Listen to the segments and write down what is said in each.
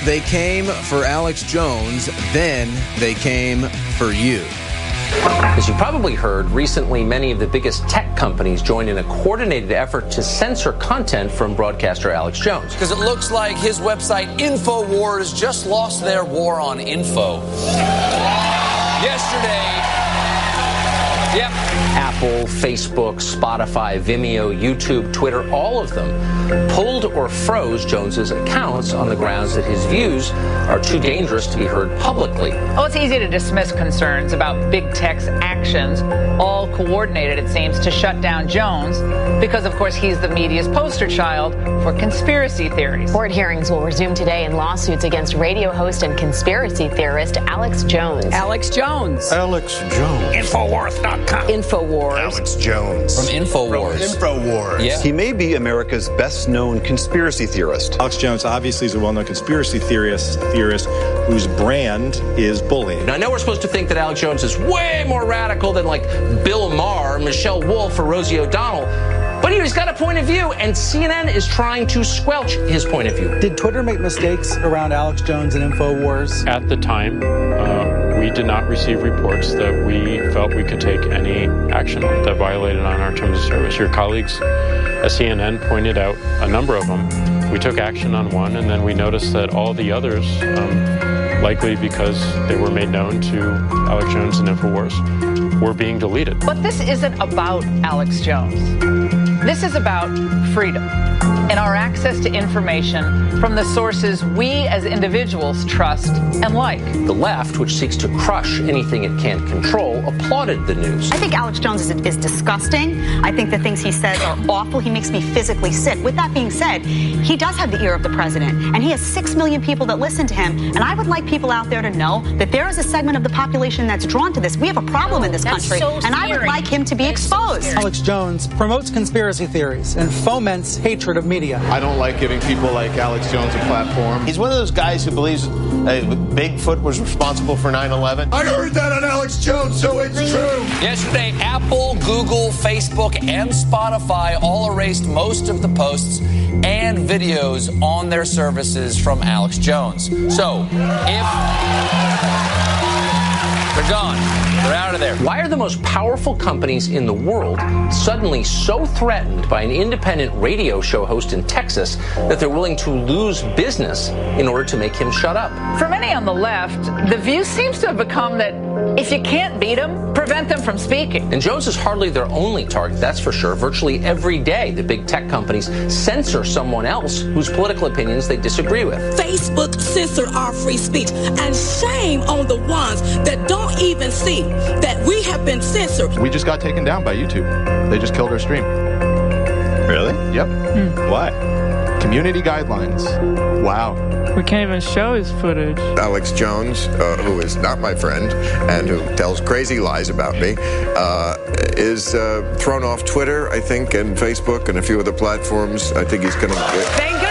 they came for Alex Jones, then they came for you. As you probably heard, recently many of the biggest tech companies joined in a coordinated effort to censor content from broadcaster Alex Jones. Because it looks like his website InfoWars just lost their war on info. Yesterday, yep. Apple, Facebook, Spotify, Vimeo, YouTube, Twitter, all of them pulled or froze Jones's accounts on the grounds that his views are too dangerous to be heard publicly. Oh, it's easy to dismiss concerns about big tech's actions, all coordinated, it seems, to shut down Jones, because, of course, he's the media's poster child for conspiracy theories. Court hearings will resume today in lawsuits against radio host and conspiracy theorist Alex Jones. Alex Jones. Alex Jones. Infowars.com. InfoWars. Alex Jones. From InfoWars. InfoWars. Yeah. He may be America's best-known conspiracy theorist. Alex Jones obviously is a well-known conspiracy theorist whose brand is bullying. Now, I know we're supposed to think that Alex Jones is way more radical than, like, Bill Maher, Michelle Wolf, or Rosie O'Donnell. But he's got a point of view, and CNN is trying to squelch his point of view. Did Twitter make mistakes around Alex Jones and InfoWars? At the time, we did not receive reports that we felt we could take any action on that violated on our terms of service. Your colleagues at CNN pointed out a number of them. We took action on one, and then we noticed that all the others, likely because they were made known to Alex Jones and InfoWars, were being deleted. But this isn't about Alex Jones. This is about freedom and our access to information from the sources we as individuals trust and like. The left, which seeks to crush anything it can't control, applauded the news. I think Alex Jones is disgusting. I think the things he says are awful. He makes me physically sick. With that being said, he does have the ear of the president, and he has 6 million people that listen to him. And I would like people out there to know that there is a segment of the population that's drawn to this. We have a problem in this country, and I would like him to be exposed. Alex Jones promotes conspiracy theories and foments hatred of media. I don't like giving people like Alex Jones a platform. He's one of those guys who believes Bigfoot was responsible for 9/11. I heard that on Alex Jones, so it's true. Yesterday, Apple, Google, Facebook, and Spotify all erased most of the posts and videos on their services from Alex Jones. So, if they're gone, they're out of there. Why are the most powerful companies in the world suddenly so threatened by an independent radio show host in Texas that they're willing to lose business in order to make him shut up? For many on the left, the view seems to have become that if you can't beat them, prevent them from speaking. And Jones is hardly their only target, that's for sure. Virtually every day, the big tech companies censor someone else whose political opinions they disagree with. Facebook censored our free speech, and shame on the ones that don't even see that we have been censored. We just got taken down by YouTube. They just killed our stream. Really? Yep. Why? Community guidelines. Wow. We can't even show his footage. Alex Jones, who is not my friend and who tells crazy lies about me, is thrown off Twitter, I think, and Facebook and a few other platforms. I think he's going to... Thank God!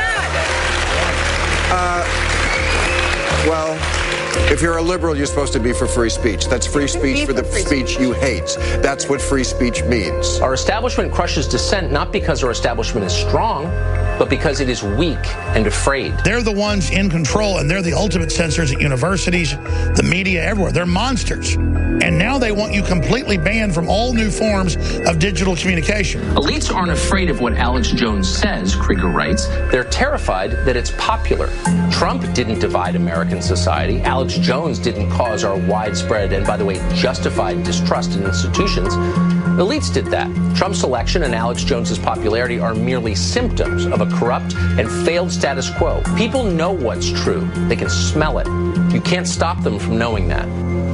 Well, if you're a liberal, you're supposed to be for free speech. That's free speech for the speech you hate. That's what free speech means. Our establishment crushes dissent not because our establishment is strong, but because it is weak and afraid. They're the ones in control, and they're the ultimate censors at universities, the media, everywhere. They're monsters. And now they want you completely banned from all new forms of digital communication. Elites aren't afraid of what Alex Jones says, Krieger writes. They're terrified that it's popular. Trump didn't divide American society. Alex Jones didn't cause our widespread and, by the way, justified distrust in institutions. Elites did that. Trump's election and Alex Jones's popularity are merely symptoms of a corrupt and failed status quo. People know what's true. They can smell it. You can't stop them from knowing that.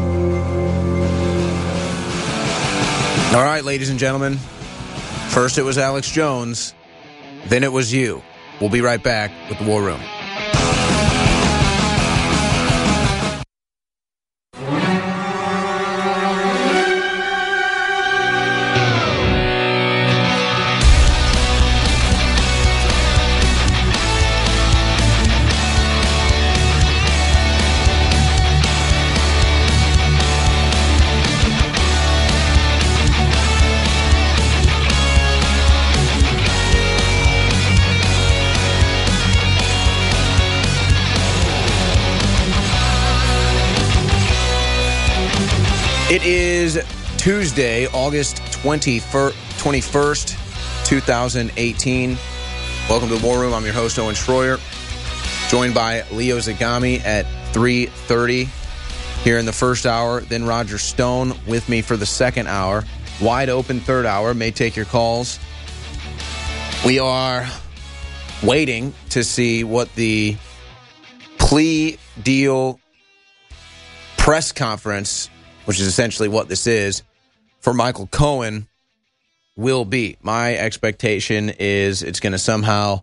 All right, ladies and gentlemen. First it was Alex Jones. Then it was you. We'll be right back with the War Room. It is Tuesday, August 21st, 2018. Welcome to the War Room. I'm your host, Owen Schroyer, joined by Leo Zagami at 3:30 here in the first hour. Then Roger Stone with me for the second hour. Wide open third hour. May take your calls. We are waiting to see what the plea deal press conference, which is essentially what this is, for Michael Cohen will be. My expectation is it's going to somehow...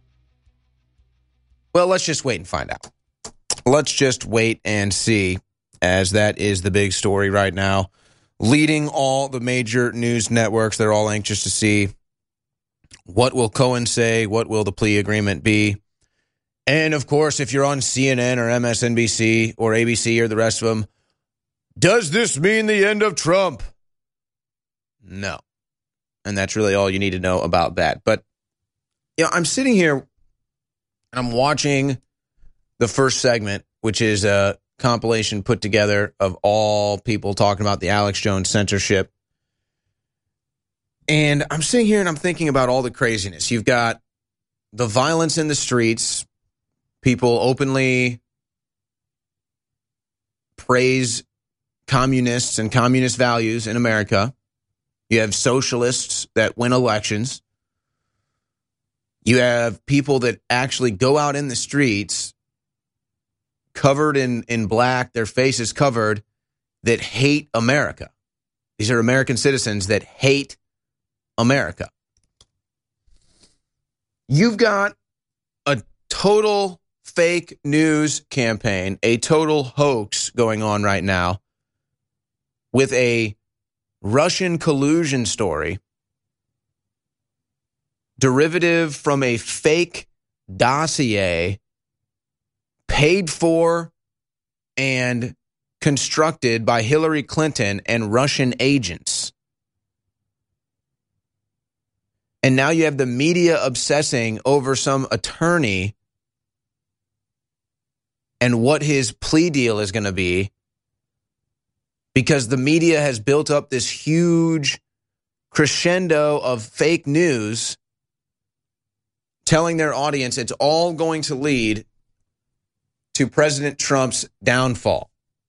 Well, let's just wait and find out. Let's just wait and see, as that is the big story right now. Leading all the major news networks, they're all anxious to see what will Cohen say, what will the plea agreement be. And, of course, if you're on CNN or MSNBC or ABC or the rest of them, does this mean the end of Trump? No. And that's really all you need to know about that. But, you know, I'm sitting here and I'm watching the first segment, which is a compilation put together of all people talking about the Alex Jones censorship. And I'm sitting here and I'm thinking about all the craziness. You've got the violence in the streets. People openly praise communists and communist values in America. You have socialists that win elections. You have people that actually go out in the streets covered in black, their faces covered, that hate America. These are American citizens that hate America. You've got a total fake news campaign, a total hoax going on right now with a Russian collusion story derivative from a fake dossier paid for and constructed by Hillary Clinton and Russian agents. And now you have the media obsessing over some attorney and what his plea deal is going to be, because the media has built up this huge crescendo of fake news, telling their audience it's all going to lead to President Trump's downfall.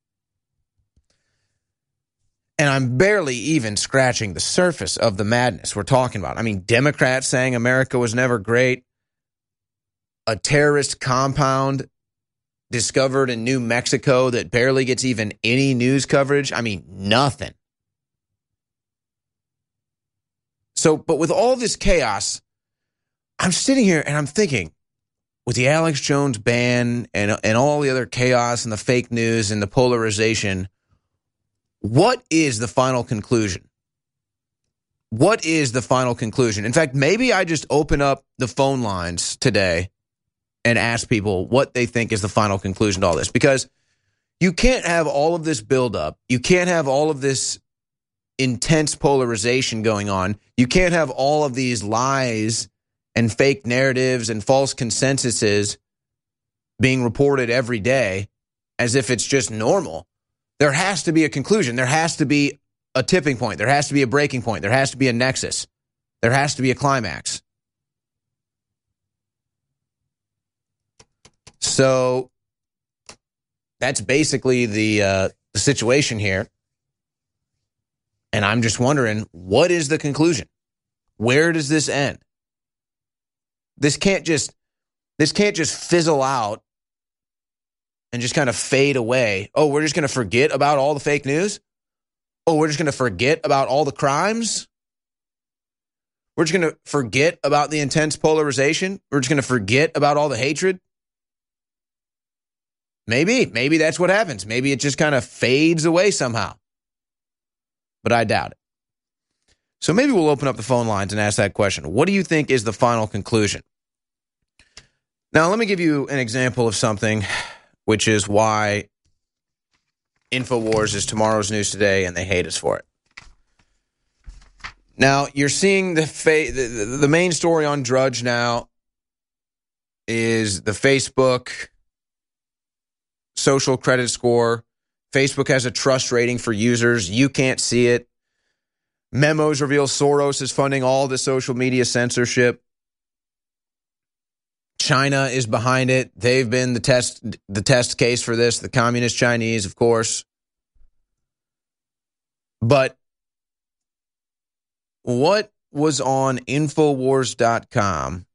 And I'm barely even scratching the surface of the madness we're talking about. I mean, Democrats saying America was never great, a terrorist compound discovered in New Mexico that barely gets even any news coverage. I mean, nothing. So, but with all this chaos, I'm sitting here and I'm thinking, with the Alex Jones ban and all the other chaos and the fake news and the polarization, what is the final conclusion? What is the final conclusion? In fact, maybe I just open up the phone lines today and ask people what they think is the final conclusion to all this. Because you can't have all of this buildup. You can't have all of this intense polarization going on. You can't have all of these lies and fake narratives and false consensuses being reported every day as if it's just normal. There has to be a conclusion. There has to be a tipping point. There has to be a breaking point. There has to be a nexus. There has to be a climax. So that's basically the situation here. And I'm just wondering, what is the conclusion? Where does this end? This can't just fizzle out and just kind of fade away. Oh, we're just going to forget about all the fake news? Oh, we're just going to forget about all the crimes? We're just going to forget about the intense polarization? We're just going to forget about all the hatred? Maybe that's what happens. Maybe it just kind of fades away somehow. But I doubt it. So maybe we'll open up the phone lines and ask that question. What do you think is the final conclusion? Now, let me give you an example of something, which is why InfoWars is tomorrow's news today and they hate us for it. Now, you're seeing the main story on Drudge now is the Facebook social credit score Facebook has a trust rating for users. You can't see it. Memos reveal Soros is funding all the social media censorship. China is behind it. They've been the test case for this, the communist Chinese, of course. But what was on Infowars.com?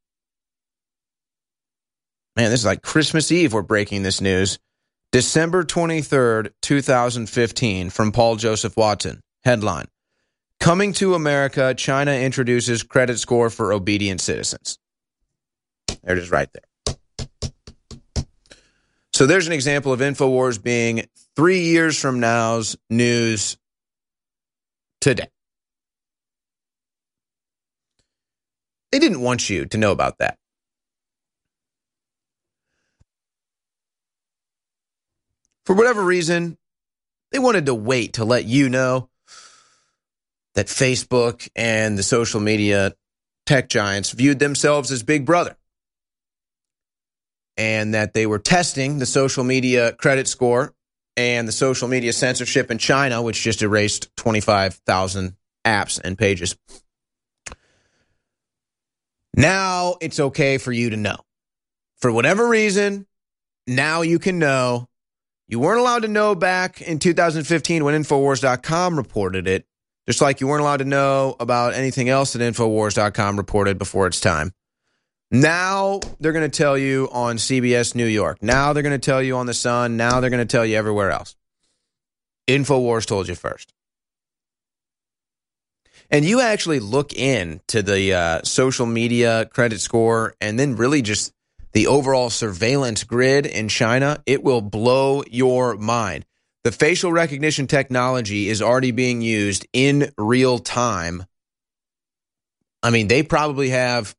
Man, this is like Christmas Eve we're breaking this news. December 23rd, 2015, from Paul Joseph Watson. Headline: Coming to America, China introduces credit score for obedient citizens. There it is right there. So there's an example of Infowars being 3 years from now's news today. They didn't want you to know about that. For whatever reason, they wanted to wait to let you know that Facebook and the social media tech giants viewed themselves as Big Brother, and that they were testing the social media credit score and the social media censorship in China, which just erased 25,000 apps and pages. Now it's okay for you to know. For whatever reason, now you can know. You weren't allowed to know back in 2015 when Infowars.com reported it, just like you weren't allowed to know about anything else that Infowars.com reported before its time. Now they're going to tell you on CBS New York. Now they're going to tell you on The Sun. Now they're going to tell you everywhere else. Infowars told you first. And you actually look into the social media credit score and then really just the overall surveillance grid in China, it will blow your mind. The facial recognition technology is already being used in real time. I mean, they probably have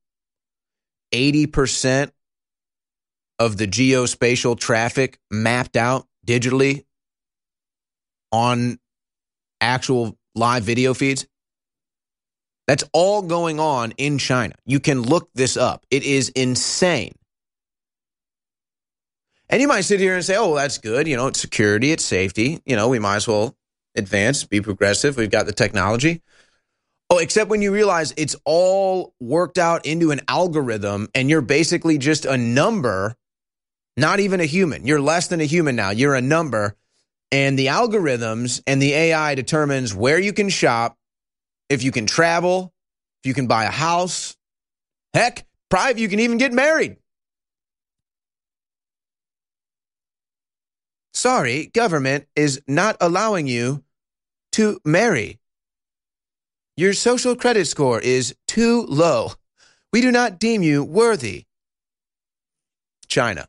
80% of the geospatial traffic mapped out digitally on actual live video feeds. That's all going on in China. You can look this up. It is insane. And you might sit here and say, oh, that's good. You know, it's security, it's safety. You know, we might as well advance, be progressive. We've got the technology. Oh, except when you realize it's all worked out into an algorithm and you're basically just a number, not even a human. You're less than a human now. You're a number. And the algorithms and the AI determines where you can shop, if you can travel, if you can buy a house. Heck, probably if you can even get married. Sorry, government is not allowing you to marry. Your social credit score is too low. We do not deem you worthy. China.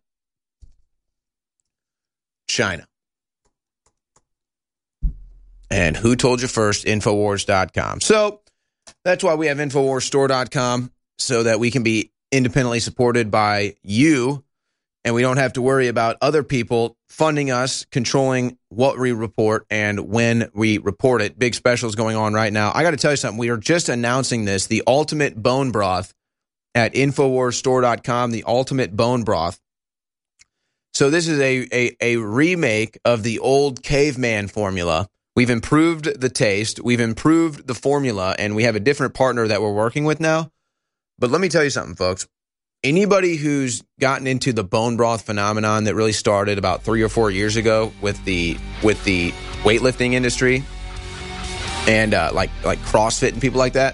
And who told you first? Infowars.com. So that's why we have InfoWarsStore.com, so that we can be independently supported by you, and we don't have to worry about other people funding us, controlling what we report and when we report it. Big specials going on right now. I got to tell you something. We are just announcing this, the Ultimate Bone Broth at InfoWarsStore.com, the Ultimate Bone Broth. So this is a remake of the old caveman formula. We've improved the taste, we've improved the formula, and we have a different partner that we're working with now. But let me tell you something, folks. Anybody who's gotten into the bone broth phenomenon that really started about 3 or 4 years ago with the weightlifting industry and like CrossFit and people like that,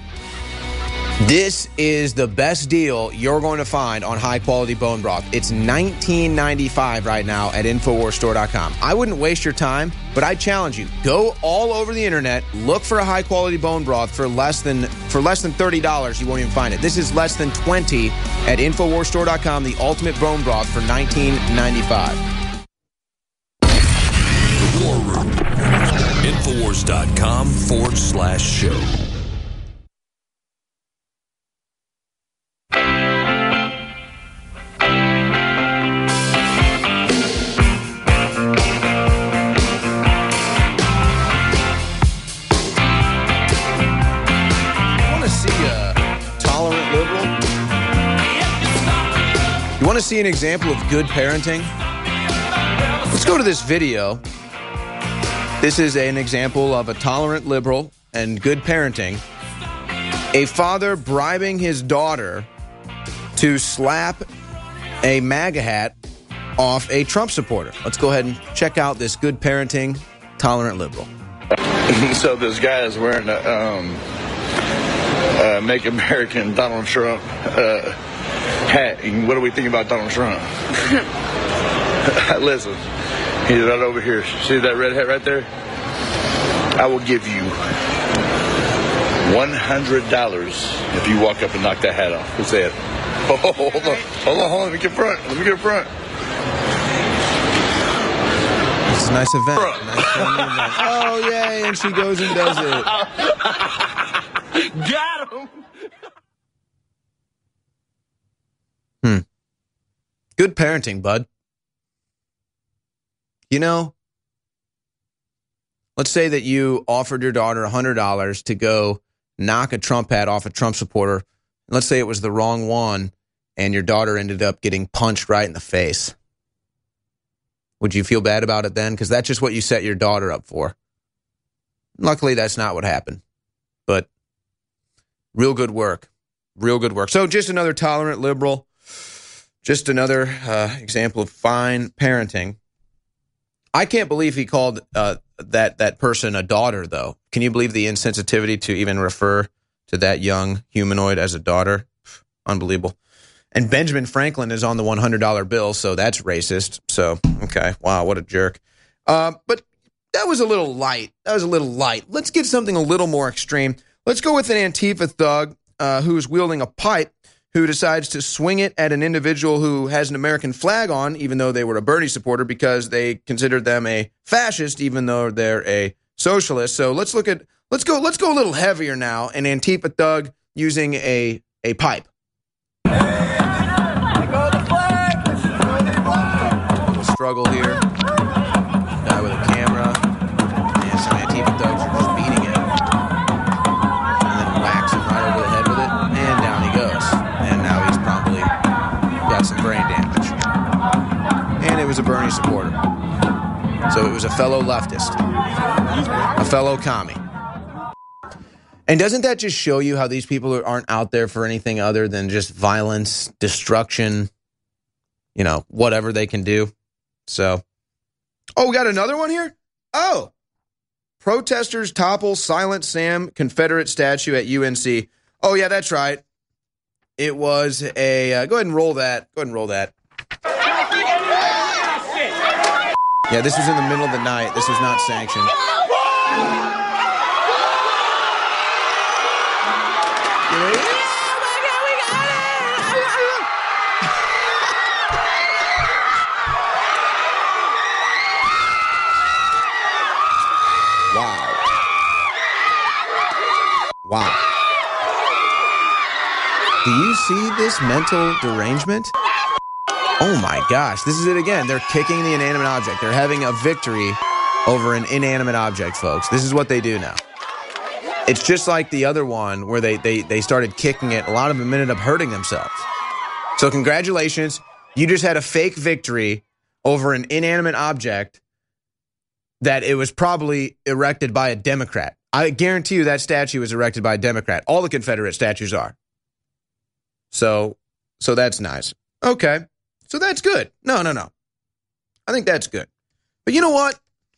this is the best deal you're going to find on high-quality bone broth. It's $19.95 right now at InfoWarsStore.com. I wouldn't waste your time, but I challenge you. Go all over the internet, look for a high-quality bone broth for less than $30. You won't even find it. This is less than $20 at InfoWarsStore.com, the ultimate bone broth for $19.95. The War Room. Infowars.com/show. You want to see an example of good parenting? Let's go to this video This is an example of a tolerant liberal and good parenting. A father bribing his daughter to slap a MAGA hat off a Trump supporter. Let's go ahead and check out this good parenting, tolerant liberal. So this guy is wearing a Make American Donald Trump hat. And what do we think about Donald Trump? Listen, he's right over here. See that red hat right there? I will give you $100 if you walk up and knock that hat off his head. Oh, hold on. Let me get front. It's a nice event. Nice family event. Oh, yay, and she goes and does it. Got him. Good parenting, bud. You know, let's say that you offered your daughter $100 to go knock a Trump hat off a Trump supporter. Let's say it was the wrong one, and your daughter ended up getting punched right in the face. Would you feel bad about it then? Because that's just what you set your daughter up for. Luckily, that's not what happened. But real good work. Real good work. So just another tolerant liberal. Just another example of fine parenting. I can't believe he called that person a daughter, though. Can you believe the insensitivity to even refer to that young humanoid as a daughter? Unbelievable. And Benjamin Franklin is on the $100 bill, so that's racist. So, okay, wow, what a jerk. But that was a little light. Let's get something a little more extreme. Let's go with an Antifa thug who's wielding a pipe, who decides to swing it at an individual who has an American flag on, even though they were a Bernie supporter, because they considered them a fascist, even though they're a socialist. So let's go a little heavier now. An Antifa thug using a pipe. Struggle here. Guy with a camera. And some Antifa thugs are just beating him. And then whacks him right over the head with it. And down he goes. And now he's probably got some brain damage. And it was a Bernie supporter. So it was a fellow leftist. A fellow commie. And doesn't that just show you how these people aren't out there for anything other than just violence, destruction, whatever they can do? So, we got another one here? Oh, protesters topple Silent Sam Confederate statue at UNC. Oh, yeah, that's right. It was a, go ahead and roll that. Yeah, this was in the middle of the night. This was not sanctioned. Wow. Do you see this mental derangement? Oh my gosh, this is it again. They're kicking the inanimate object. They're having a victory over an inanimate object, folks. This is what they do now. It's just like the other one where they started kicking it. A lot of them ended up hurting themselves. So congratulations. You just had a fake victory over an inanimate object that it was probably erected by a Democrat. I guarantee you that statue was erected by a Democrat. All the Confederate statues are. So that's nice. Okay. So that's good. No. I think that's good. But you know what?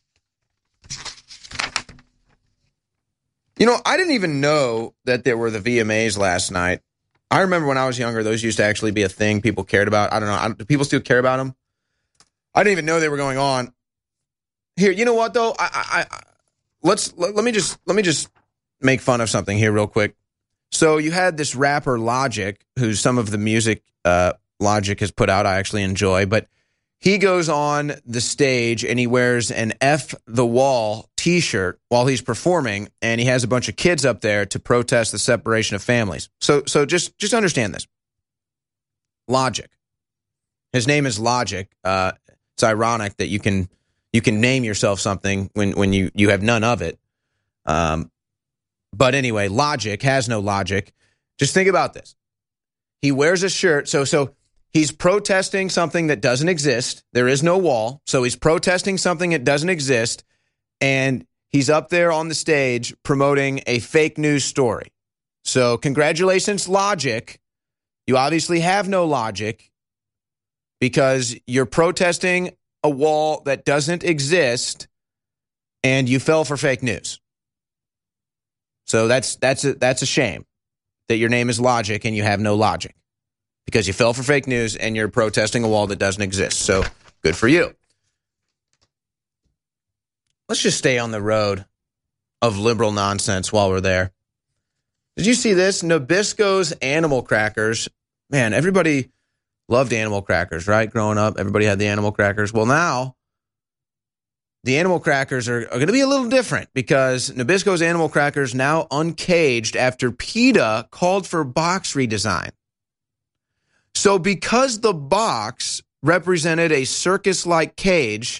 I didn't even know that there were the VMAs last night. I remember when I was younger, those used to actually be a thing people cared about. I don't know. Do people still care about them? I didn't even know they were going on. Here, you know what though? Let me just make fun of something here real quick. So you had this rapper Logic, who some of the music Logic has put out I actually enjoy, but he goes on the stage and he wears an F the Wall t-shirt while he's performing, and he has a bunch of kids up there to protest the separation of families. So just understand this. Logic. His name is Logic. It's ironic that you can name yourself something when you have none of it. But anyway, Logic has no logic. Just think about this. He wears a shirt. So he's protesting something that doesn't exist. There is no wall. So he's protesting something that doesn't exist. and he's up there on the stage promoting a fake news story. So congratulations, logic. You obviously have no logic because you're protesting a wall that doesn't exist, and you fell for fake news. So that's a shame that your name is Logic and you have no logic because you fell for fake news and you're protesting a wall that doesn't exist. So good for you. Let's just stay on the road of liberal nonsense while we're there. Did you see this? Nabisco's animal crackers. Man, everybody loved animal crackers, right? Growing up, everybody had the animal crackers. Well, now the animal crackers are going to be a little different because Nabisco's animal crackers now uncaged after PETA called for box redesign. So because the box represented a circus-like cage,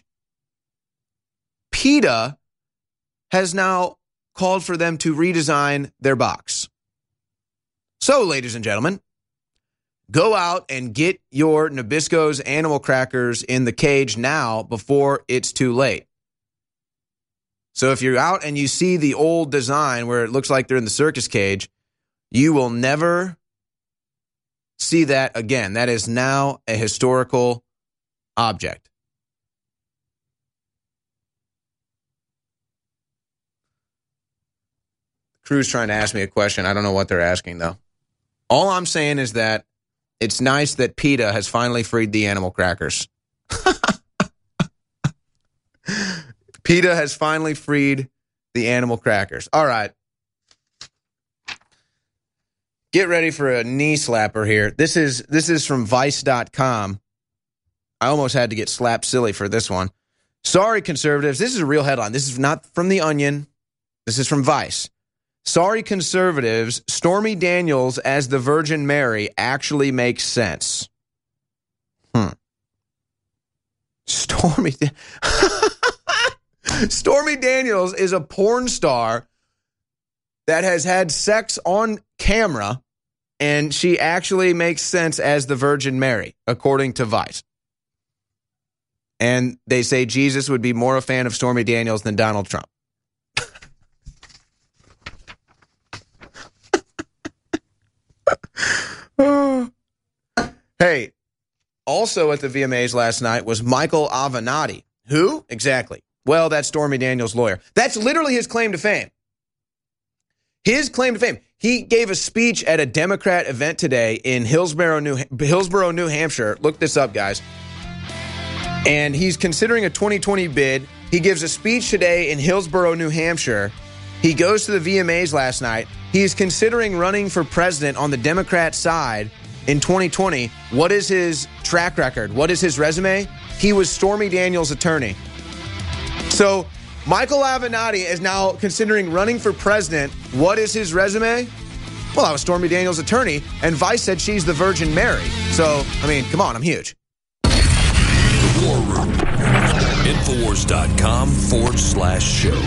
PETA has now called for them to redesign their box. So, ladies and gentlemen, go out and get your Nabisco's animal crackers in the cage now before it's too late. So if you're out and you see the old design where it looks like they're in the circus cage, you will never see that again. That is now a historical object. The crew's trying to ask me a question. I don't know what they're asking, though. All I'm saying is that it's nice that PETA has finally freed the animal crackers. PETA has finally freed the animal crackers. All right. Get ready for a knee slapper here. This is from Vice.com. I almost had to get slapped silly for this one. Sorry, conservatives. This is a real headline. This is not from The Onion. This is from Vice. Sorry, conservatives. Stormy Daniels as the Virgin Mary actually makes sense. Stormy Daniels is a porn star that has had sex on camera, and she actually makes sense as the Virgin Mary, according to Vice. And they say Jesus would be more a fan of Stormy Daniels than Donald Trump. Hey, also at the VMAs last night was Michael Avenatti. Who? Exactly. Well, that's Stormy Daniels' lawyer. That's literally his claim to fame. His claim to fame. He gave a speech at a Democrat event today in Hillsborough, New Hampshire. Look this up, guys. And he's considering a 2020 bid. He gives a speech today in Hillsborough, New Hampshire. He goes to the VMAs last night. He is considering running for president on the Democrat side in 2020. What is his track record? What is his resume? He was Stormy Daniels' attorney. So Michael Avenatti is now considering running for president. What is his resume? Well, I was Stormy Daniels' attorney, and Vice said she's the Virgin Mary. So, I mean, come on, I'm huge. The War Room. Infowars.com/show.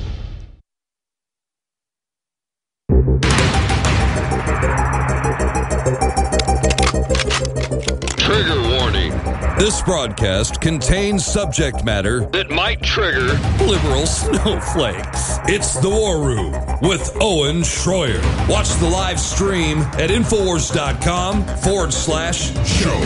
Trigger warning. This broadcast contains subject matter that might trigger liberal snowflakes. It's The War Room with Owen Schroyer. Watch the live stream at Infowars.com/show.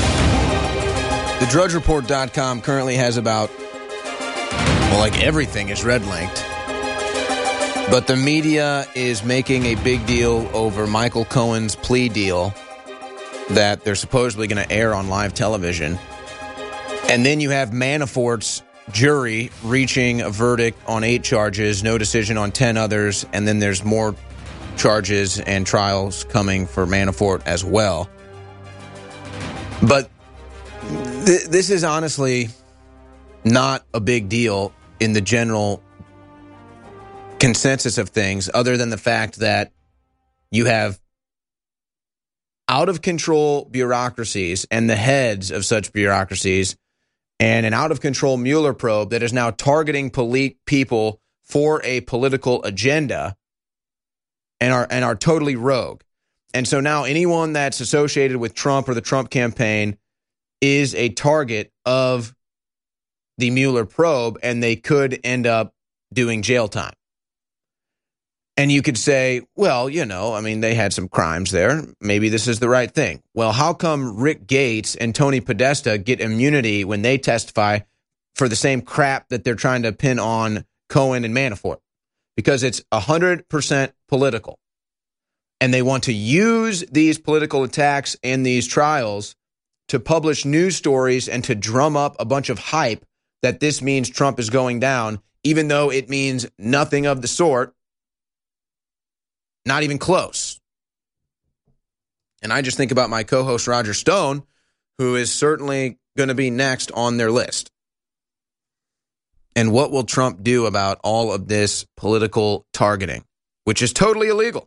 TheDrudgeReport.com currently has about, well, like everything is red linked. But the media is making a big deal over Michael Cohen's plea deal that they're supposedly going to air on live television. And then you have Manafort's jury reaching a verdict on 8 charges, no decision on 10 others, and then there's more charges and trials coming for Manafort as well. But this is honestly not a big deal in the general consensus of things, other than the fact that you have out-of-control bureaucracies and the heads of such bureaucracies and an out-of-control Mueller probe that is now targeting people for a political agenda and are totally rogue. And so now anyone that's associated with Trump or the Trump campaign is a target of the Mueller probe, and they could end up doing jail time. And you could say, well, they had some crimes there. Maybe this is the right thing. Well, how come Rick Gates and Tony Podesta get immunity when they testify for the same crap that they're trying to pin on Cohen and Manafort? Because it's 100% political. And they want to use these political attacks and these trials to publish news stories and to drum up a bunch of hype that this means Trump is going down, even though it means nothing of the sort. Not even close. And I just think about my co-host Roger Stone, who is certainly going to be next on their list. And what will Trump do about all of this political targeting, which is totally illegal?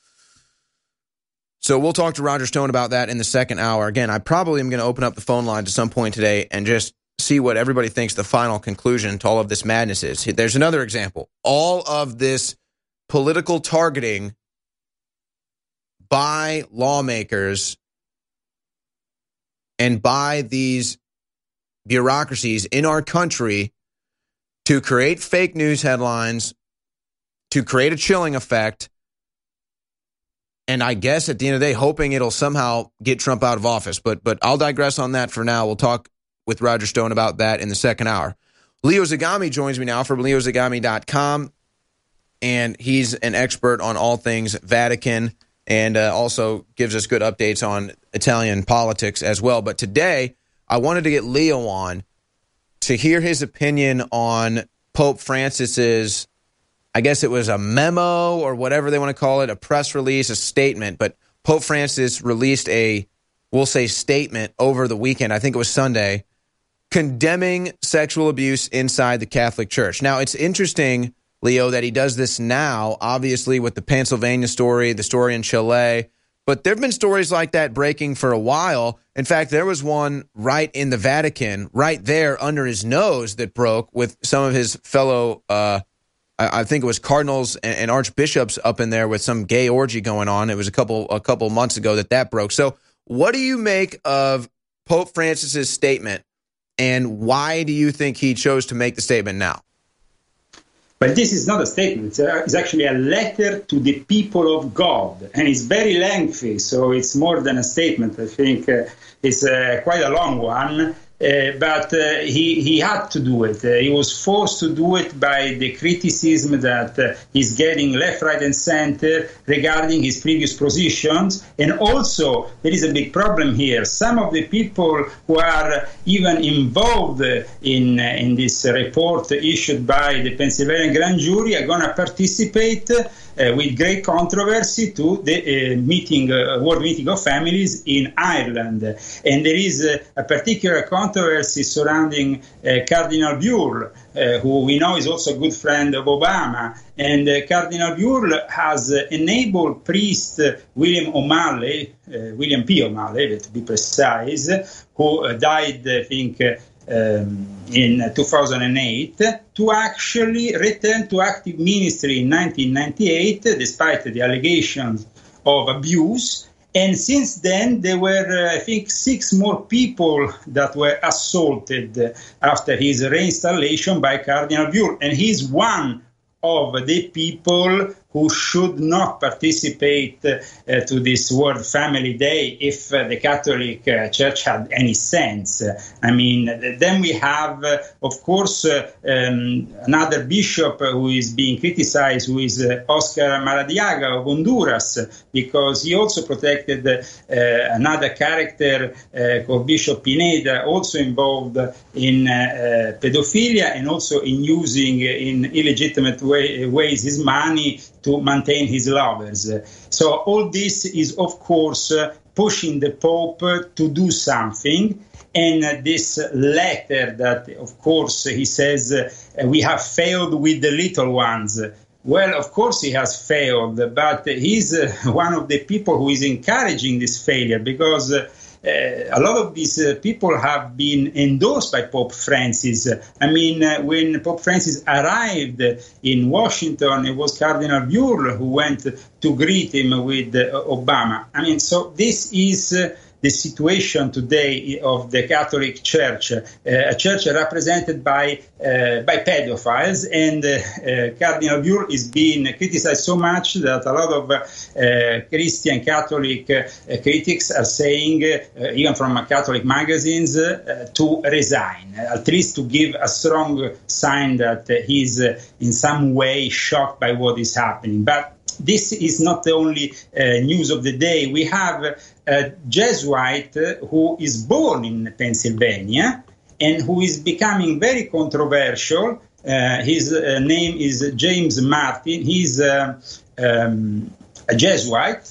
So we'll talk to Roger Stone about that in the second hour. Again, I probably am going to open up the phone line at some point today and just see what everybody thinks the final conclusion to all of this madness is. There's another example. All of this political targeting by lawmakers and by these bureaucracies in our country to create fake news headlines, to create a chilling effect, and I guess at the end of the day, hoping it'll somehow get Trump out of office. But I'll digress on that for now. We'll talk with Roger Stone about that in the second hour. Leo Zagami joins me now from leozagami.com, and he's an expert on all things Vatican and also gives us good updates on Italian politics as well. But today, I wanted to get Leo on to hear his opinion on Pope Francis's, I guess it was a memo or whatever they want to call it, a press release, a statement. But Pope Francis released we'll say statement over the weekend, I think it was Sunday, condemning sexual abuse inside the Catholic Church. Now, it's interesting, Leo, that he does this now, obviously with the Pennsylvania story, the story in Chile. But there have been stories like that breaking for a while. In fact, there was one right in the Vatican, right there under his nose, that broke with some of his fellow, I think it was cardinals and archbishops up in there with some gay orgy going on. It was a couple months ago that broke. So what do you make of Pope Francis's statement, and why do you think he chose to make the statement now? But this is not a statement. It's actually a letter to the people of God, and it's very lengthy, so it's more than a statement. I think it's quite a long one, but he had to do it. He was forced to do it by the criticism that he's getting left, right, and center regarding his previous positions. And also, there is a big problem here. Some of the people who are even involved in this report issued by the Pennsylvania grand jury are going to participate with great controversy to the World Meeting of Families in Ireland. And there is a particular controversy surrounding Cardinal Buell, who we know is also a good friend of Obama. And Cardinal Buell has enabled priest William P. O'Malley, to be precise, who died, I think, in 2008, to actually return to active ministry in 1998, despite the allegations of abuse. And since then, there were, I think, 6 more people that were assaulted after his reinstallation by Cardinal Buell. And he's one of the people who should not participate to this World Family Day if the Catholic Church had any sense. I mean, then we have, of course, another bishop who is being criticized, who is Oscar Maradiaga of Honduras, because he also protected another character called Bishop Pineda, also involved in pedophilia and also in using in illegitimate ways his money to maintain his lovers. So all this is, of course, pushing the Pope to do something. And this letter that, of course, he says, we have failed with the little ones. Well, of course he has failed, but he's one of the people who is encouraging this failure, because a lot of these people have been endorsed by Pope Francis. I mean, when Pope Francis arrived in Washington, it was Cardinal Buell who went to greet him with Obama. I mean, so this is the situation today of the Catholic Church, a church represented by pedophiles, and Cardinal Buell is being criticized so much that a lot of Christian Catholic critics are saying, even from Catholic magazines, to resign, at least to give a strong sign that he's in some way shocked by what is happening. But this is not the only news of the day. We have a Jesuit who is born in Pennsylvania and who is becoming very controversial. His name is James Martin. He's a Jesuit,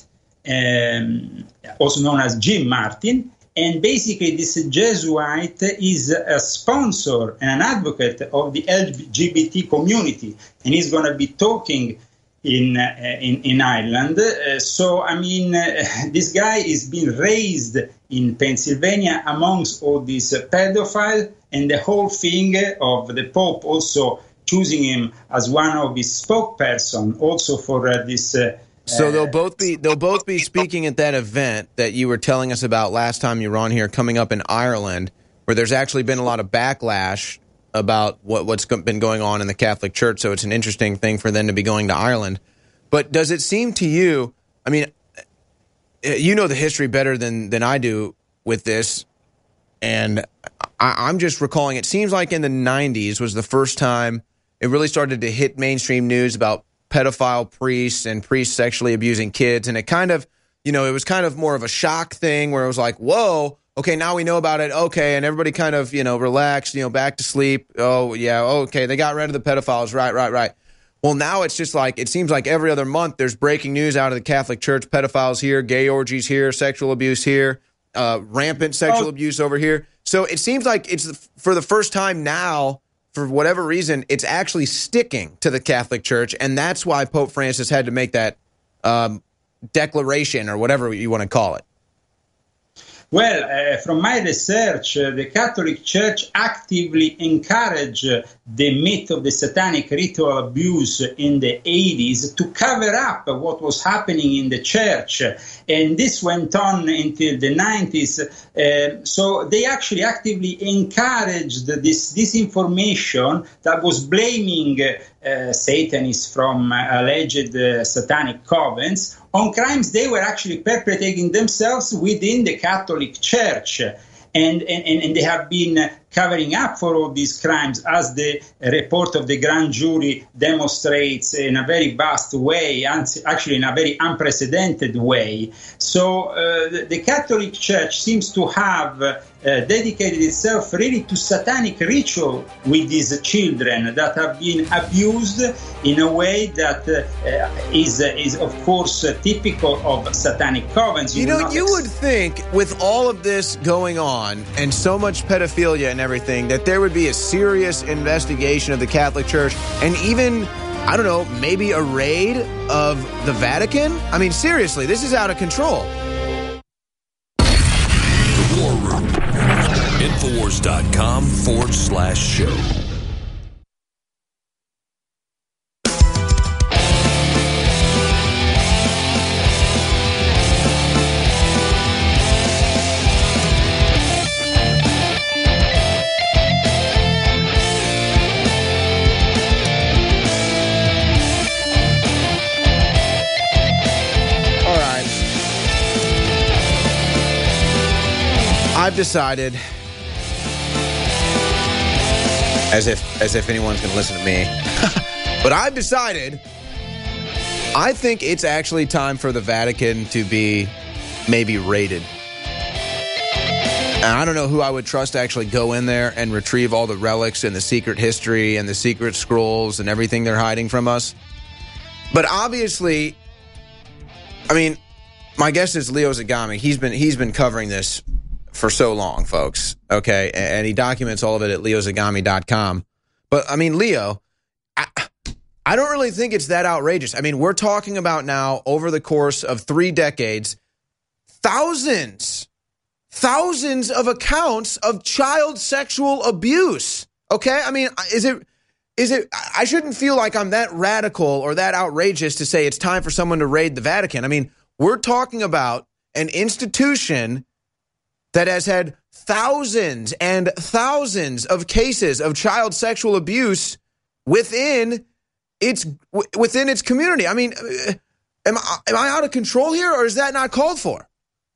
also known as Jim Martin. And basically, this Jesuit is a sponsor and an advocate of the LGBT community, and he's going to be talking in Ireland. So, I mean, this guy is being raised in Pennsylvania amongst all these pedophiles, and the whole thing of the Pope also choosing him as one of his spokesperson also for this. So they'll both be speaking at that event that you were telling us about last time you were on here, coming up in Ireland, where there's actually been a lot of backlash about what's been going on in the Catholic Church. So it's an interesting thing for them to be going to Ireland. But does it seem to you, I mean, you know the history better than I do with this, and I'm just recalling, it seems like in the 90s was the first time it really started to hit mainstream news about pedophile priests and priests sexually abusing kids. And it kind of, it was kind of more of a shock thing where it was like, whoa, okay, now we know about it. Okay. And everybody kind of, relaxed, back to sleep. Oh, yeah. Okay. They got rid of the pedophiles. Right. Well, now it's just like, it seems like every other month there's breaking news out of the Catholic Church. Pedophiles here, gay orgies here, sexual abuse here, rampant sexual abuse over here. So it seems like it's for the first time now, for whatever reason, it's actually sticking to the Catholic Church, and that's why Pope Francis had to make that declaration or whatever you want to call it. Well, from my research, the Catholic Church actively encouraged the myth of the satanic ritual abuse in the 80s to cover up what was happening in the church. And this went on until the 90s. So they actually actively encouraged this disinformation that was blaming Satanists from alleged satanic covens on crimes they were actually perpetrating themselves within the Catholic Church. And they have been covering up for all these crimes, as the report of the grand jury demonstrates in a very vast way, actually in a very unprecedented way. So the Catholic Church seems to have dedicated itself really to satanic ritual with these children that have been abused in a way that is of course typical of satanic covens. You would think with all of this going on and so much pedophilia and everything that there would be a serious investigation of the Catholic Church and even, I don't know, maybe a raid of the Vatican? I mean, seriously, this is out of control. The War Room. Infowars.com/show. I've decided, as if anyone's going to listen to me, but I've decided I think it's actually time for the Vatican to be maybe raided. And I don't know who I would trust to actually go in there and retrieve all the relics and the secret history and the secret scrolls and everything they're hiding from us. But obviously, I mean, my guess is Leo Zagami. He's been covering this for so long, folks, okay? And he documents all of it at leozagami.com. But, I mean, Leo, I don't really think it's that outrageous. I mean, we're talking about now, over the course of 3 decades, thousands of accounts of child sexual abuse, okay? I mean, is it? I shouldn't feel like I'm that radical or that outrageous to say it's time for someone to raid the Vatican. I mean, we're talking about an institution that has had thousands and thousands of cases of child sexual abuse within its community. I mean, am I out of control here, or is that not called for?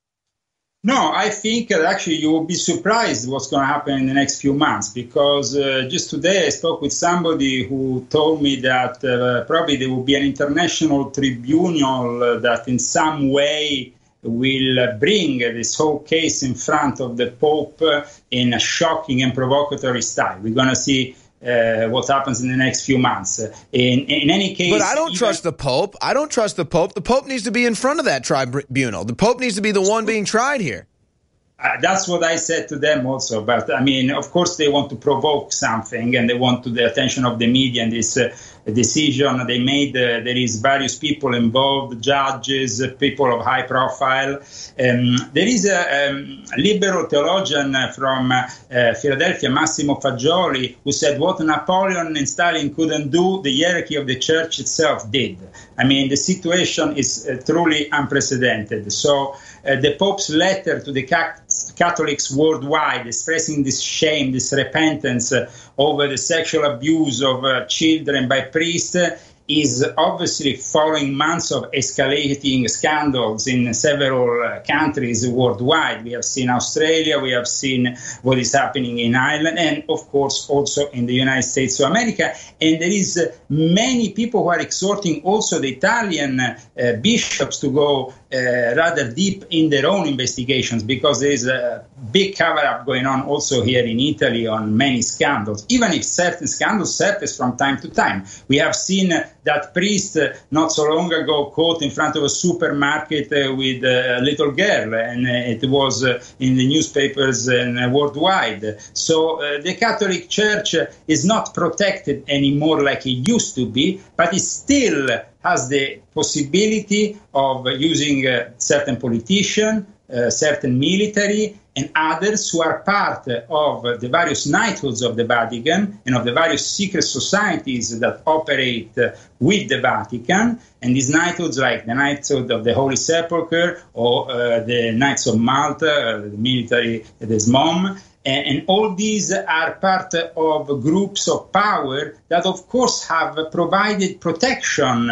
No, I think that actually you will be surprised what's going to happen in the next few months, because just today I spoke with somebody who told me that probably there will be an international tribunal that in some way will bring this whole case in front of the Pope in a shocking and provocatory style. We're going to see what happens in the next few months. In any case... But I don't trust the Pope. I don't trust the Pope. The Pope needs to be in front of that tribunal. The Pope needs to be the one being tried here. That's what I said to them also. But, I mean, of course, they want to provoke something, and they want the attention of the media and this decision they made. There is various people involved, judges, people of high profile. There is a liberal theologian from Philadelphia, Massimo Fagioli, who said what Napoleon and Stalin couldn't do, the hierarchy of the church itself did. I mean, the situation is truly unprecedented. So the Pope's letter to the Catholics worldwide expressing this shame, this repentance over the sexual abuse of children by priests is obviously following months of escalating scandals in several countries worldwide. We have seen Australia, we have seen what is happening in Ireland, and of course also in the United States of America. And there is many people who are exhorting also the Italian bishops to go rather deep in their own investigations, because there is a big cover-up going on also here in Italy on many scandals, even if certain scandals surface from time to time. We have seen that priest not so long ago caught in front of a supermarket with a little girl, and it was in the newspapers and worldwide. So the Catholic Church is not protected anymore like it used to be, but it still has the possibility of using certain politicians, certain military, and others who are part of the various knighthoods of the Vatican and of the various secret societies that operate with the Vatican. And these knighthoods, like the Knighthood of the Holy Sepulchre or the Knights of Malta, the military, the SMOM, and all these are part of groups of power that, of course, have provided protection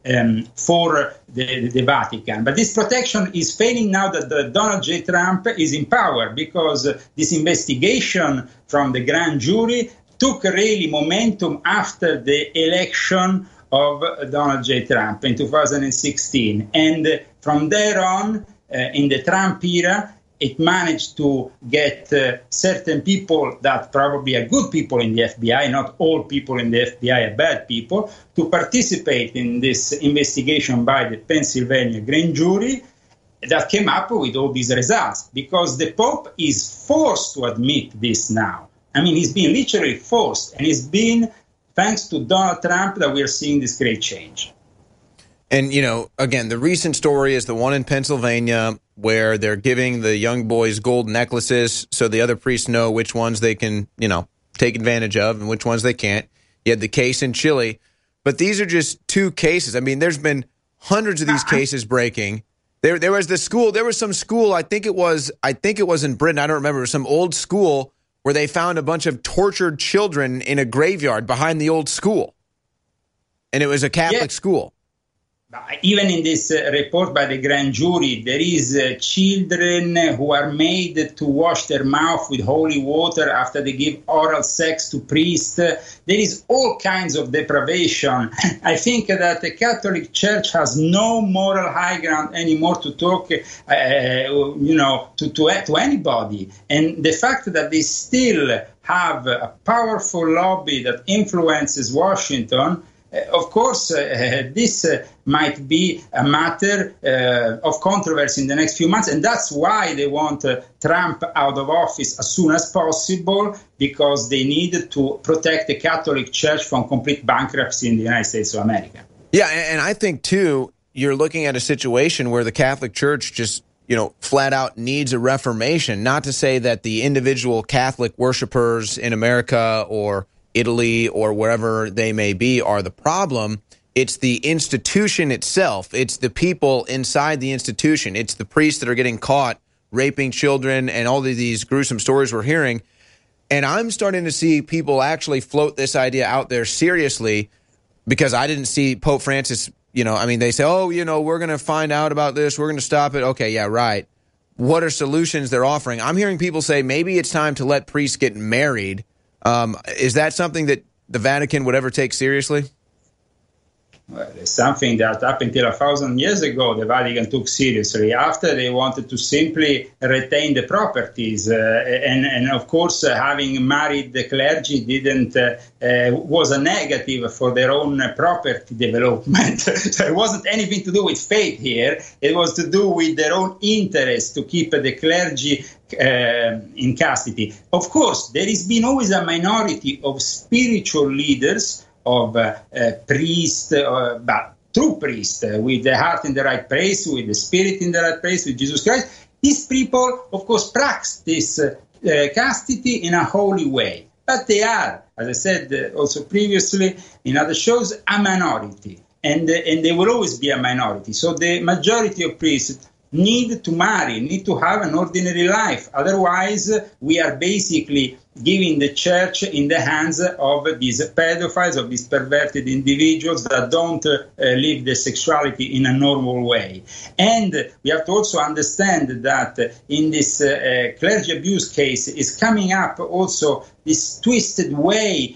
for the Vatican. But this protection is failing now that Donald J. Trump is in power, because this investigation from the grand jury took really momentum after the election of Donald J. Trump in 2016. And from there on, in the Trump era, it managed to get certain people that probably are good people in the FBI, not all people in the FBI are bad people, to participate in this investigation by the Pennsylvania grand jury that came up with all these results, because the Pope is forced to admit this now. I mean, he's been literally forced, and it's been thanks to Donald Trump that we are seeing this great change. And, you know, again, the recent story is the one in Pennsylvania where they're giving the young boys gold necklaces so the other priests know which ones they can, you know, take advantage of and which ones they can't. You had the case in Chile. But these are just two cases. I mean, there's been hundreds of these cases breaking. There was the school. There was some school. I think it was in Britain. I don't remember. It was some old school where they found a bunch of tortured children in a graveyard behind the old school. And it was a Catholic school. Even in this report by the grand jury, there is children who are made to wash their mouth with holy water after they give oral sex to priests. There is all kinds of deprivation. I think that the Catholic Church has no moral high ground anymore to talk, to anybody. And the fact that they still have a powerful lobby that influences Washington, of course, this might be a matter of controversy in the next few months, and that's why they want Trump out of office as soon as possible, because they need to protect the Catholic Church from complete bankruptcy in the United States of America. Yeah, and I think, too, you're looking at a situation where the Catholic Church just, flat out needs a reformation, not to say that the individual Catholic worshipers in America or Italy or wherever they may be are the problem. It's the institution itself. It's the people inside the institution. It's the priests that are getting caught raping children and all of these gruesome stories we're hearing. And I'm starting to see people actually float this idea out there seriously, because I didn't see Pope Francis, they say, we're going to find out about this. We're going to stop it. Okay, yeah, right. What are solutions they're offering? I'm hearing people say maybe it's time to let priests get married. Is that something that the Vatican would ever take seriously? Well, it's something that up until 1,000 years ago, the Vatican took seriously. After, they wanted to simply retain the properties. And of course, having married the clergy was a negative for their own property development. So it wasn't anything to do with faith here. It was to do with their own interest to keep the clergy in custody. Of course, there has been always a minority of spiritual leaders, of priests, but true priests, with the heart in the right place, with the spirit in the right place, with Jesus Christ. These people, of course, practice chastity in a holy way. But they are, as I said also previously in other shows, a minority. And they will always be a minority. So the majority of priests need to marry, need to have an ordinary life. Otherwise, we are basically giving the church in the hands of these pedophiles, of these perverted individuals that don't live their sexuality in a normal way. And we have to also understand that in this clergy abuse case is coming up also this twisted way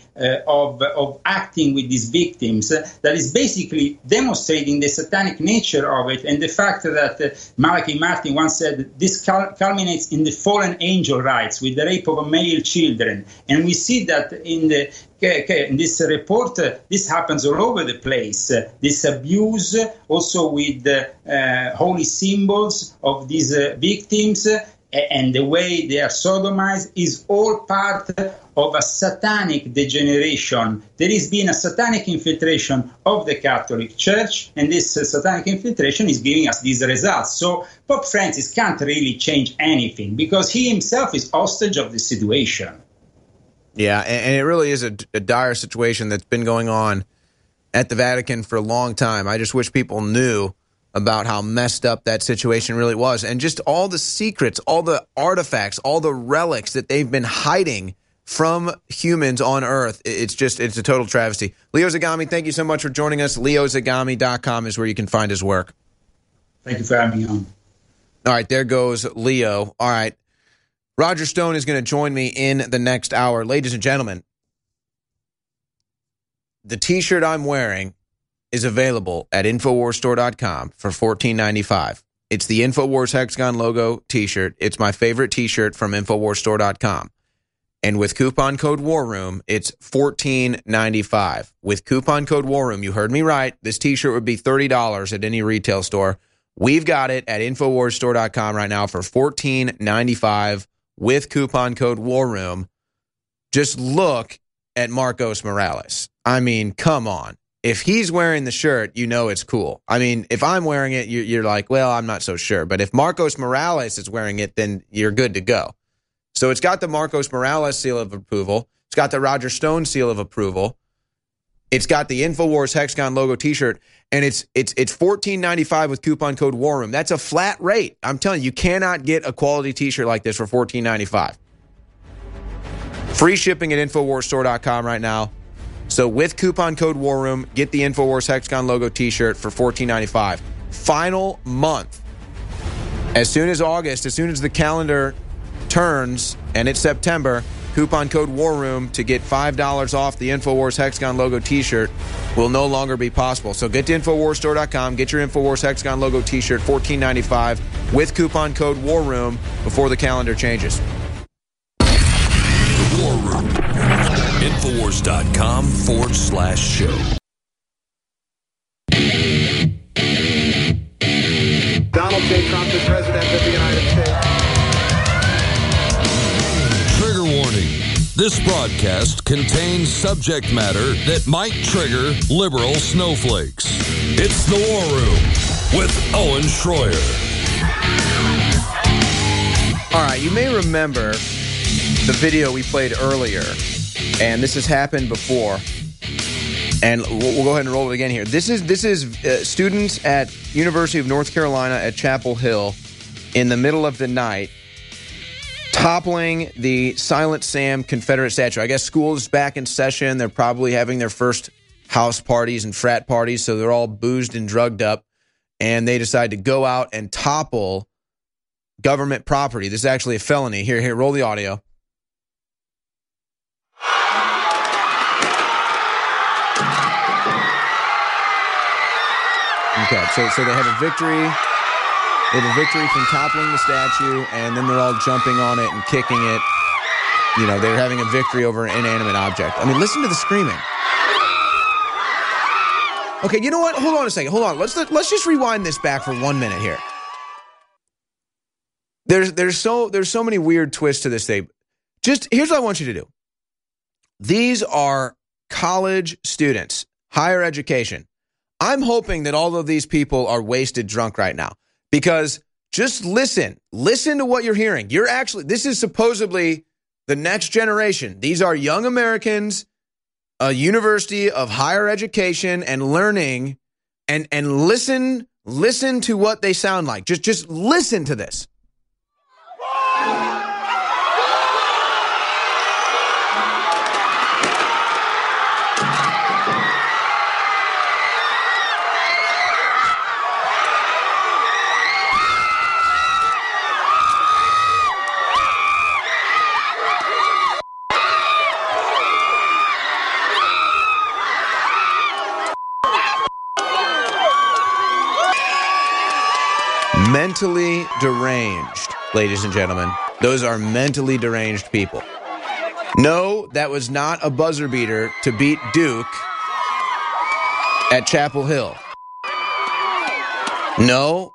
of acting with these victims that is basically demonstrating the satanic nature of it, and the fact that Malachi Martin once said this culminates in the fallen angel rites with the rape of male children. And we see that in this report, this happens all over the place. This abuse also with holy symbols of these victims, and the way they are sodomized is all part of a satanic degeneration. There has been a satanic infiltration of the Catholic Church, and this satanic infiltration is giving us these results. So Pope Francis can't really change anything because he himself is hostage of the situation. Yeah, and it really is a dire situation that's been going on at the Vatican for a long time. I just wish people knew about how messed up that situation really was, and just all the secrets, all the artifacts, all the relics that they've been hiding from humans on Earth. It's a total travesty. Leo Zagami, thank you so much for joining us. LeoZagami.com is where you can find his work. Thank you for having me on. All right, there goes Leo. All right, Roger Stone is going to join me in the next hour. Ladies and gentlemen, the T-shirt I'm wearing is available at InfoWarsStore.com for $14.95. It's the InfoWars Hexagon logo T-shirt. It's my favorite T-shirt from InfoWarsStore.com. And with coupon code WARROOM, it's $14.95. With coupon code WARROOM, you heard me right, this T-shirt would be $30 at any retail store. We've got it at InfoWarsStore.com right now for $14.95 with coupon code WARROOM. Just look at Marcos Morales. I mean, come on. If he's wearing the shirt, you know it's cool. I mean, if I'm wearing it, you're like, well, I'm not so sure. But if Marcos Morales is wearing it, then you're good to go. So it's got the Marcos Morales seal of approval. It's got the Roger Stone seal of approval. It's got the InfoWars Hexagon logo T-shirt. And it's $14.95 with coupon code WARROOM. That's a flat rate. I'm telling you, you cannot get a quality T-shirt like this for $14.95. Free shipping at InfoWarsStore.com right now. So with coupon code WARROOM, get the InfoWars Hexagon logo T-shirt for $14.95. Final month. As soon as the calendar turns and it's September, coupon code WARROOM to get $5 off the InfoWars Hexagon logo T-shirt will no longer be possible. So get to InfoWarsStore.com, get your InfoWars Hexagon logo T-shirt, $14.95 with coupon code WARROOM before the calendar changes. The War Room. Infowars.com/show. Donald J. Trump is President of the United States. Trigger warning. This broadcast contains subject matter that might trigger liberal snowflakes. It's The War Room with Owen Schroyer. All right, you may remember the video we played earlier, and this has happened before, and we'll go ahead and roll it again here. This is students at University of North Carolina at Chapel Hill in the middle of the night, toppling the Silent Sam Confederate statue. I guess school is back in session. They're probably having their first house parties and frat parties, so they're all boozed and drugged up, and they decide to go out and topple government property. This is actually a felony. Here, roll the audio. Okay, so they have a victory. They have a victory from toppling the statue, and then they're all jumping on it and kicking it. You know, they're having a victory over an inanimate object. I mean, listen to the screaming. Okay, you know what? Hold on a second. Hold on. Let's just rewind this back for 1 minute here. There's so many weird twists to this thing. Just here's what I want you to do. These are college students, higher education. I'm hoping that all of these people are wasted drunk right now, because just listen to what you're hearing. This is supposedly the next generation. These are young Americans, a university of higher education and learning, and listen to what they sound like. Just listen to this. Mentally deranged, ladies and gentlemen. Those are mentally deranged people. No, that was not a buzzer beater to beat Duke at Chapel Hill. No,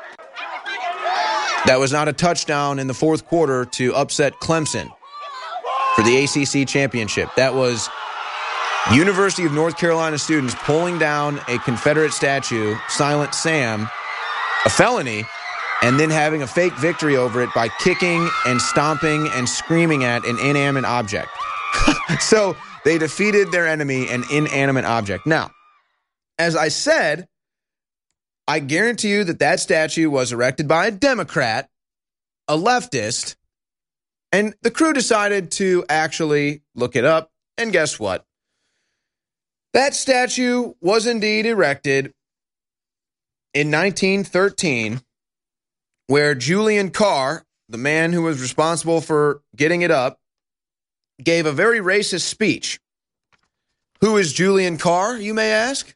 that was not a touchdown in the fourth quarter to upset Clemson for the ACC championship. That was University of North Carolina students pulling down a Confederate statue, Silent Sam, a felony, and then having a fake victory over it by kicking and stomping and screaming at an inanimate object. So they defeated their enemy, an inanimate object. Now, as I said, I guarantee you that statue was erected by a Democrat, a leftist, and the crew decided to actually look it up, and guess what? That statue was indeed erected in 1913, where Julian Carr, the man who was responsible for getting it up, gave a very racist speech. Who is Julian Carr, you may ask?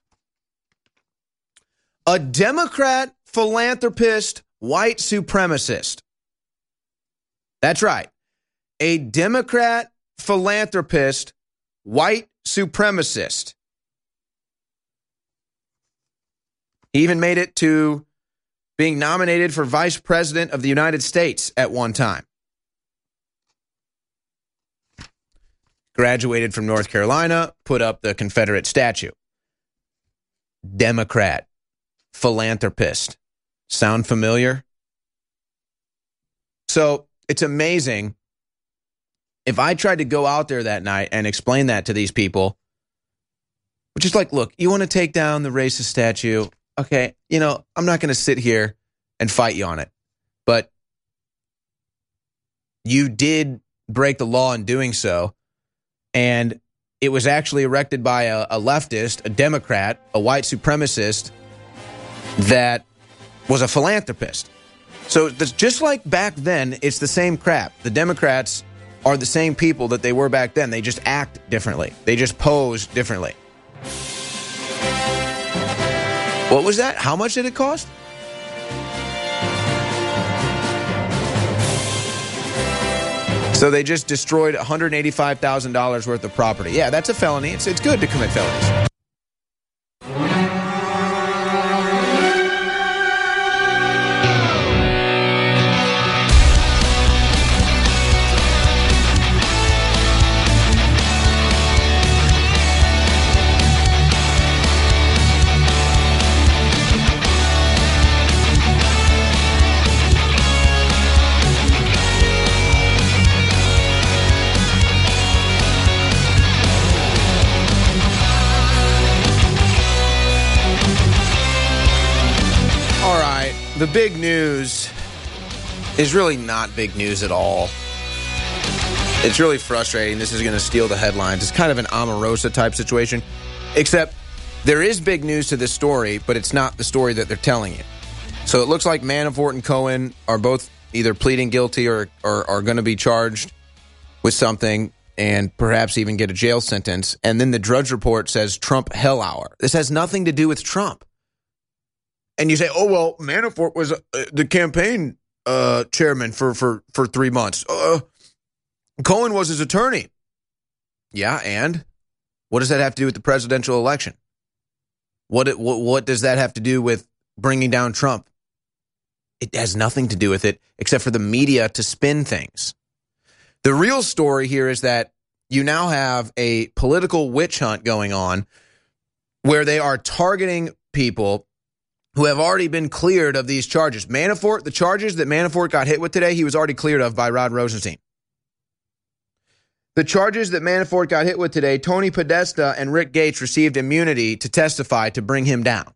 A Democrat philanthropist, white supremacist. That's right. A Democrat philanthropist, white supremacist. He even made it to being nominated for Vice President of the United States at one time. Graduated from North Carolina, put up the Confederate statue. Democrat, philanthropist. Sound familiar? So it's amazing. If I tried to go out there that night and explain that to these people, which is like, look, you want to take down the racist statue? Okay, I'm not going to sit here and fight you on it. But you did break the law in doing so. And it was actually erected by a leftist, a Democrat, a white supremacist that was a philanthropist. So just like back then, it's the same crap. The Democrats are the same people that they were back then. They just act differently. They just pose differently. What was that? How much did it cost? So they just destroyed $185,000 worth of property. Yeah, that's a felony. It's good to commit felonies. The big news is really not big news at all. It's really frustrating. This is going to steal the headlines. It's kind of an Omarosa type situation, except there is big news to this story, but it's not the story that they're telling you. So it looks like Manafort and Cohen are both either pleading guilty or are going to be charged with something and perhaps even get a jail sentence. And then the Drudge Report says Trump hell hour. This has nothing to do with Trump. And you say, oh, well, Manafort was the campaign chairman for 3 months. Cohen was his attorney. Yeah, and what does that have to do with the presidential election? What does that have to do with bringing down Trump? It has nothing to do with it except for the media to spin things. The real story here is that you now have a political witch hunt going on where they are targeting people who have already been cleared of these charges. Manafort, the charges that Manafort got hit with today, he was already cleared of by Rod Rosenstein. The charges that Manafort got hit with today, Tony Podesta and Rick Gates received immunity to testify to bring him down.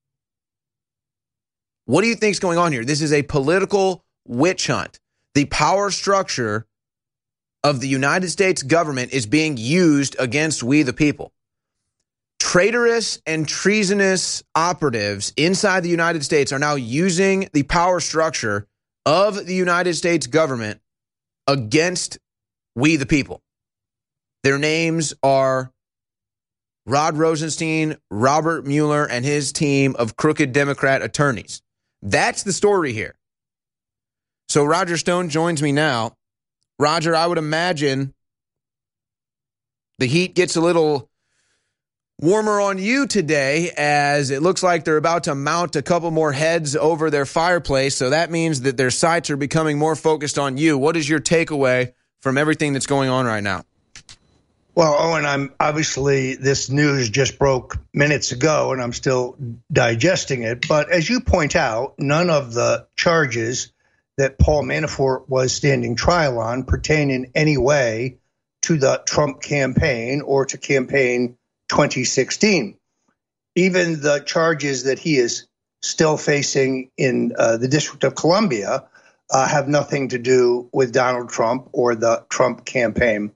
What do you think is going on here? This is a political witch hunt. The power structure of the United States government is being used against we the people. Traitorous and treasonous operatives inside the United States are now using the power structure of the United States government against we the people. Their names are Rod Rosenstein, Robert Mueller, and his team of crooked Democrat attorneys. That's the story here. So Roger Stone joins me now. Roger, I would imagine the heat gets a little warmer on you today as it looks like they're about to mount a couple more heads over their fireplace. So that means that their sights are becoming more focused on you. What is your takeaway from everything that's going on right now? Well, Owen, obviously this news just broke minutes ago and I'm still digesting it. But as you point out, none of the charges that Paul Manafort was standing trial on pertain in any way to the Trump campaign or to campaign 2016. Even the charges that he is still facing in the District of Columbia have nothing to do with Donald Trump or the Trump campaign.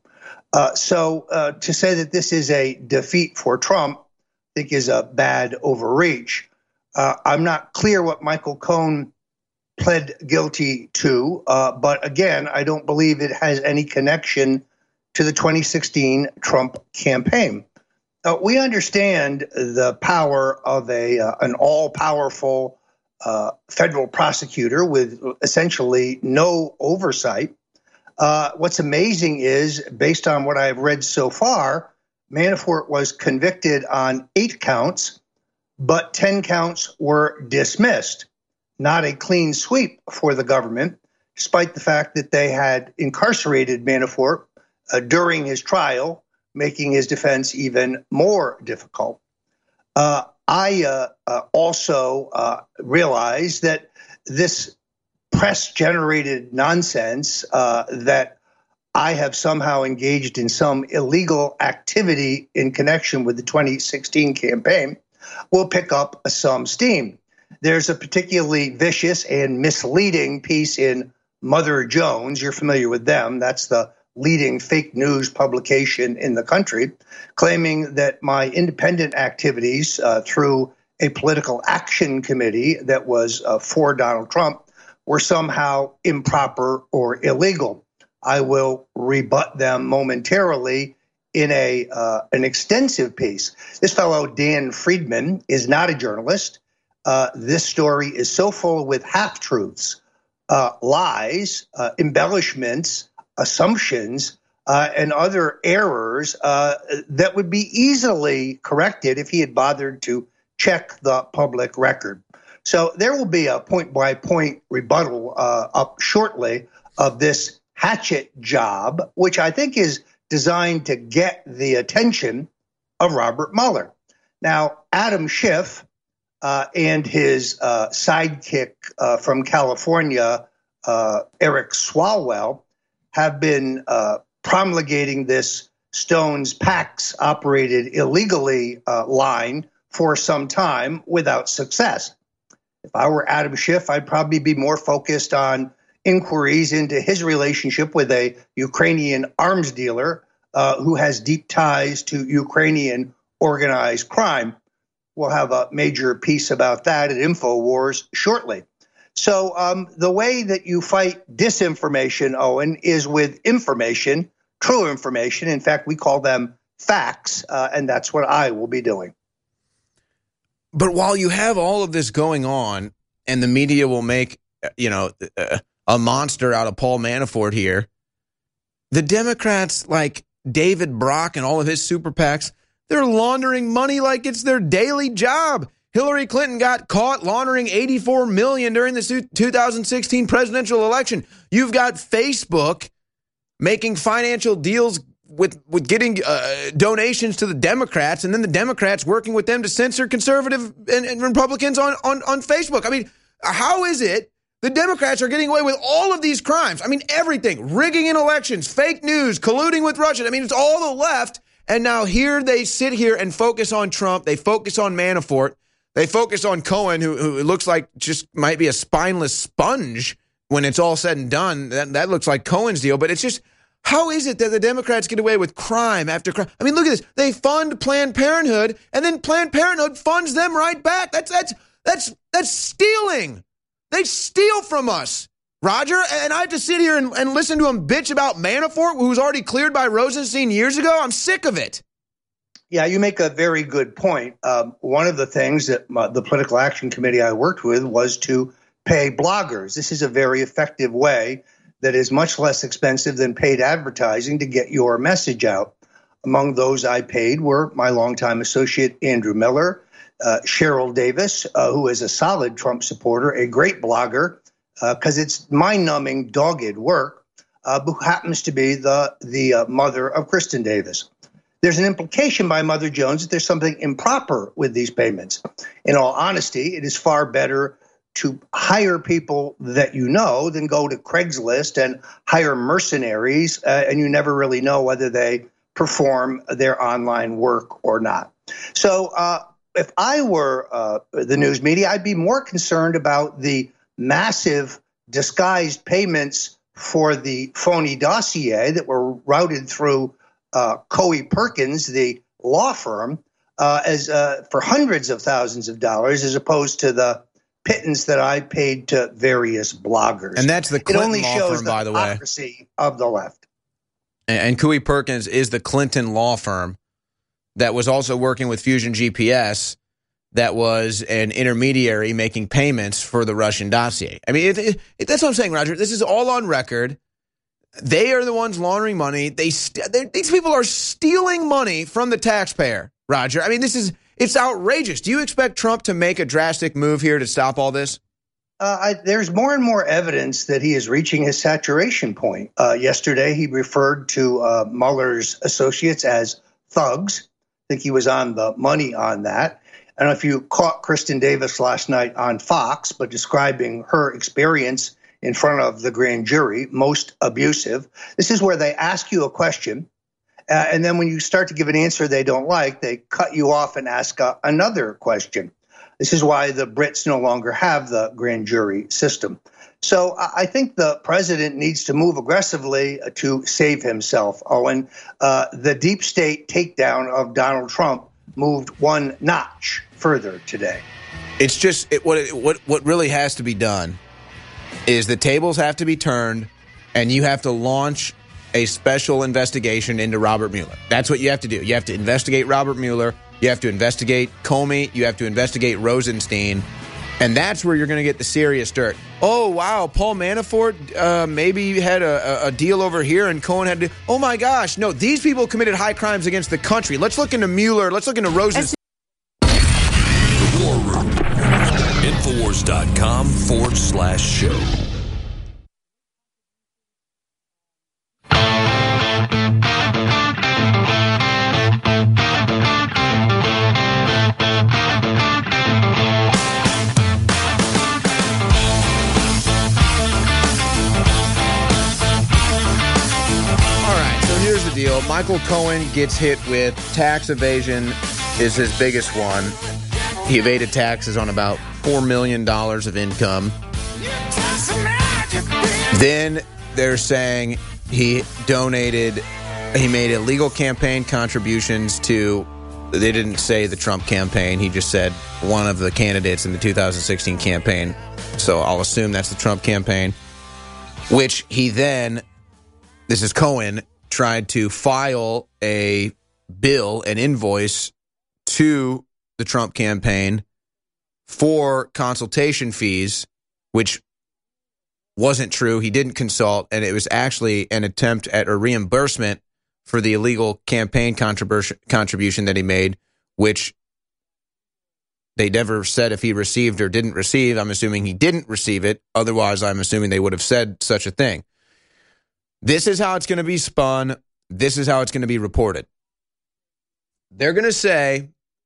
So to say that this is a defeat for Trump, I think is a bad overreach. I'm not clear what Michael Cohen pled guilty to, but again, I don't believe it has any connection to the 2016 Trump campaign. We understand the power of an all-powerful federal prosecutor with essentially no oversight. What's amazing is, based on what I've read so far, Manafort was convicted on 8 counts, but 10 counts were dismissed. Not a clean sweep for the government, despite the fact that they had incarcerated Manafort during his trial, making his defense even more difficult. I also realize that this press-generated nonsense that I have somehow engaged in some illegal activity in connection with the 2016 campaign will pick up some steam. There's a particularly vicious and misleading piece in Mother Jones. You're familiar with them. That's the leading fake news publication in the country, claiming that my independent activities through a political action committee that was for Donald Trump were somehow improper or illegal. I will rebut them momentarily in an extensive piece. This fellow, Dan Friedman, is not a journalist. This story is so full with half-truths, lies, embellishments, assumptions, and other errors that would be easily corrected if he had bothered to check the public record. So there will be a point-by-point rebuttal up shortly of this hatchet job, which I think is designed to get the attention of Robert Mueller. Now, Adam Schiff and his sidekick from California, Eric Swalwell, have been promulgating this Stone's PACs operated illegally line for some time without success. If I were Adam Schiff, I'd probably be more focused on inquiries into his relationship with a Ukrainian arms dealer who has deep ties to Ukrainian organized crime. We'll have a major piece about that at InfoWars shortly. So the way that you fight disinformation, Owen, is with information, true information. In fact, we call them facts, and that's what I will be doing. But while you have all of this going on, and the media will make, a monster out of Paul Manafort here, the Democrats, like David Brock and all of his super PACs, they're laundering money like it's their daily job. Hillary Clinton got caught laundering $84 million during the 2016 presidential election. You've got Facebook making financial deals with getting donations to the Democrats, and then the Democrats working with them to censor conservative and Republicans on Facebook. I mean, how is it the Democrats are getting away with all of these crimes? I mean, everything, rigging in elections, fake news, colluding with Russia. I mean, it's all the left. And now here they sit here and focus on Trump. They focus on Manafort. They focus on Cohen, who looks like just might be a spineless sponge when it's all said and done. That looks like Cohen's deal. But it's just, how is it that the Democrats get away with crime after crime? I mean, look at this. They fund Planned Parenthood, and then Planned Parenthood funds them right back. That's stealing. They steal from us, Roger. And I have to sit here and listen to him bitch about Manafort, who was already cleared by Rosenstein years ago. I'm sick of it. Yeah, you make a very good point. One of the things that the Political Action Committee I worked with was to pay bloggers. This is a very effective way that is much less expensive than paid advertising to get your message out. Among those I paid were my longtime associate Andrew Miller, Cheryl Davis, who is a solid Trump supporter, a great blogger, because it's mind-numbing, dogged work, who happens to be the mother of Kristen Davis. There's an implication by Mother Jones that there's something improper with these payments. In all honesty, it is far better to hire people that you know than go to Craigslist and hire mercenaries, and you never really know whether they perform their online work or not. So if I were the news media, I'd be more concerned about the massive disguised payments for the phony dossier that were routed through Coey Perkins, the law firm, as for hundreds of thousands of dollars, as opposed to the pittance that I paid to various bloggers. And that's the Clinton law firm, by the way. Hypocrisy of the left. And Coey Perkins is the Clinton law firm that was also working with Fusion GPS, that was an intermediary making payments for the Russian dossier. I mean, that's what I'm saying, Roger. This is all on record. They are the ones laundering money. These people are stealing money from the taxpayer, Roger. I mean, it's outrageous. Do you expect Trump to make a drastic move here to stop all this? There's more and more evidence that he is reaching his saturation point. Yesterday, he referred to Mueller's associates as thugs. I think he was on the money on that. I don't know if you caught Kristen Davis last night on Fox, but describing her experience in front of the grand jury, most abusive. This is where they ask you a question, and then when you start to give an answer they don't like, they cut you off and ask another question. This is why the Brits no longer have the grand jury system. So I think the president needs to move aggressively to save himself, Owen. The deep state takedown of Donald Trump moved one notch further today. It's just what really has to be done is the tables have to be turned, and you have to launch a special investigation into Robert Mueller. That's what you have to do. You have to investigate Robert Mueller. You have to investigate Comey. You have to investigate Rosenstein. And that's where you're going to get the serious dirt. Oh, wow, Paul Manafort maybe had a deal over here and Cohen had to. Oh, my gosh. No, these people committed high crimes against the country. Let's look into Mueller. Let's look into Rosenstein. The War Room. Infowars.com/show. Here's the deal. Michael Cohen gets hit with tax evasion is his biggest one. He evaded taxes on about $4 million of income. Then they're saying he made illegal campaign contributions to, they didn't say the Trump campaign, he just said one of the candidates in the 2016 campaign. So I'll assume that's the Trump campaign, which he then, this is Cohen, tried to file a bill, an invoice to the Trump campaign for consultation fees, which wasn't true. He didn't consult, and it was actually an attempt at a reimbursement for the illegal campaign contribution that he made, which they never said if he received or didn't receive. I'm assuming he didn't receive it. Otherwise, I'm assuming they would have said such a thing. This is how it's going to be spun. This is how it's going to be reported. They're going to say,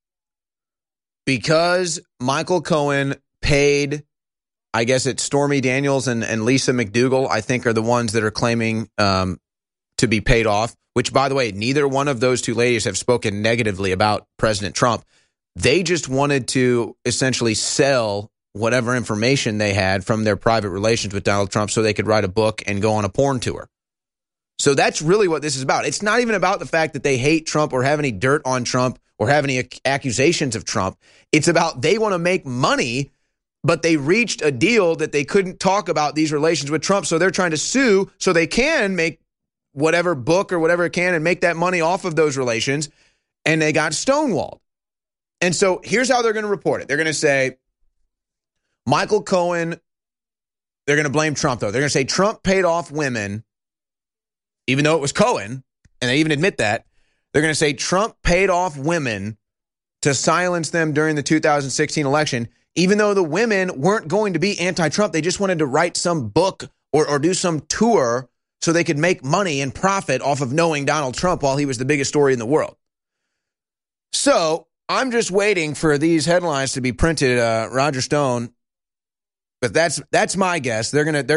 because Michael Cohen paid, I guess it's Stormy Daniels and Lisa McDougal, I think, are the ones that are claiming to be paid off, which, by the way, neither one of those two ladies have spoken negatively about President Trump. They just wanted to essentially sell whatever information they had from their private relations with Donald Trump so they could write a book and go on a porn tour. So that's really what this is about. It's not even about the fact that they hate Trump or have any dirt on Trump or have any accusations of Trump. It's about they want to make money, but they reached a deal that they couldn't talk about these relations with Trump, so they're trying to sue so they can make whatever book or whatever it can and make that money off of those relations, and they got stonewalled. And so here's how they're going to report it. They're going to say, Michael Cohen, they're going to blame Trump, though. They're going to say Trump paid off women, even though it was Cohen, and they even admit that. They're going to say Trump paid off women to silence them during the 2016 election, even though the women weren't going to be anti-Trump. They just wanted to write some book or do some tour so they could make money and profit off of knowing Donald Trump while he was the biggest story in the world. So I'm just waiting for these headlines to be printed, Roger Stone. But that's my guess. They're gonna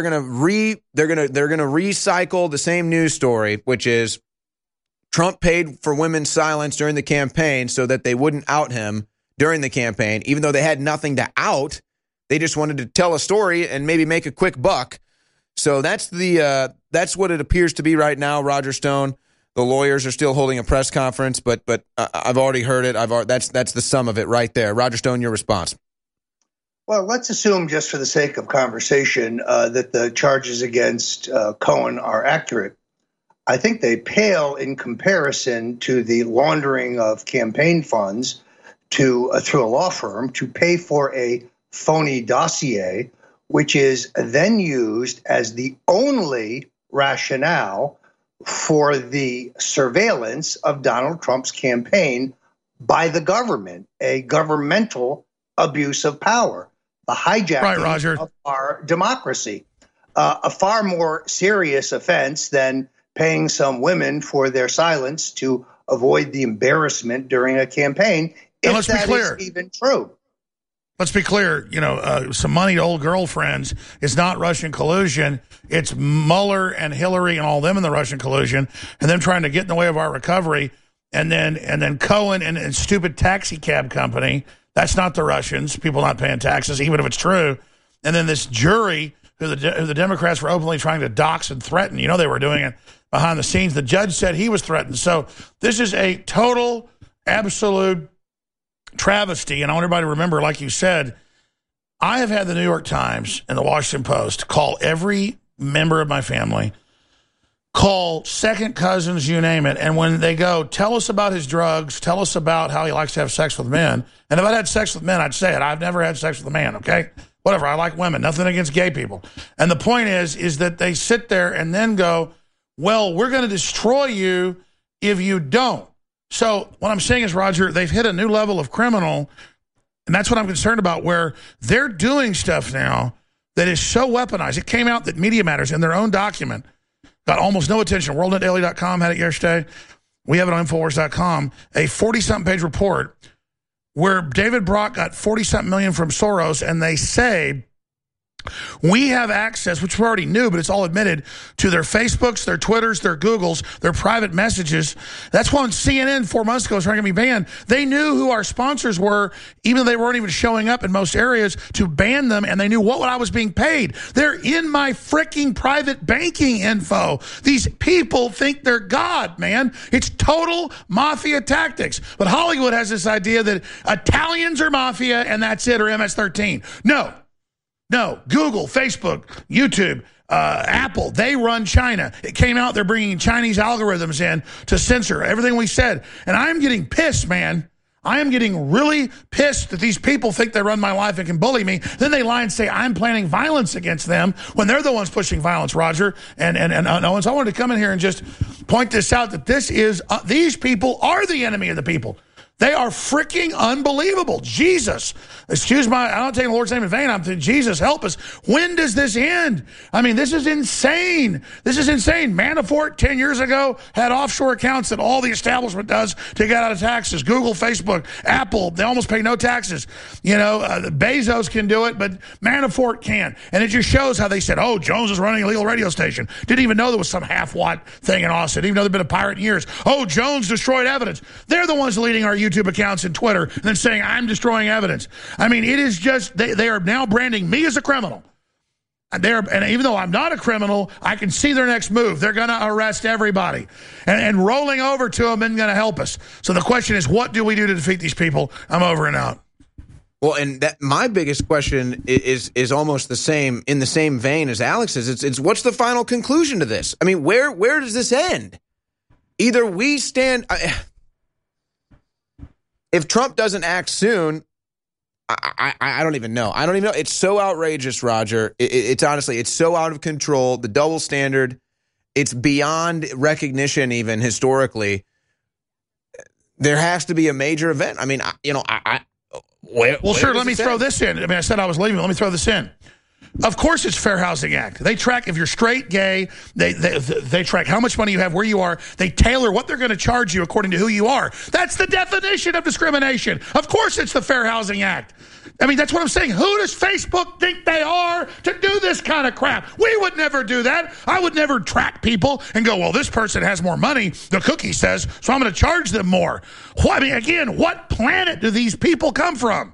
recycle the same news story, which is Trump paid for women's silence during the campaign so that they wouldn't out him during the campaign, even though they had nothing to out. They just wanted to tell a story and maybe make a quick buck. So that's what it appears to be right now, Roger Stone. The lawyers are still holding a press conference, but I've already heard it. That's the sum of it right there. Roger Stone, your response. Well, let's assume, just for the sake of conversation, that the charges against Cohen are accurate. I think they pale in comparison to the laundering of campaign funds through a law firm to pay for a phony dossier, which is then used as the only rationale for the surveillance of Donald Trump's campaign by the government, a governmental abuse of power, the hijacking of our democracy, a far more serious offense than paying some women for their silence to avoid the embarrassment during a campaign, if that is even true. Let's be clear, some money to old girlfriends is not Russian collusion. It's Mueller and Hillary and all them in the Russian collusion, and them trying to get in the way of our recovery. And then Cohen and stupid taxi cab company, that's not the Russians, people not paying taxes, even if it's true. And then this jury, who the Democrats were openly trying to dox and threaten. They were doing it behind the scenes. The judge said he was threatened. So this is a total, absolute travesty, and I want everybody to remember, like you said, I have had the New York Times and the Washington Post call every member of my family, call second cousins, you name it, and when they go, tell us about his drugs, tell us about how he likes to have sex with men, and if I'd had sex with men, I'd say it. I've never had sex with a man, okay? Whatever, I like women, nothing against gay people. And the point is that they sit there and then go, well, we're going to destroy you if you don't. So what I'm saying is, Roger, they've hit a new level of criminal, and that's what I'm concerned about, where they're doing stuff now that is so weaponized. It came out that Media Matters, in their own document, got almost no attention. WorldNetDaily.com had it yesterday. We have it on Infowars.com. A 40-something page report where David Brock got 40-something million from Soros, and they say We have access, which we already knew, but it's all admitted, to their Facebooks, their Twitters, their Googles, their private messages. That's why when CNN 4 months ago was trying to get me banned, they knew who our sponsors were, even though they weren't even showing up in most areas, to ban them, and they knew what I was being paid. They're in my freaking private banking info. These people think they're God, man. It's total mafia tactics. But Hollywood has this idea that Italians are mafia and that's it, or MS-13. No, Google, Facebook, YouTube, Apple, they run China. It came out, they're bringing Chinese algorithms in to censor everything we said. And I'm getting pissed, man. I am getting really pissed that these people think they run my life and can bully me. Then they lie and say I'm planning violence against them when they're the ones pushing violence, Roger and Owen. So I wanted to come in here and just point this out, that this is, these people are the enemy of the people. They are freaking unbelievable. Jesus, excuse my, I don't take the Lord's name in vain. I'm saying, Jesus, help us. When does this end? I mean, this is insane. This is insane. Manafort 10 years ago had offshore accounts that all the establishment does to get out of taxes. Google, Facebook, Apple, they almost pay no taxes. You know, Bezos can do it, but Manafort can't. And it just shows how they said, oh, Jones is running a legal radio station. Didn't even know there was some half-watt thing in Austin. Didn't even know there'd been a pirate in years. Oh, Jones destroyed evidence. They're the ones leading our YouTube accounts and Twitter and then saying I'm destroying evidence. I mean, it is just, they are now branding me as a criminal. And even though I'm not a criminal, I can see their next move. They're going to arrest everybody. And rolling over to them isn't going to help us. So the question is, what do we do to defeat these people? I'm over and out. Well, and my biggest question is almost the same, in the same vein as Alex's. It's what's the final conclusion to this? I mean, where does this end? Either we stand... If Trump doesn't act soon, I don't even know. I don't even know. It's so outrageous, Roger. It's honestly, it's so out of control. The double standard, it's beyond recognition even historically. There has to be a major event. I mean, well, sure, let me throw this in. I mean, I said I was leaving. Let me throw this in. Of course it's Fair Housing Act. They track if you're straight, gay, they track how much money you have, where you are. They tailor what they're going to charge you according to who you are. That's the definition of discrimination. Of course it's the Fair Housing Act. I mean, that's what I'm saying. Who does Facebook think they are to do this kind of crap? We would never do that. I would never track people and go, well, this person has more money, the cookie says, so I'm going to charge them more. I mean, again, what planet do these people come from?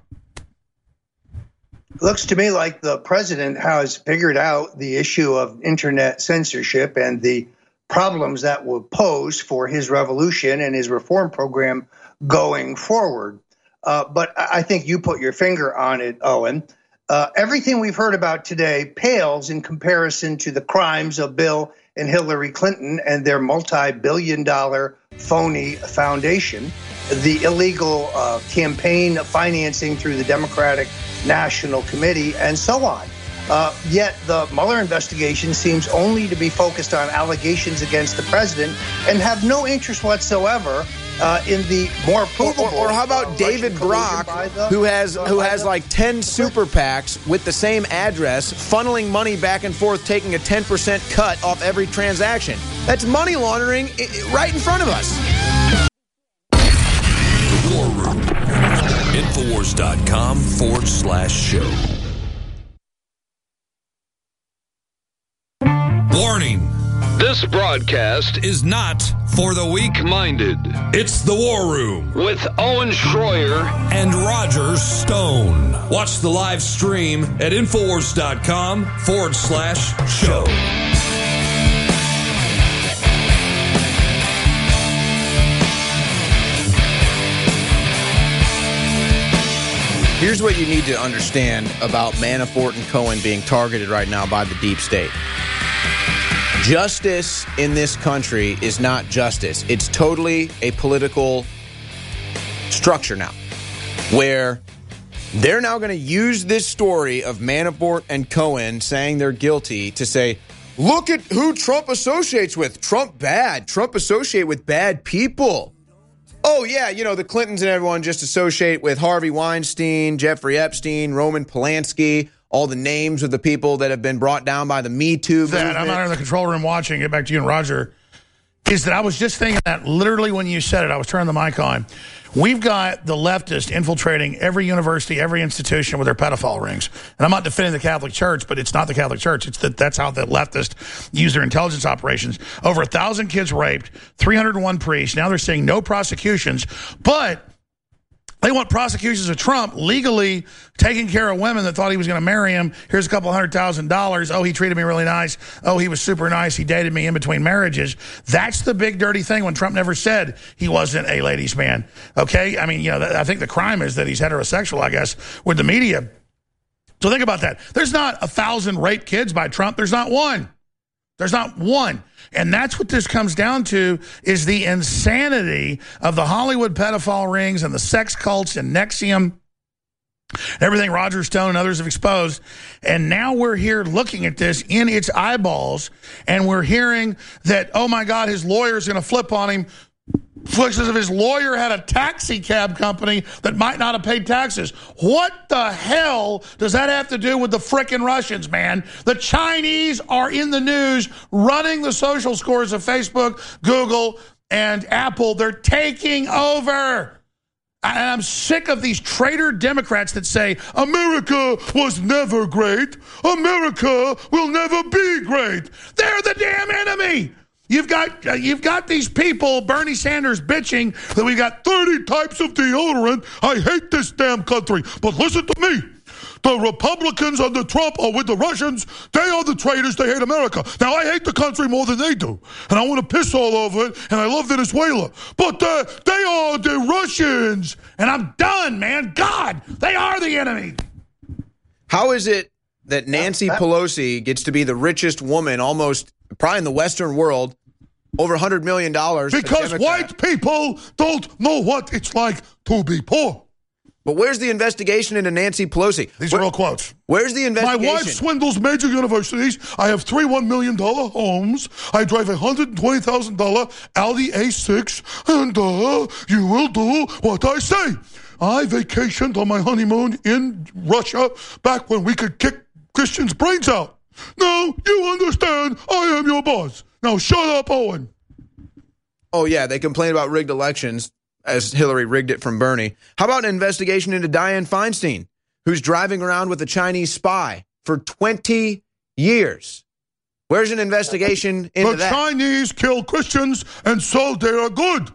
Looks to me like the president has figured out the issue of internet censorship and the problems that will pose for his revolution and his reform program going forward. But I think you put your finger on it, Owen. Everything we've heard about today pales in comparison to the crimes of Bill and Hillary Clinton and their multi-billion-dollar phony foundation, the illegal campaign financing through the Democratic National Committee, and so on. Yet the Mueller investigation seems only to be focused on allegations against the president and have no interest whatsoever in the more provable. Or how about David Brock, who has like 10 super PACs with the same address, funneling money back and forth, taking a 10% cut off every transaction. That's money laundering right in front of us. The War Room. Infowars.com/show. Warning. This broadcast is not for the weak-minded. It's The War Room with Owen Schroyer and Roger Stone. Watch the live stream at Infowars.com/show. Here's what you need to understand about Manafort and Cohen being targeted right now by the deep state. Justice in this country is not justice. It's totally a political structure now, where they're now going to use this story of Manafort and Cohen saying they're guilty to say, look at who Trump associates with. Trump bad. Trump associate with bad people. Oh, yeah, you know, the Clintons and everyone just associate with Harvey Weinstein, Jeffrey Epstein, Roman Polanski, all the names of the people that have been brought down by the Me Too movement. I'm out in the control room watching, get back to you and Roger, is that I was just thinking that literally when you said it, I was turning the mic on. We've got the leftists infiltrating every university, every institution with their pedophile rings. And I'm not defending the Catholic Church, but it's not the Catholic Church. That's how the leftists use their intelligence operations. Over 1,000 kids raped, 301 priests. Now they're saying no prosecutions, but they want prosecutions of Trump legally taking care of women that thought he was going to marry him. Here's a couple $100,000. Oh, he treated me really nice. Oh, he was super nice. He dated me in between marriages. That's the big dirty thing when Trump never said he wasn't a ladies' man. Okay? I mean, I think the crime is that he's heterosexual, I guess, with the media. So think about that. There's not 1,000 raped kids by Trump. There's not one. There's not one. And that's what this comes down to, is the insanity of the Hollywood pedophile rings and the sex cults and NXIVM, everything Roger Stone and others have exposed. And now we're here looking at this in its eyeballs, and we're hearing that, oh my God, his lawyer's going to flip on him. Because if his lawyer had a taxi cab company that might not have paid taxes. What the hell does that have to do with the frickin' Russians, man? The Chinese are in the news running the social scores of Facebook, Google, and Apple. They're taking over. And I'm sick of these traitor Democrats that say, America was never great. America will never be great. They're the damn enemy. You've got these people, Bernie Sanders, bitching that we've got 30 types of deodorant. I hate this damn country. But listen to me. The Republicans under Trump are with the Russians. They are the traitors. They hate America. Now, I hate the country more than they do. And I want to piss all over it. And I love Venezuela. But they are the Russians. And I'm done, man. God, they are the enemy. How is it that Nancy Pelosi gets to be the richest woman almost probably in the Western world, over $100 million? Because white people don't know what it's like to be poor. But where's the investigation into Nancy Pelosi? These are real quotes. Where's the investigation? My wife swindles major universities. I have 3 $1 million homes. I drive a $120,000 Audi A6, and you will do what I say. I vacationed on my honeymoon in Russia back when we could kick Christians' brains out. Now, you understand, I am your boss. Now, shut up, Owen. Oh, yeah, they complain about rigged elections, as Hillary rigged it from Bernie. How about an investigation into Dianne Feinstein, who's driving around with a Chinese spy for 20 years? Where's an investigation into that? The Chinese kill Christians, and so they are good.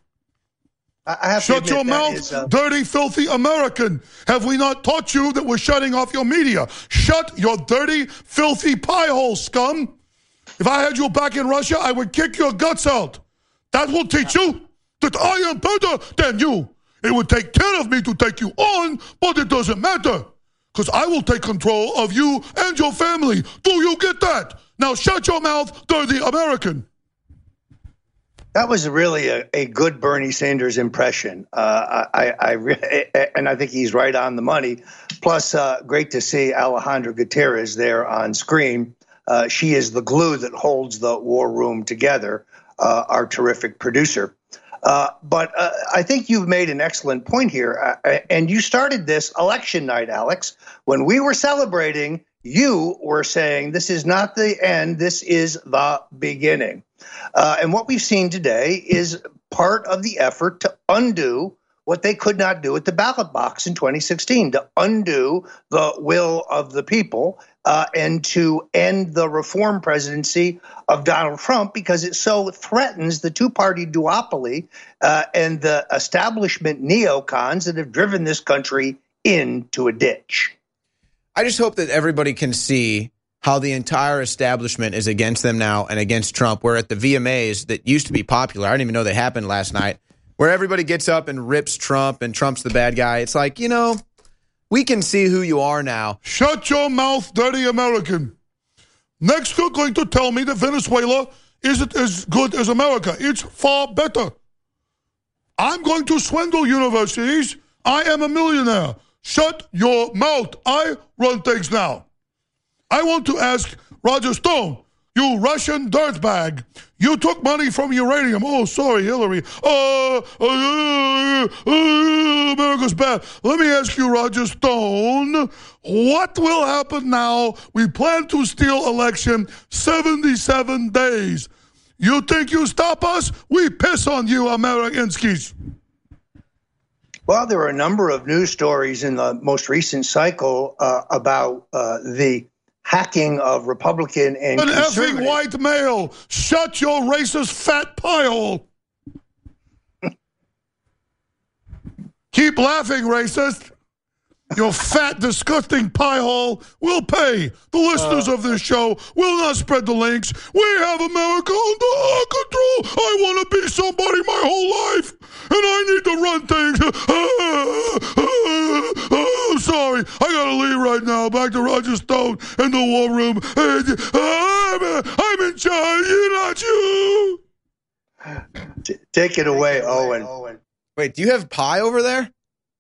Shut your mouth, dirty, filthy American. Have we not taught you that we're shutting off your media? Shut your dirty, filthy pie hole, scum. If I had you back in Russia, I would kick your guts out. That will teach you that I am better than you. It would take 10 of me to take you on, but it doesn't matter. Because I will take control of you and your family. Do you get that? Now shut your mouth, dirty American. That was really a good Bernie Sanders impression. And I think he's right on the money. Plus, great to see Alejandra Gutierrez there on screen. She is the glue that holds the war room together, our terrific producer. But I think you've made an excellent point here. And you started this election night, Alex. When we were celebrating, you were saying this is not the end, this is the beginning. And what we've seen today is part of the effort to undo what they could not do at the ballot box in 2016, to undo the will of the people and to end the reform presidency of Donald Trump, because it so threatens the two-party duopoly and the establishment neocons that have driven this country into a ditch. I just hope that everybody can see how the entire establishment is against them now and against Trump. We're at the VMAs that used to be popular. I didn't even know they happened last night, where everybody gets up and rips Trump and Trump's the bad guy. It's like, we can see who you are now. Shut your mouth, dirty American. Next, you're going to tell me that Venezuela isn't as good as America. It's far better. I'm going to swindle universities. I am a millionaire. Shut your mouth. I run things now. I want to ask Roger Stone, you Russian dirtbag. You took money from uranium. Oh, sorry, Hillary. America's bad. Let me ask you, Roger Stone, what will happen now? We plan to steal election 77 days. You think you stop us? We piss on you, Americanskis. Well, there are a number of news stories in the most recent cycle about the hacking of Republican and conservative. Effing white male, shut your racist fat pie hole. Keep laughing, racist. Your fat, disgusting pie hole will pay. The listeners of this show will not spread the links. We have America under our control. I want to be somebody my whole life, and I need to run things. I'm sorry. I got to leave right now. Back to Roger Stone in the war room. I'm in charge. You're not you. Take it away, Owen. Wait, do you have pie over there?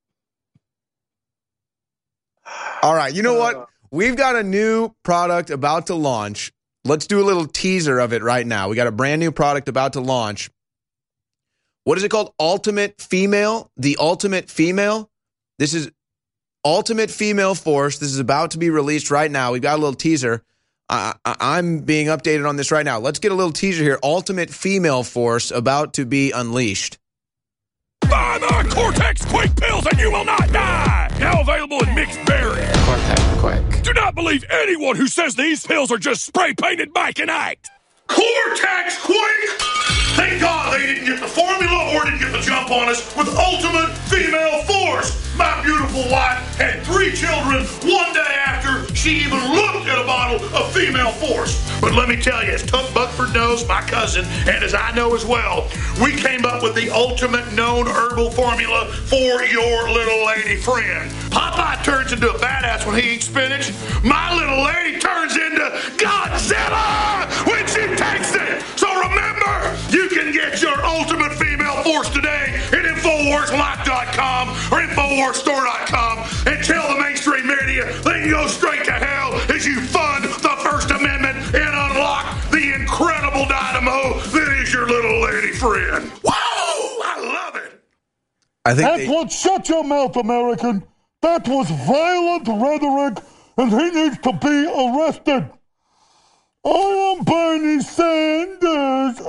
All right, you know what? We've got a new product about to launch. Let's do a little teaser of it right now. We got a brand new product about to launch. What is it called? Ultimate Female? The Ultimate Female? This is Ultimate Female Force. This is about to be released right now. We've got a little teaser. I'm being updated on this right now. Let's get a little teaser here. Ultimate Female Force about to be unleashed. Buy the Cortex Quick pills and you will not die! Now available in mixed berry. Cortex Quick. Do not believe anyone who says these pills are just spray-painted Mike and Ike. Cortex Quick! Thank God they didn't get the formula or didn't get the jump on us with Ultimate Female Force. My beautiful wife had 3 children one day after she even looked at a bottle of Female Force. But let me tell you, as Tuck Buckford knows, my cousin, and as I know as well, we came up with the ultimate known herbal formula for your little lady friend. Popeye turns into a badass when he eats spinach. My little lady turns into Godzilla when she takes it. So remember, you can get your Ultimate Female Force today at InfoWarsLife.com or InfoWarsStore.com and tell the mainstream media they can go straight to hell as you fund the First Amendment and unlock the incredible dynamo that is your little lady friend. Whoa! I love it. Shut your mouth, American. That was violent rhetoric, and he needs to be arrested. I am Bernie Sanders.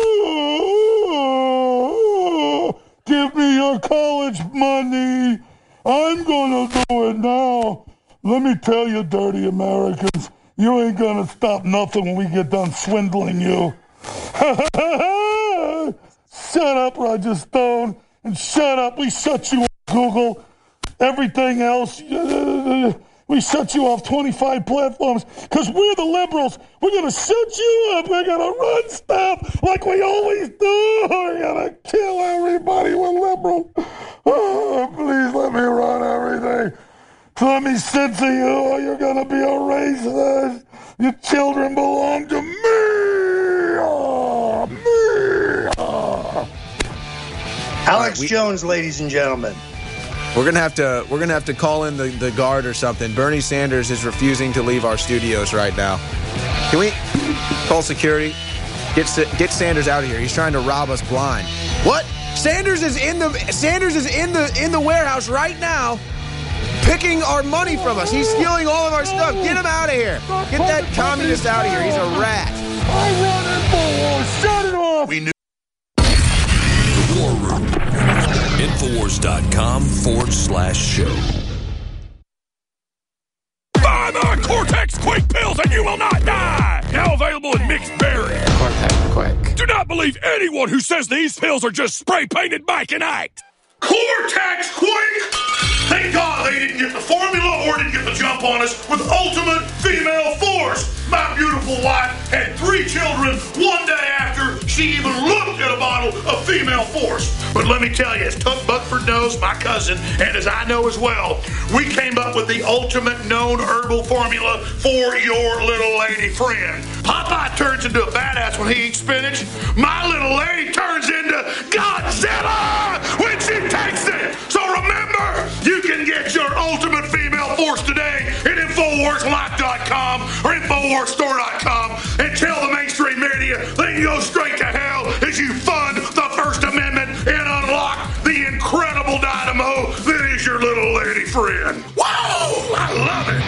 Ooh, give me your college money. I'm going to do it now. Let me tell you, dirty Americans, you ain't going to stop nothing when we get done swindling you. Shut up, Roger Stone, and shut up. We shut you off Google. Everything else, we shut you off 25 platforms because we're the liberals. We're going to shut you up. We're going to run stuff like we always do. We're going to kill everybody with liberal. Oh, please let me run everything. Let me censor you or you're going to be a racist. Your children belong to me. Alex Jones, ladies and gentlemen. We're gonna have to call in the guard or something. Bernie Sanders is refusing to leave our studios right now. Can we call security? Get Sanders out of here. He's trying to rob us blind. What? Sanders is in the warehouse right now, picking our money from us. He's stealing all of our stuff. Get him out of here. Get that communist out of here. He's a rat. I run InfoWars. Shut it off. We knew. The War Room. Infowars.com/show. Buy the Cortex Quick pills and you will not die! Now available in mixed berry. Cortex Quick. Do not believe anyone who says these pills are just spray-painted Mike and Ike. Cortex Quick! Thank God they didn't get the formula or didn't get the jump on us with Ultimate Female Force. My beautiful wife had 3 children one day after she even looked at a bottle of Female Force. But let me tell you, as Tuck Buckford knows, my cousin, and as I know as well, we came up with the ultimate known herbal formula for your little lady friend. Popeye turns into a badass when he eats spinach. My little lady turns into Godzilla when she takes it. So remember, you can get your Ultimate Female Force today at InfoWarsLife.com or InfoWarsStore.com and tell the mainstream media they can go straight to hell as you fund the First Amendment and unlock the incredible dynamo that is your little lady friend. Whoa! I love it.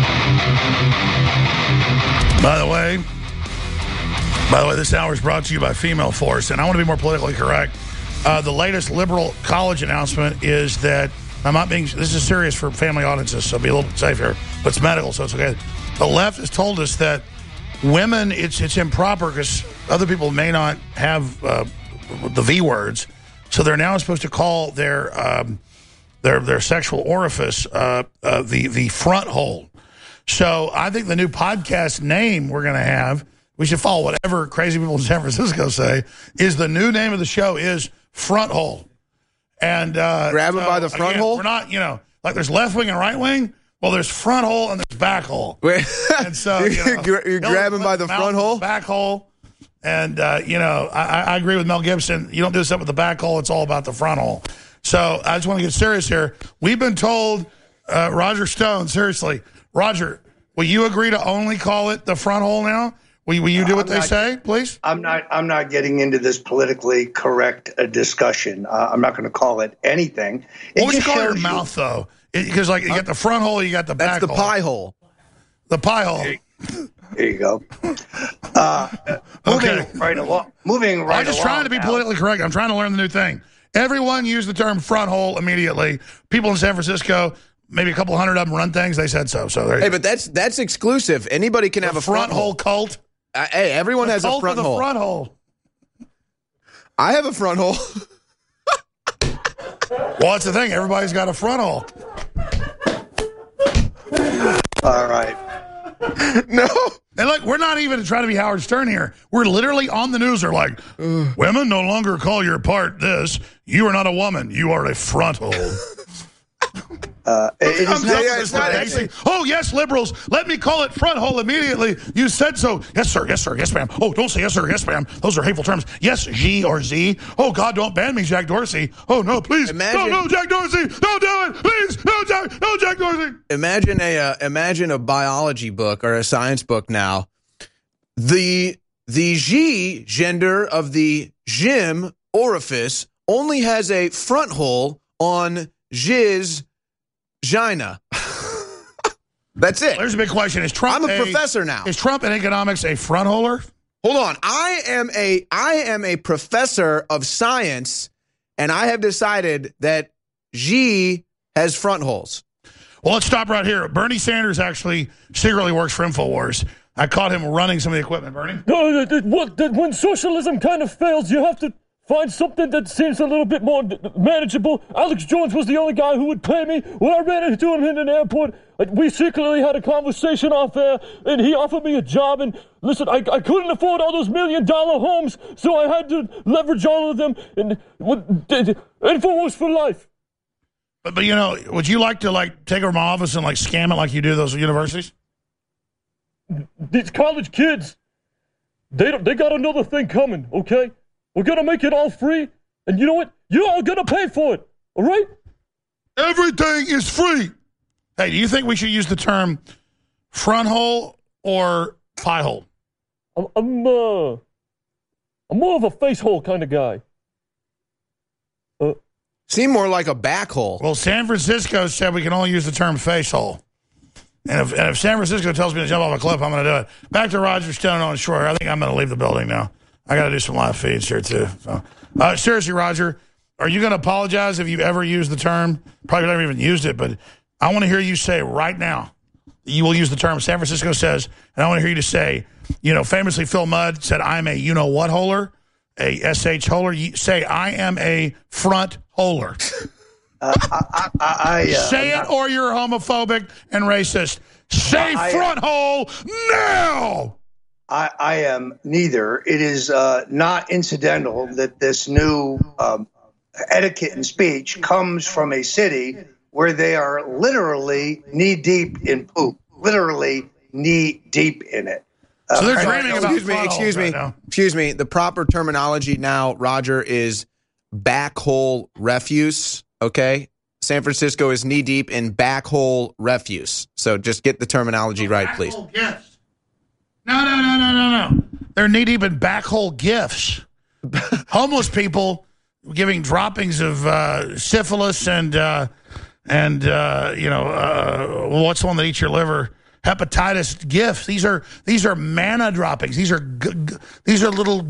By the way, this hour is brought to you by Female Force, and I want to be more politically correct. The latest liberal college announcement is that, I'm not being, this is serious for family audiences, so be a little safe here, but it's medical, so it's okay. The left has told us that women, it's improper because other people may not have the V words, so they're now supposed to call their sexual orifice the front hole. So I think the new podcast name we're going to have, we should follow whatever crazy people in San Francisco say, is the new name of the show is Front Hole. And grab him by the front hole? We're not, like there's left wing and right wing. Well, there's front hole and there's back hole. And so, you're grabbing by the front hole? Back hole. And, I agree with Mel Gibson. You don't do this up with the back hole. It's all about the front hole. So I just want to get serious here. We've been told, Roger Stone, seriously, Roger, will you agree to only call it the front hole now? Will you do what they say, please? I'm not getting into this politically correct discussion. I'm not going to call it anything. What would you call your mouth, though? Because, you got the front hole, you got the back hole. That's the pie hole. The pie hole. There you go. Moving right I'm just trying to be politically correct. I'm trying to learn the new thing. Everyone used the term front hole immediately. People in San Francisco, maybe a couple hundred of them run things. They said so. Hey, but that's exclusive. Anybody can have a front hole cult. Hey, everyone has a front hole. Front hole. I have a front hole. Well, that's the thing. Everybody's got a front hole. All right. No. And look, we're not even trying to be Howard Stern here. We're literally on the news. They're like, women no longer call your part this. You are not a woman. You are a front hole. Oh, yes, liberals. Let me call it front hole immediately. You said so. Yes, sir. Yes, sir. Yes, ma'am. Oh, don't say yes, sir. Yes, ma'am. Those are hateful terms. Yes, G or Z. Oh, God, don't ban me, Jack Dorsey. Oh, no, please. No, Jack Dorsey. Don't do it. Please. No, Jack Dorsey. Imagine a biology book or a science book now. The G gender of the Jim orifice only has a front hole on Jizz Gina. That's it. There's a big question. Is Trump? I'm a professor now. Is Trump in economics a front holer? Hold on. I am a professor of science, and I have decided that G has front holes. Well, let's stop right here. Bernie Sanders actually secretly works for InfoWars. I caught him running some of the equipment, Bernie. When socialism kind of fails, you have to find something that seems a little bit more manageable. Alex Jones was the only guy who would pay me. When I ran into him in an airport, we secretly had a conversation off air, and he offered me a job. And listen, I couldn't afford all those $1 million homes, so I had to leverage all of them. And InfoWars for life. But would you like to take over my office and scam it like you do those universities? These college kids, they got another thing coming. Okay. We're going to make it all free, and you know what? You're all going to pay for it, all right? Everything is free. Hey, do you think we should use the term front hole or pie hole? I'm more of a face hole kind of guy. Seem more like a back hole. Well, San Francisco said we can only use the term face hole. And if San Francisco tells me to jump off a cliff, I'm going to do it. Back to Roger Stone on shore. I think I'm going to leave the building now. I got to do some live feeds here, too. So, seriously, Roger, are you going to apologize if you ever use the term? Probably never even used it, but I want to hear you say right now you will use the term San Francisco says, and I want to hear you to say, famously Phil Mudd said, I'm a you-know-what holer, a SH holer. You say, I am a front holer. Say it or you're homophobic and racist. Say front hole now! I am neither. It is not incidental that this new etiquette in speech comes from a city where they are literally knee-deep in poop, literally knee-deep in it. So they're dreaming about Excuse me. The proper terminology now, Roger, is backhole refuse, okay? San Francisco is knee-deep in backhole refuse. So just get the terminology right, please. Yes. No. They're knee-deep in backhole gifts. Homeless people giving droppings of syphilis and what's the one that eats your liver? hepatitis gifts. These are manna droppings. These are little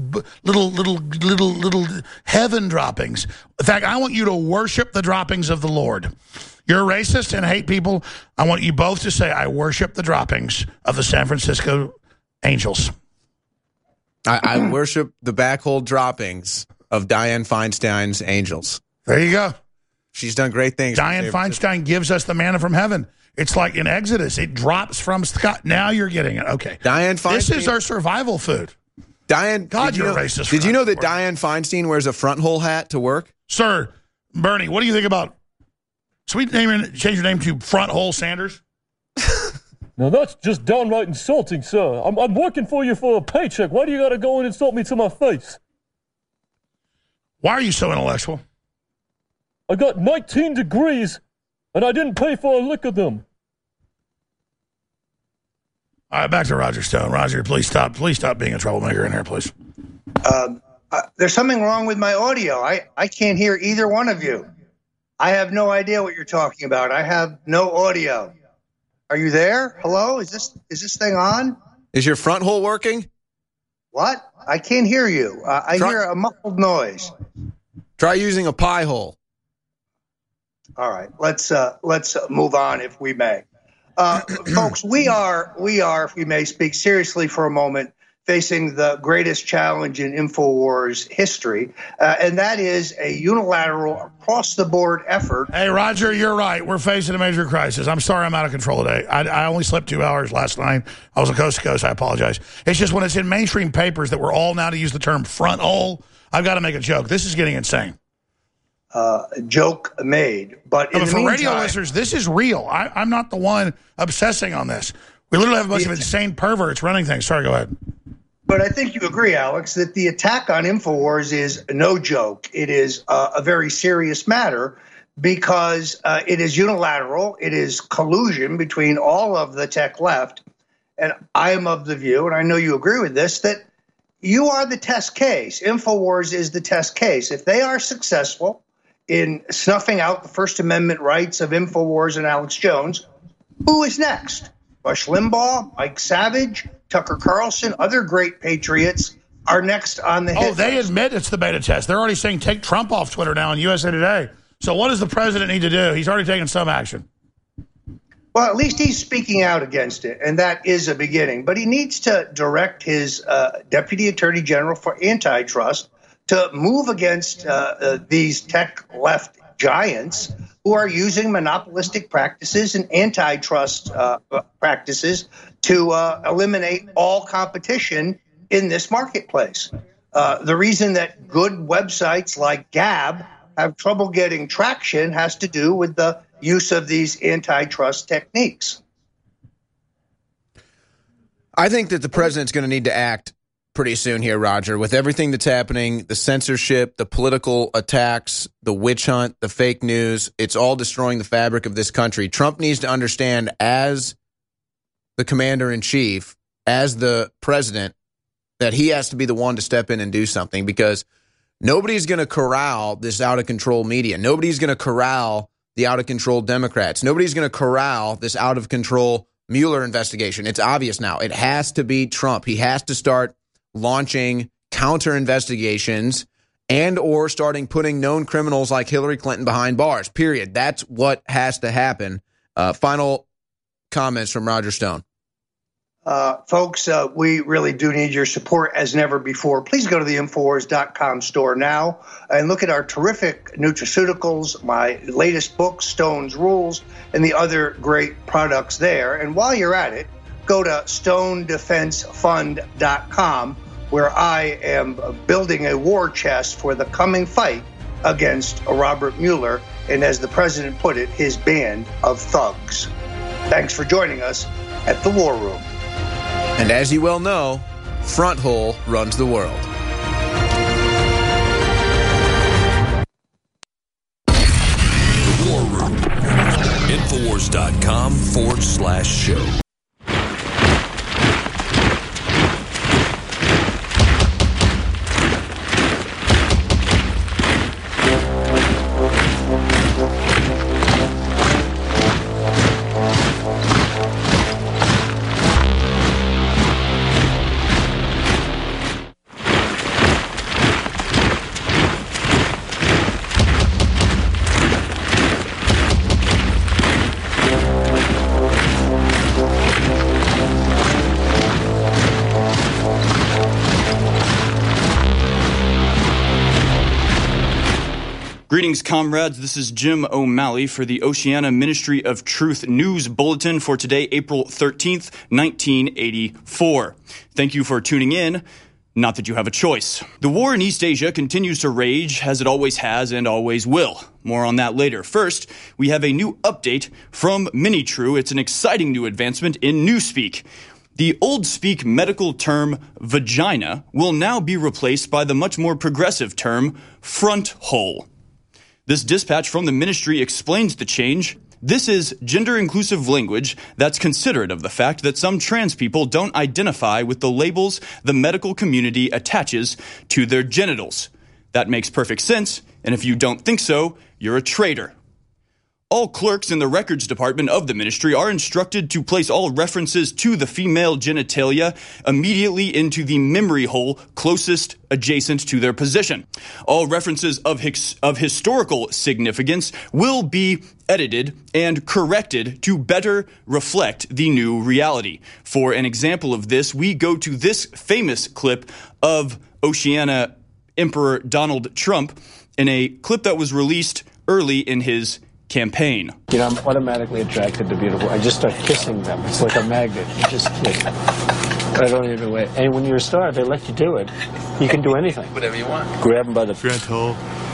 heaven droppings. In fact, I want you to worship the droppings of the Lord. You're a racist and hate people. I want you both to say, I worship the droppings of the San Francisco Angels. I worship the backhole droppings of Dianne Feinstein's Angels. There you go. She's done great things. Dianne Feinstein gives us the manna from heaven. It's like in Exodus. It drops from Scott. Now you're getting it. Okay. Dianne Feinstein. This is our survival food. God, you're racist. Did you know that Dianne Feinstein wears a front hole hat to work? Sir, Bernie, what do you think about... So we change your name to Front Hole Sanders? Now, that's just downright insulting, sir. I'm working for you for a paycheck. Why do you got to go and insult me to my face? Why are you so intellectual? I got 19 degrees, and I didn't pay for a lick of them. All right, back to Roger Stone. Roger, please stop being a troublemaker in here, please. There's something wrong with my audio. I can't hear either one of you. I have no idea what you're talking about. I have no audio. Are you there? Hello? Is this thing on? Is your front hole working? What? I can't hear you. I hear a muffled noise. Try using a pie hole. All right. Let's move on, if we may. Folks, we are, if we may speak seriously for a moment, facing the greatest challenge in InfoWars history, and that is a unilateral, across-the-board effort. Hey, Roger, you're right. We're facing a major crisis. I'm sorry I'm out of control today. I only slept 2 hours last night. I was a coast to coast. I apologize. It's just when it's in mainstream papers that we're all now to use the term front hole, I've got to make a joke. This is getting insane. Joke made. But in the for meantime, radio listeners, this is real. I'm not the one obsessing on this. We literally have a bunch of insane perverts running things. Sorry, go ahead. But I think you agree, Alex, that the attack on InfoWars is no joke. It is a very serious matter because it is unilateral. It is collusion between all of the tech left. And I am of the view, and I know you agree with this, that you are the test case. InfoWars is the test case. If they are successful in snuffing out the First Amendment rights of InfoWars and Alex Jones, who is next? Rush Limbaugh, Mike Savage, Tucker Carlson, other great patriots are next on the hit list. They admit it's the beta test. They're already saying take Trump off Twitter now in USA Today. So what does the president need to do? He's already taken some action. Well, at least he's speaking out against it, and that is a beginning. But he needs to direct his Deputy Attorney General for Antitrust to move against these tech left giants who are using monopolistic practices and antitrust practices to eliminate all competition in this marketplace. The reason that good websites like Gab have trouble getting traction has to do with the use of these antitrust techniques. I think that the president's going to need to act pretty soon here, Roger, with everything that's happening, the censorship, the political attacks, the witch hunt, the fake news. It's all destroying the fabric of this country. Trump needs to understand, as the commander-in-chief, as the president, that he has to be the one to step in and do something, because nobody's going to corral this out-of-control media. Nobody's going to corral the out-of-control Democrats. Nobody's going to corral this out-of-control Mueller investigation. It's obvious now. It has to be Trump. He has to start launching counter investigations and or starting putting known criminals like Hillary Clinton behind bars, period. That's what has to happen. Final comments from Roger Stone. Folks, we really do need your support as never before. Please go to the Infowars.com store now and look at our terrific nutraceuticals, my latest book, Stone's Rules, and the other great products there. And while you're at it, go to StoneDefenseFund.com, where I am building a war chest for the coming fight against Robert Mueller and, as the president put it, his band of thugs. Thanks for joining us at the War Room. And as you well know, Front Hole runs the world. The War Room. Infowars.com/show. Greetings, comrades. This is Jim O'Malley for the Oceania Ministry of Truth News Bulletin for today, April 13th, 1984. Thank you for tuning in. Not that you have a choice. The war in East Asia continues to rage, as it always has and always will. More on that later. First, we have a new update from MiniTrue. It's an exciting new advancement in Newspeak. The old speak medical term vagina will now be replaced by the much more progressive term front hole. This dispatch from the ministry explains the change. This is gender-inclusive language that's considerate of the fact that some trans people don't identify with the labels the medical community attaches to their genitals. That makes perfect sense, and if you don't think so, you're a traitor. All clerks in the records department of the ministry are instructed to place all references to the female genitalia immediately into the memory hole closest adjacent to their position. All references of historical significance will be edited and corrected to better reflect the new reality. For an example of this, we go to this famous clip of Oceania Emperor Donald Trump in a clip that was released early in his campaign. You know, I'm automatically attracted to beautiful. I just start kissing them. It's like a magnet. You just kiss. I don't even wait. And when you're a star, they let you do it. You can do anything. Whatever you want. Grab them by the front hole.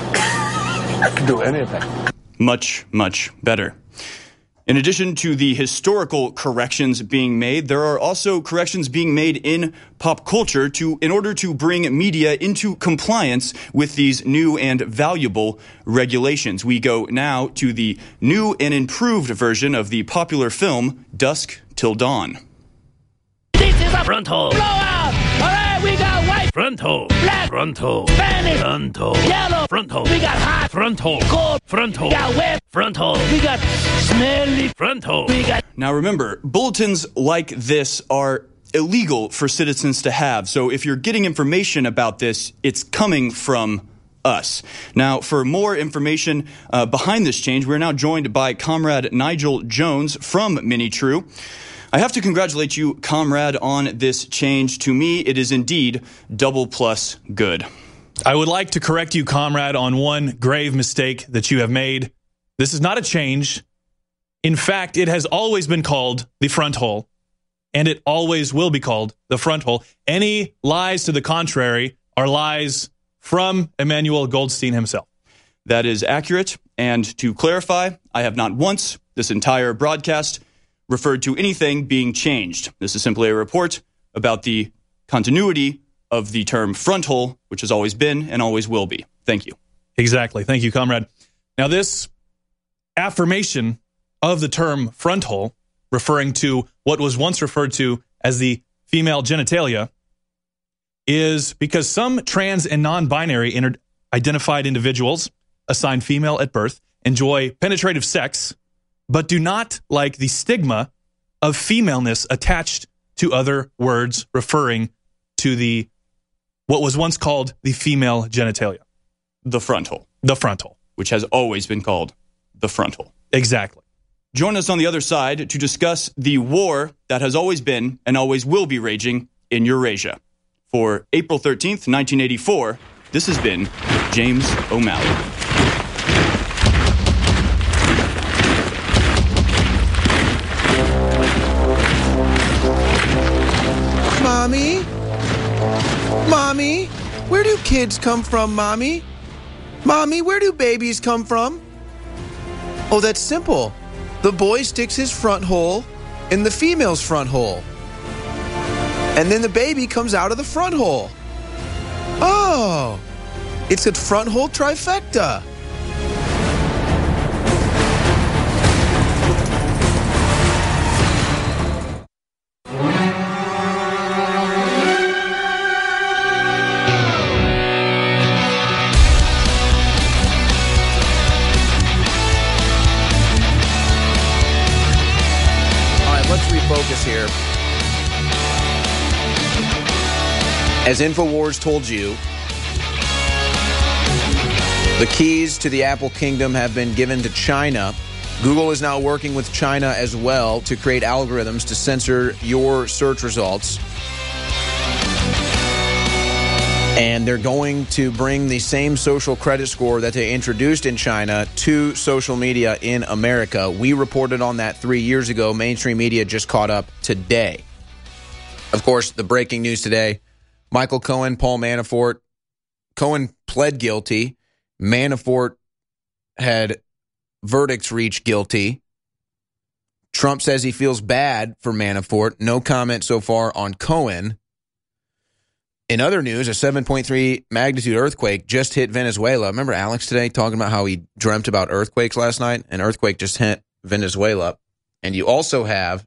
Do anything. Much, much better. In addition to the historical corrections being made, there are also corrections being made in pop culture in order to bring media into compliance with these new and valuable regulations. We go now to the new and improved version of the popular film Dusk Till Dawn. This is a front hole. Blowout! All right, we got white front hole, black front hole, Spanish front hole, yellow front hole. We got hot front hole, cold front hole, we got wet front hole. We got smelly front hole. We got. Now remember, bulletins like this are illegal for citizens to have. So if you're getting information about this, it's coming from us. Now, for more information behind this change, we're now joined by Comrade Nigel Jones from MiniTrue. I have to congratulate you, Comrade, on this change. To me, it is indeed double plus good. I would like to correct you, Comrade, on one grave mistake that you have made. This is not a change. In fact, it has always been called the front hole, and it always will be called the front hole. Any lies to the contrary are lies from Emmanuel Goldstein himself. That is accurate. And to clarify, I have not once, this entire broadcast, referred to anything being changed. This is simply a report about the continuity of the term front hole, which has always been and always will be. Thank you. Exactly. Thank you, Comrade. Now, this affirmation of the term front hole, referring to what was once referred to as the female genitalia, is because some trans and non-binary identified individuals assigned female at birth enjoy penetrative sex, but do not like the stigma of femaleness attached to other words referring to what was once called the female genitalia. The front hole. The front hole. Which has always been called the front hole. Exactly. Join us on the other side to discuss the war that has always been and always will be raging in Eurasia. For April 13th, 1984, this has been James O'Malley. Mommy? Mommy? Where do kids come from, Mommy? Mommy, where do babies come from? Oh, that's simple. The boy sticks his front hole in the female's front hole. And then the baby comes out of the front hole. Oh, it's a front hole trifecta. Focus here. As InfoWars told you, the keys to the Apple Kingdom have been given to China. Google is now working with China as well to create algorithms to censor your search results. And they're going to bring the same social credit score that they introduced in China to social media in America. We reported on that 3 years ago. Mainstream media just caught up today. Of course, the breaking news today, Michael Cohen, Paul Manafort. Cohen pled guilty. Manafort had verdicts reached guilty. Trump says he feels bad for Manafort. No comment so far on Cohen. In other news, a 7.3 magnitude earthquake just hit Venezuela. Remember Alex today talking about how he dreamt about earthquakes last night? An earthquake just hit Venezuela. And you also have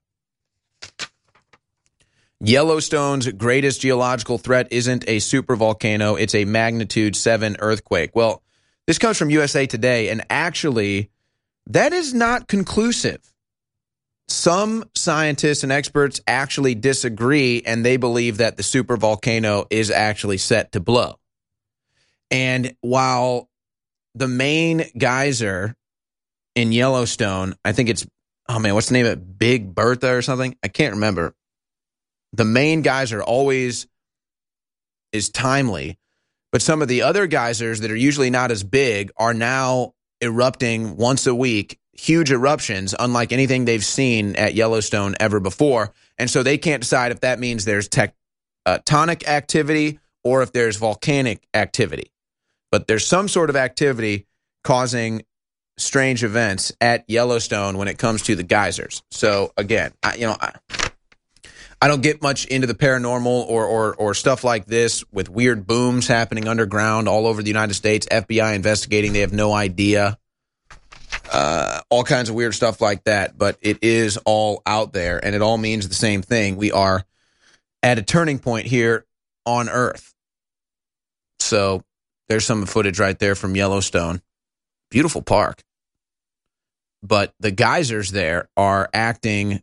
Yellowstone's greatest geological threat isn't a supervolcano, it's a magnitude 7 earthquake. Well, this comes from USA Today, and actually, that is not conclusive. Some scientists and experts actually disagree, and they believe that the supervolcano is actually set to blow. And while the main geyser in Yellowstone, I think it's, what's the name of it? Big Bertha or something? I can't remember. The main geyser always is timely, but some of the other geysers that are usually not as big are now erupting once a week. Huge eruptions, unlike anything they've seen at Yellowstone ever before. And so they can't decide if that means there's tectonic activity or if there's volcanic activity. But there's some sort of activity causing strange events at Yellowstone when it comes to the geysers. So again, I don't get much into the paranormal or stuff like this with weird booms happening underground all over the United States. FBI investigating, they have no idea. All kinds of weird stuff like that, but it is all out there, and it all means the same thing. We are at a turning point here on Earth. So there's some footage right there from Yellowstone. Beautiful park. But the geysers there are acting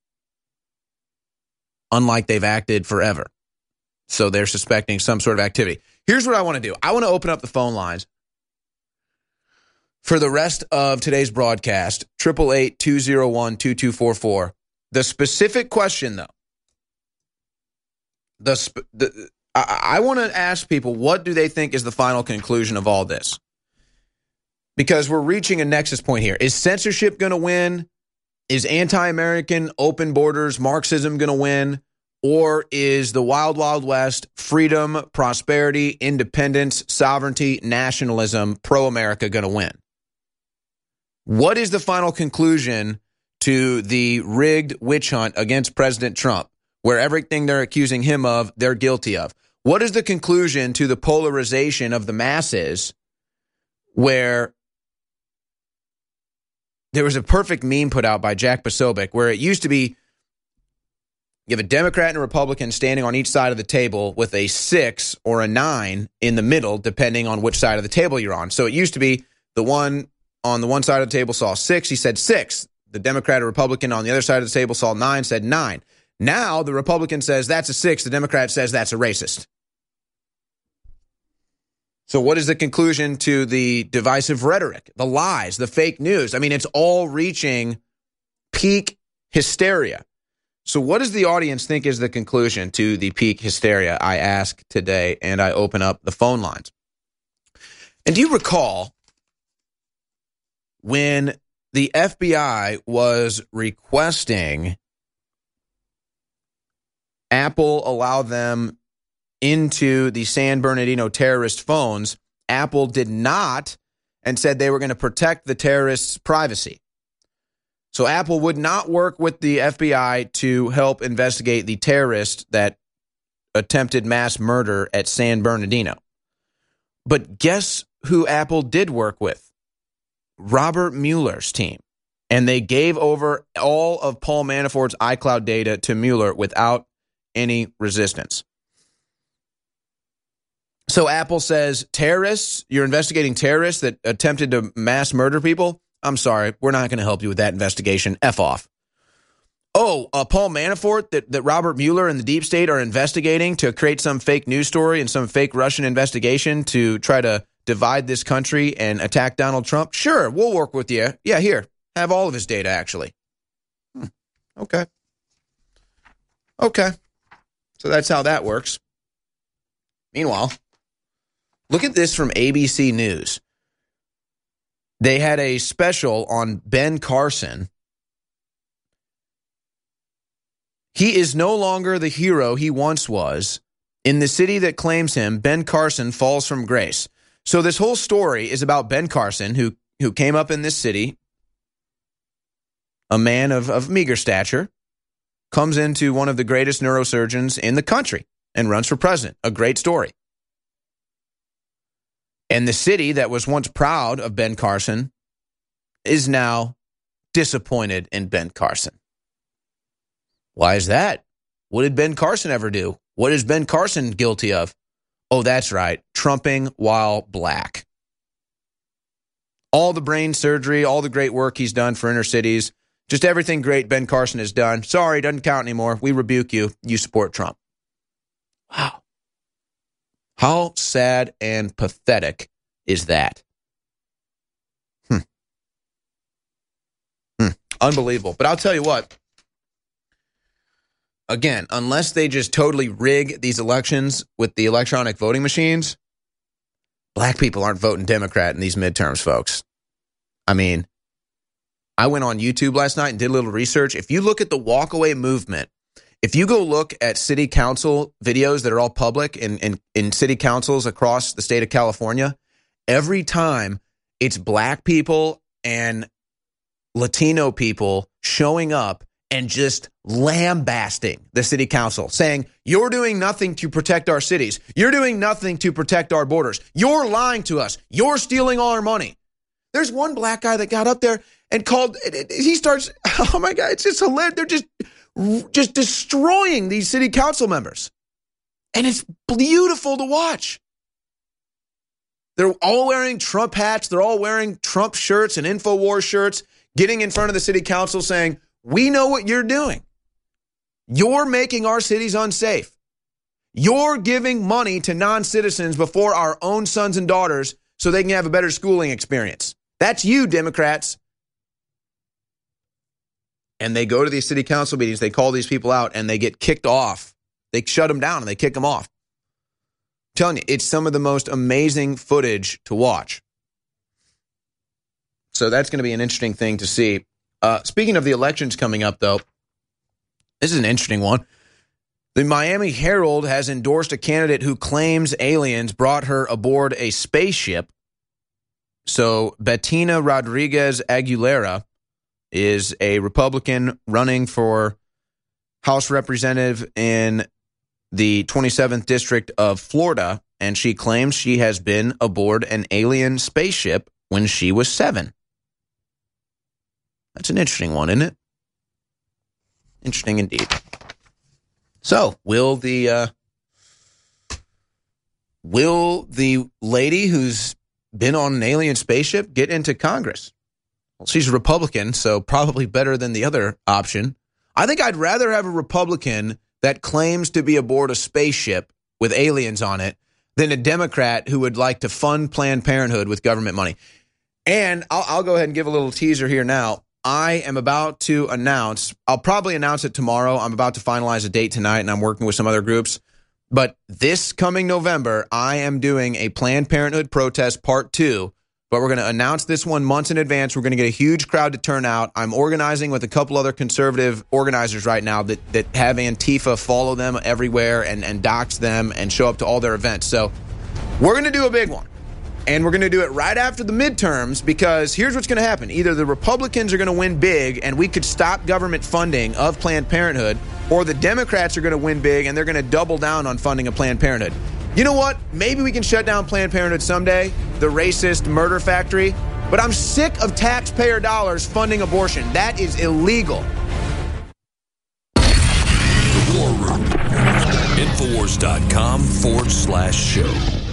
unlike they've acted forever. So they're suspecting some sort of activity. Here's what I want to do. I want to open up the phone lines for the rest of today's broadcast, 888-201-2244. The specific question, though, I want to ask people, what do they think is the final conclusion of all this? Because we're reaching a nexus point here. Is censorship going to win? Is anti-American open borders Marxism going to win? Or is the wild, wild west, freedom, prosperity, independence, sovereignty, nationalism, pro-America going to win? What is the final conclusion to the rigged witch hunt against President Trump, where everything they're accusing him of, they're guilty of? What is the conclusion to the polarization of the masses, where there was a perfect meme put out by Jack Posobiec, where it used to be you have a Democrat and a Republican standing on each side of the table with a 6 or a 9 in the middle, depending on which side of the table you're on. So it used to be the one on the one side of the table saw 6, he said 6. The Democrat or Republican on the other side of the table saw 9, said 9. Now the Republican says that's a 6, the Democrat says that's a racist. So what is the conclusion to the divisive rhetoric, the lies, the fake news? I mean, it's all reaching peak hysteria. So what does the audience think is the conclusion to the peak hysteria? I ask today, and I open up the phone lines. And do you recall when the FBI was requesting Apple allow them into the San Bernardino terrorist phones? Apple did not, and said they were going to protect the terrorists' privacy. So Apple would not work with the FBI to help investigate the terrorist that attempted mass murder at San Bernardino. But guess who Apple did work with? Robert Mueller's team. And they gave over all of Paul Manafort's iCloud data to Mueller without any resistance. So Apple says, terrorists, you're investigating terrorists that attempted to mass murder people? I'm sorry, we're not going to help you with that investigation. F off. Oh, Paul Manafort that Robert Mueller and the deep state are investigating to create some fake news story and some fake Russian investigation to try to divide this country and attack Donald Trump? Sure, we'll work with you. Yeah, here, have all of his data, actually. Okay. So that's how that works. Meanwhile, Look at this from ABC News. They had a special on Ben Carson. He is no longer the hero he once was. In the city that claims him, Ben Carson falls from grace. So this whole story is about Ben Carson, who came up in this city, a man of meager stature, comes into one of the greatest neurosurgeons in the country and runs for president. A great story. And the city that was once proud of Ben Carson is now disappointed in Ben Carson. Why is that? What did Ben Carson ever do? What is Ben Carson guilty of? Oh, that's right, trumping while black. All the brain surgery, all the great work he's done for inner cities, just everything great Ben Carson has done. Sorry, doesn't count anymore. We rebuke you. You support Trump. Wow. How sad and pathetic is that? Unbelievable. But I'll tell you what. Again, unless they just totally rig these elections with the electronic voting machines, black people aren't voting Democrat in these midterms, folks. I mean, I went on YouTube last night and did a little research. If you look at the walkaway movement, if you go look at city council videos that are all public in city councils across the state of California, every time it's black people and Latino people showing up and just lambasting the city council, saying, you're doing nothing to protect our cities. You're doing nothing to protect our borders. You're lying to us. You're stealing all our money. There's one black guy that got up there and called, he starts, oh my God, it's just hilarious. They're just destroying these city council members. And it's beautiful to watch. They're all wearing Trump hats. They're all wearing Trump shirts and InfoWars shirts, getting in front of the city council saying, we know what you're doing. You're making our cities unsafe. You're giving money to non-citizens before our own sons and daughters so they can have a better schooling experience. That's you, Democrats. And they go to these city council meetings, they call these people out, and they get kicked off. They shut them down and they kick them off. I'm telling you, it's some of the most amazing footage to watch. So that's going to be an interesting thing to see. Speaking of the elections coming up, though, this is an interesting one. The Miami Herald has endorsed a candidate who claims aliens brought her aboard a spaceship. So Bettina Rodriguez Aguilera is a Republican running for House Representative in the 27th District of Florida, and she claims she has been aboard an alien spaceship when she was 7. That's an interesting one, isn't it? Interesting indeed. So, will the lady who's been on an alien spaceship get into Congress? Well, she's a Republican, so probably better than the other option. I think I'd rather have a Republican that claims to be aboard a spaceship with aliens on it than a Democrat who would like to fund Planned Parenthood with government money. And I'll go ahead and give a little teaser here now. I am about to announce, I'll probably announce it tomorrow. I'm about to finalize a date tonight, and I'm working with some other groups. But this coming November, I am doing a Planned Parenthood protest part 2. But we're going to announce this one months in advance. We're going to get a huge crowd to turn out. I'm organizing with a couple other conservative organizers right now that have Antifa follow them everywhere and dox them and show up to all their events. So we're going to do a big one. And we're going to do it right after the midterms, because here's what's going to happen. Either the Republicans are going to win big and we could stop government funding of Planned Parenthood, or the Democrats are going to win big and they're going to double down on funding of Planned Parenthood. You know what? Maybe we can shut down Planned Parenthood someday, the racist murder factory. But I'm sick of taxpayer dollars funding abortion. That is illegal. The War Room. Infowars.com/show.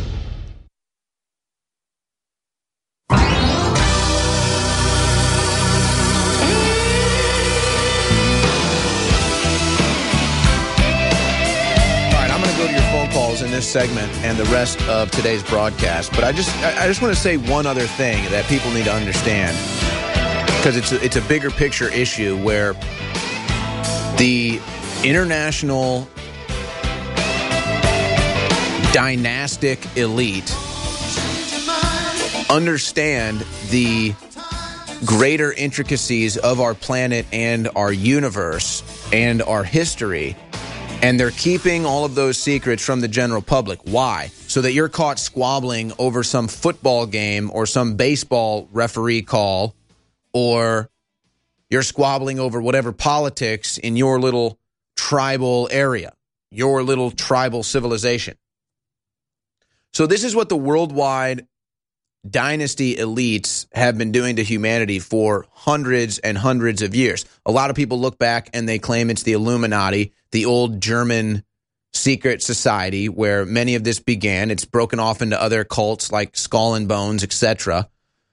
Calls in this segment and the rest of today's broadcast, but I just want to say one other thing that people need to understand, because it's a bigger picture issue where the international dynastic elite understand the greater intricacies of our planet and our universe and our history, and they're keeping all of those secrets from the general public. Why? So that you're caught squabbling over some football game or some baseball referee call, or you're squabbling over whatever politics in your little tribal area, your little tribal civilization. So this is what the worldwide dynasty elites have been doing to humanity for hundreds and hundreds of years. A lot of people look back and they claim it's the Illuminati, the old German secret society where many of this began. It's broken off into other cults like Skull and Bones, etc.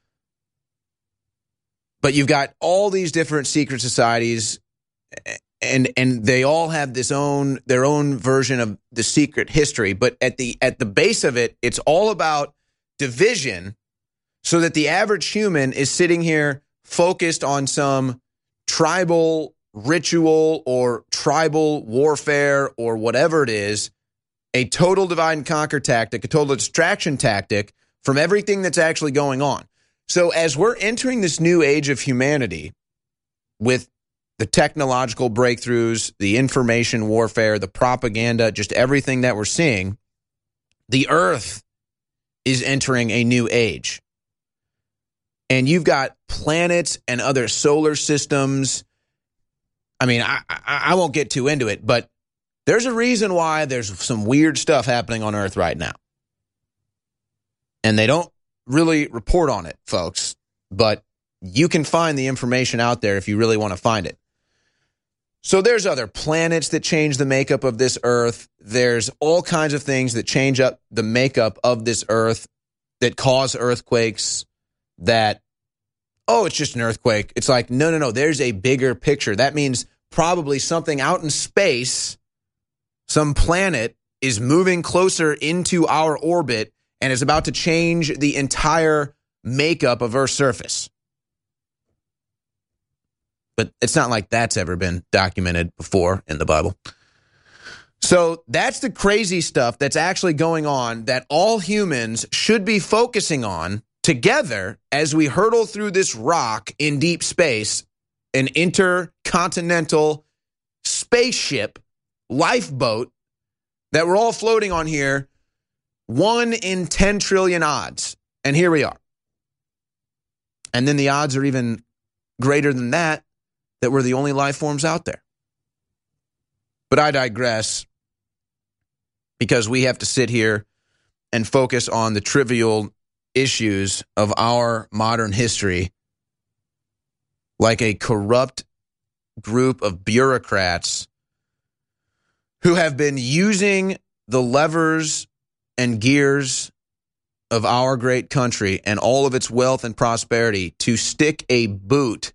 But you've got all these different secret societies, and they all have their own version of the secret history. But at the base of it, it's all about division, so that the average human is sitting here focused on some tribal ritual or tribal warfare or whatever it is, a total divide and conquer tactic, a total distraction tactic from everything that's actually going on. So as we're entering this new age of humanity with the technological breakthroughs, the information warfare, the propaganda, just everything that we're seeing, the earth is entering a new age. And you've got planets and other solar systems. I mean, I won't get too into it, but there's a reason why there's some weird stuff happening on Earth right now. And they don't really report on it, folks, but you can find the information out there if you really want to find it. So there's other planets that change the makeup of this Earth. There's all kinds of things that change up the makeup of this Earth that cause earthquakes that, oh, it's just an earthquake. It's like, no, there's a bigger picture. That means probably something out in space, some planet is moving closer into our orbit and is about to change the entire makeup of Earth's surface. But it's not like that's ever been documented before in the Bible. So that's the crazy stuff that's actually going on that all humans should be focusing on together as we hurtle through this rock in deep space, an intercontinental spaceship, lifeboat that we're all floating on here, 1 in 10 trillion odds. And here we are. And then the odds are even greater than that we're the only life forms out there. But I digress, because we have to sit here and focus on the trivial issues of our modern history, like a corrupt group of bureaucrats who have been using the levers and gears of our great country and all of its wealth and prosperity to stick a boot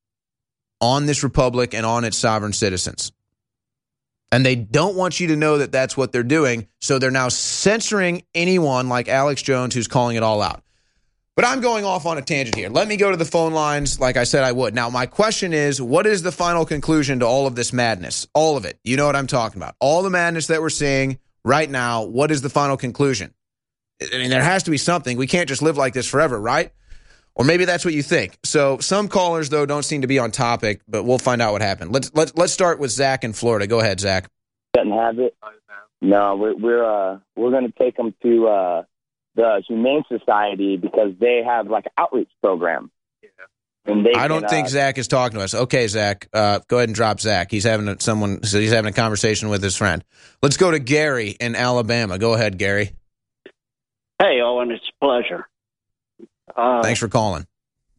on this republic and on its sovereign citizens. And they don't want you to know that that's what they're doing, so they're now censoring anyone like Alex Jones who's calling it all out. But I'm going off on a tangent here. Let me go to the phone lines like I said I would. Now, my question is, what is the final conclusion to all of this madness? All of it. You know what I'm talking about. All the madness that we're seeing right now, what is the final conclusion? I mean, there has to be something. We can't just live like this forever, right? Or maybe that's what you think. So some callers, though, don't seem to be on topic, but we'll find out what happened. Let's start with Zach in Florida. Go ahead, Zach. Doesn't have it. No, we're going to take them to the Humane Society because they have like an outreach program. Yeah. And I don't think Zach is talking to us. Okay, Zach, go ahead and drop Zach. He's having a conversation with his friend. Let's go to Gary in Alabama. Go ahead, Gary. Hey, Owen, it's a pleasure. Thanks for calling.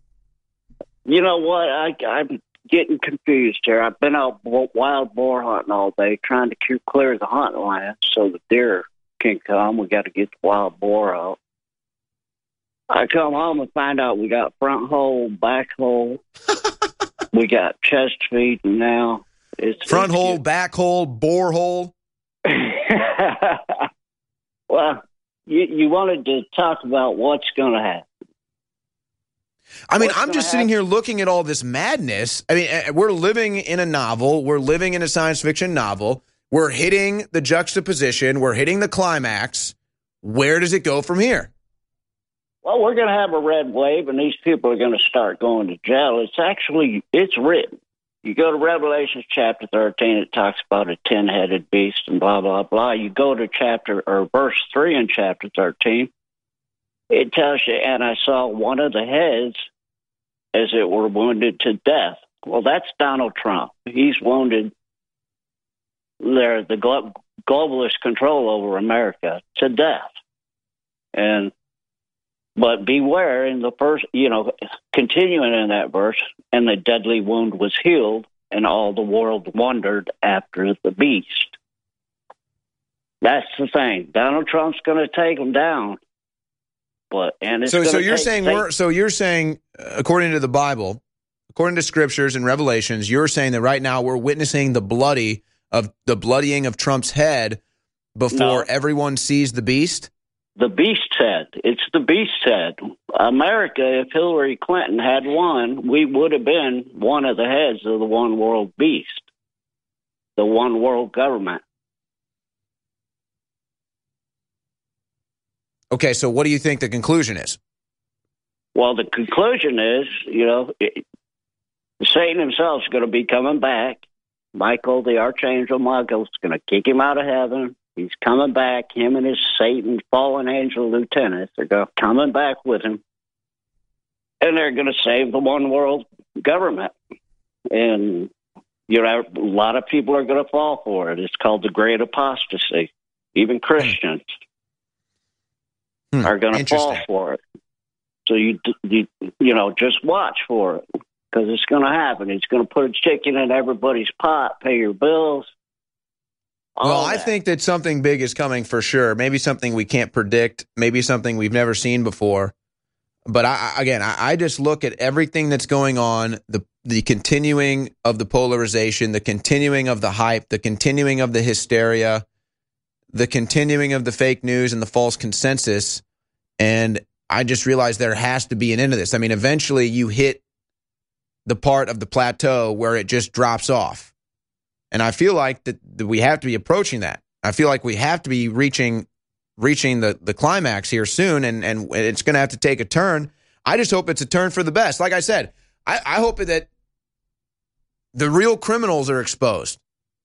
You know what? I'm getting confused here. I've been out wild boar hunting all day, trying to clear the hunting land so the deer can come. We got to get the wild boar out. I come home and find out we got front hole, back hole. We got chest feeding now. Front hole, back hole, bore hole. Well, you wanted to talk about what's going to happen. I mean, I'm just sitting here looking at all this madness. I mean, we're living in a novel. We're living in a science fiction novel. We're hitting the juxtaposition. We're hitting the climax. Where does it go from here? well, we're going to have a red wave, and these people are going to start going to jail. It's written. You go to Revelation chapter 13, it talks about a 10-headed beast and blah, blah, blah. You go to verse 3 in chapter 13, it tells you, and I saw one of the heads, as it were, wounded to death. Well, that's Donald Trump. He's wounded the globalist control over America to death. But beware in the first, continuing in that verse, and the deadly wound was healed, and all the world wondered after the beast. That's the thing. Donald Trump's going to take them down. So you're saying, according to the Bible, according to scriptures and Revelations, you're saying that right now we're witnessing the bloodying of Trump's head before everyone sees the beast? The beast's head. It's the beast's head. America, if Hillary Clinton had won, we would have been one of the heads of the one world beast, the one world government. Okay, so what do you think the conclusion is? Well, the conclusion is, Satan himself is going to be coming back. Michael, the Archangel Michael, is going to kick him out of heaven. He's coming back. Him and his Satan fallen angel lieutenants are coming back with him. And they're going to save the one world government. And, a lot of people are going to fall for it. It's called the Great Apostasy. Even Christians are going to fall for it. So you just watch for it, because it's going to happen. He's going to put a chicken in everybody's pot, pay your bills. Well, I think that something big is coming for sure. Maybe something we can't predict. Maybe something we've never seen before. But I just look at everything that's going on, the continuing of the polarization, the continuing of the hype, the continuing of the hysteria, the continuing of the fake news and the false consensus. And I just realized there has to be an end to this. I mean, eventually you hit the part of the plateau where it just drops off. And I feel like that we have to be approaching that. I feel like we have to be reaching the climax here soon, and it's going to have to take a turn. I just hope it's a turn for the best. Like I said, I hope that the real criminals are exposed.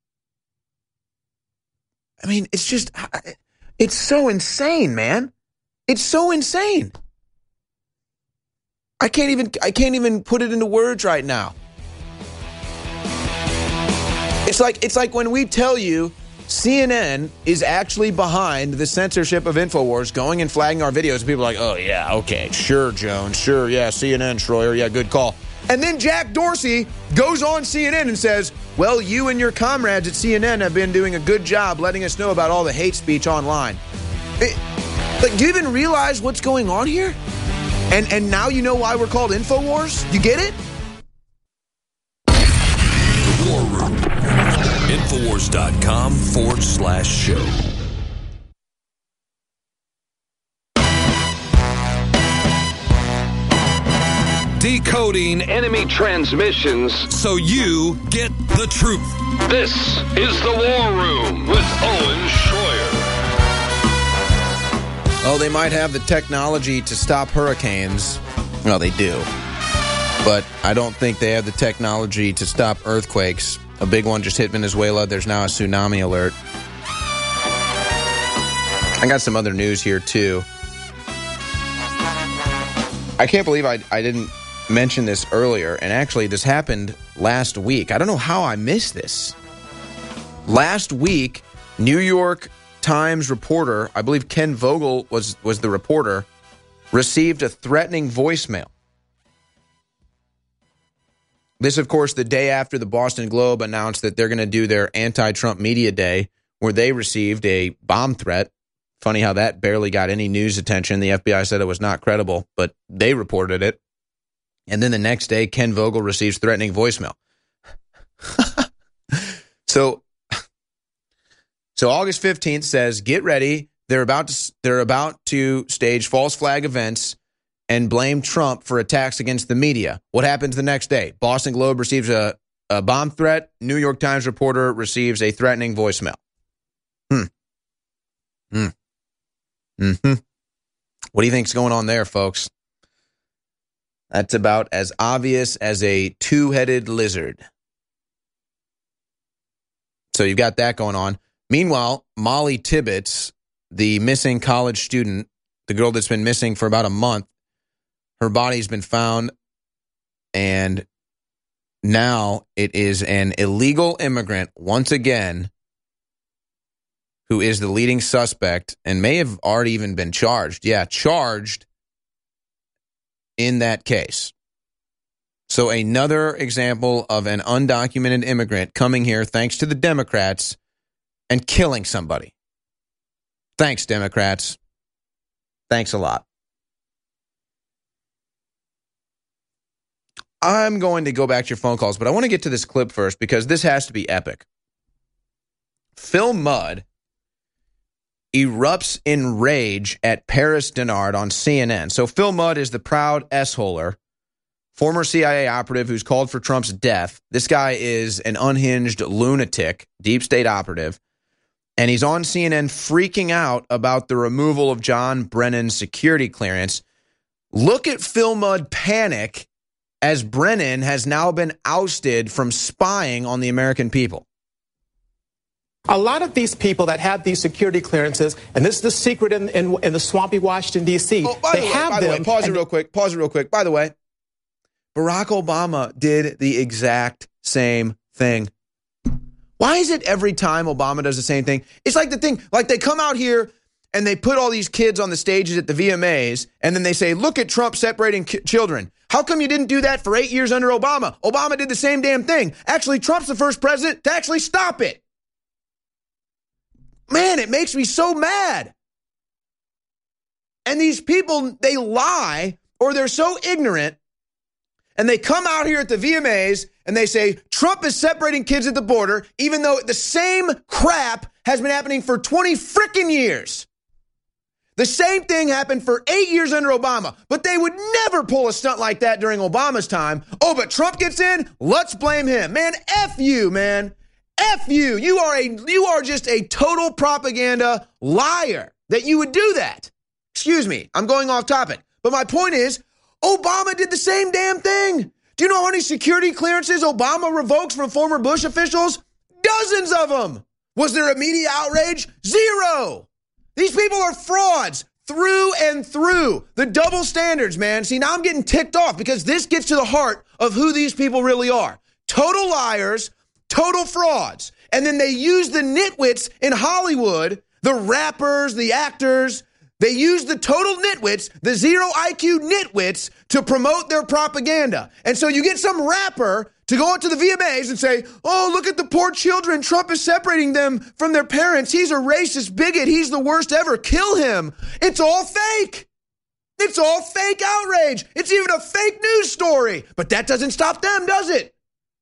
I mean, it's so insane, man. It's so insane. I can't even put it into words right now. It's like when we tell you CNN is actually behind the censorship of InfoWars, going and flagging our videos, and people are like, oh, yeah, okay, sure, Jones, sure, yeah, CNN, Schroyer, yeah, good call. And then Jack Dorsey goes on CNN and says, well, you and your comrades at CNN have been doing a good job letting us know about all the hate speech online. Do you even realize what's going on here? And now you know why we're called InfoWars? You get it? The War Room. Infowars.com/show. Decoding enemy transmissions so you get the truth. This is the War Room with Owen Schroyer. Oh, they might have the technology to stop hurricanes. Well, they do. But I don't think they have the technology to stop earthquakes. A big one just hit Venezuela. There's now a tsunami alert. I got some other news here, too. I can't believe I didn't mention this earlier. And actually, this happened last week. I don't know how I missed this. Last week, New York Times reporter, I believe Ken Vogel was the reporter, received a threatening voicemail. This, of course, the day after the Boston Globe announced that they're going to do their anti-Trump media day, where they received a bomb threat. Funny how that barely got any news attention. The FBI said it was not credible, but they reported it. And then the next day, Ken Vogel receives threatening voicemail. So August 15th says, get ready. They're about to stage false flag events and blame Trump for attacks against the media. What happens the next day? Boston Globe receives a bomb threat. New York Times reporter receives a threatening voicemail. What do you think's going on there, folks? That's about as obvious as a two-headed lizard. So you've got that going on. Meanwhile, Molly Tibbetts, the missing college student, the girl that's been missing for about a month, her body's been found, and now it is an illegal immigrant, once again, who is the leading suspect and may have already even been charged. Yeah, charged in that case. So another example of an undocumented immigrant coming here thanks to the Democrats and killing somebody. Thanks, Democrats. Thanks a lot. I'm going to go back to your phone calls, but I want to get to this clip first because this has to be epic. Phil Mudd erupts in rage at Paris Dennard on CNN. So Phil Mudd is the proud S-holer, former CIA operative who's called for Trump's death. This guy is an unhinged lunatic, deep state operative, and he's on CNN freaking out about the removal of John Brennan's security clearance. Look at Phil Mudd panic as Brennan has now been ousted from spying on the American people. A lot of these people that have these security clearances, and this is the secret in the swampy Washington, D.C., they have them. Pause it real quick. By the way, Barack Obama did the exact same thing. Why is it every time Obama does the same thing? It's like the thing, like they come out here and they put all these kids on the stages at the VMAs, and then they say, look at Trump separating children. How come you didn't do that for 8 years under Obama? Obama did the same damn thing. Actually, Trump's the first president to actually stop it. Man, it makes me so mad. And these people, they lie or they're so ignorant, and they come out here at the VMAs and they say Trump is separating kids at the border, even though the same crap has been happening for 20 freaking years. The same thing happened for 8 years under Obama, but they would never pull a stunt like that during Obama's time. Oh, but Trump gets in? Let's blame him. Man, F you, man. F you. You are just a total propaganda liar that you would do that. Excuse me, I'm going off topic. But my point is, Obama did the same damn thing. Do you know how many security clearances Obama revokes from former Bush officials? Dozens of them. Was there a media outrage? Zero. These people are frauds through and through. The double standards, man. See, now I'm getting ticked off because this gets to the heart of who these people really are. Total liars, total frauds. And then they use the nitwits in Hollywood, the rappers, the actors. They use the total nitwits, the zero IQ nitwits, to promote their propaganda. And so you get some rapper to go out to the VMAs and say, oh, look at the poor children. Trump is separating them from their parents. He's a racist bigot. He's the worst ever. Kill him. It's all fake. It's all fake outrage. It's even a fake news story. But that doesn't stop them, does it?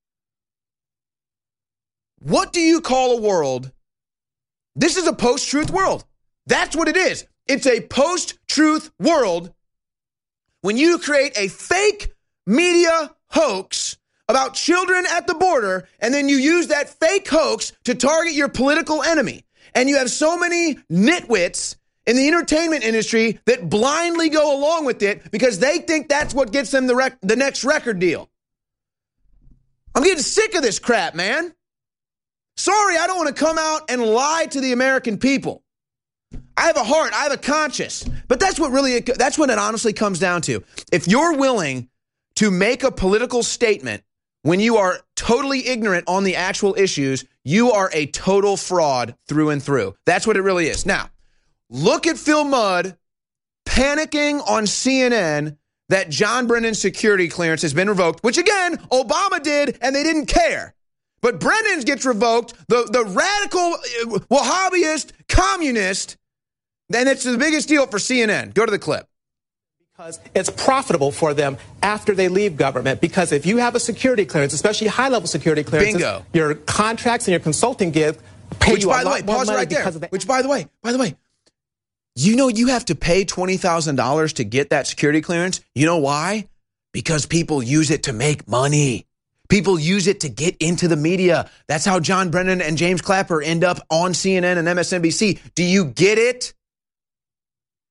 What do you call a world? This is a post-truth world. That's what it is. It's a post-truth world when you create a fake media hoax about children at the border, and then you use that fake hoax to target your political enemy. And you have so many nitwits in the entertainment industry that blindly go along with it because they think that's what gets them the next record deal. I'm getting sick of this crap, man. Sorry, I don't want to come out and lie to the American people. I have a heart, I have a conscience. But that's what it honestly comes down to. If you're willing to make a political statement when you are totally ignorant on the actual issues, you are a total fraud through and through. That's what it really is. Now, look at Phil Mudd panicking on CNN that John Brennan's security clearance has been revoked, which again, Obama did and they didn't care. But Brennan's gets revoked, the radical Wahhabist communist, and it's the biggest deal for CNN. Go to the clip. Because it's profitable for them after they leave government. Because if you have a security clearance, especially high-level security clearances, bingo, your contracts and your consulting gigs pay you a lot more money because of that. Which, by the way, you know you have to pay $20,000 to get that security clearance. You know why? Because people use it to make money. People use it to get into the media. That's how John Brennan and James Clapper end up on CNN and MSNBC. Do you get it?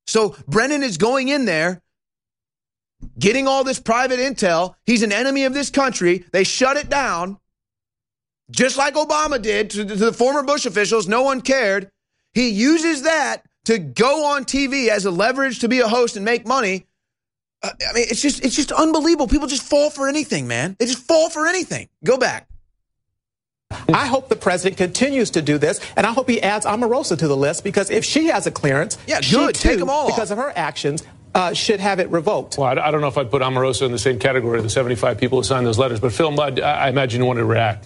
So Brennan is going in there, getting all this private intel. He's an enemy of this country. They shut it down, just like Obama did to the former Bush officials. No one cared. He uses that to go on TV as a leverage to be a host and make money. I mean, it's just unbelievable. People just fall for anything, man. They just fall for anything. Go back. I hope the president continues to do this, and I hope he adds Omarosa to the list, because if she has a clearance, she good. Too, Take them all because of her actions, should have it revoked. Well, I don't know if I'd put Omarosa in the same category of the 75 people who signed those letters, but Phil Mudd, I imagine you want to react.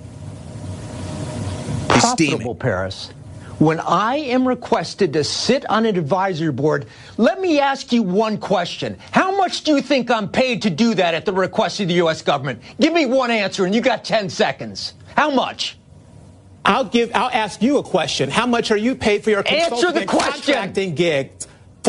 Profitable, Paris. When I am requested to sit on an advisory board, let me ask you one question. How much do you think I'm paid to do that at the request of the U.S. government? Give me one answer, and you got 10 seconds. How much? I'll ask you a question. How much are you paid for your consulting and contracting gigs?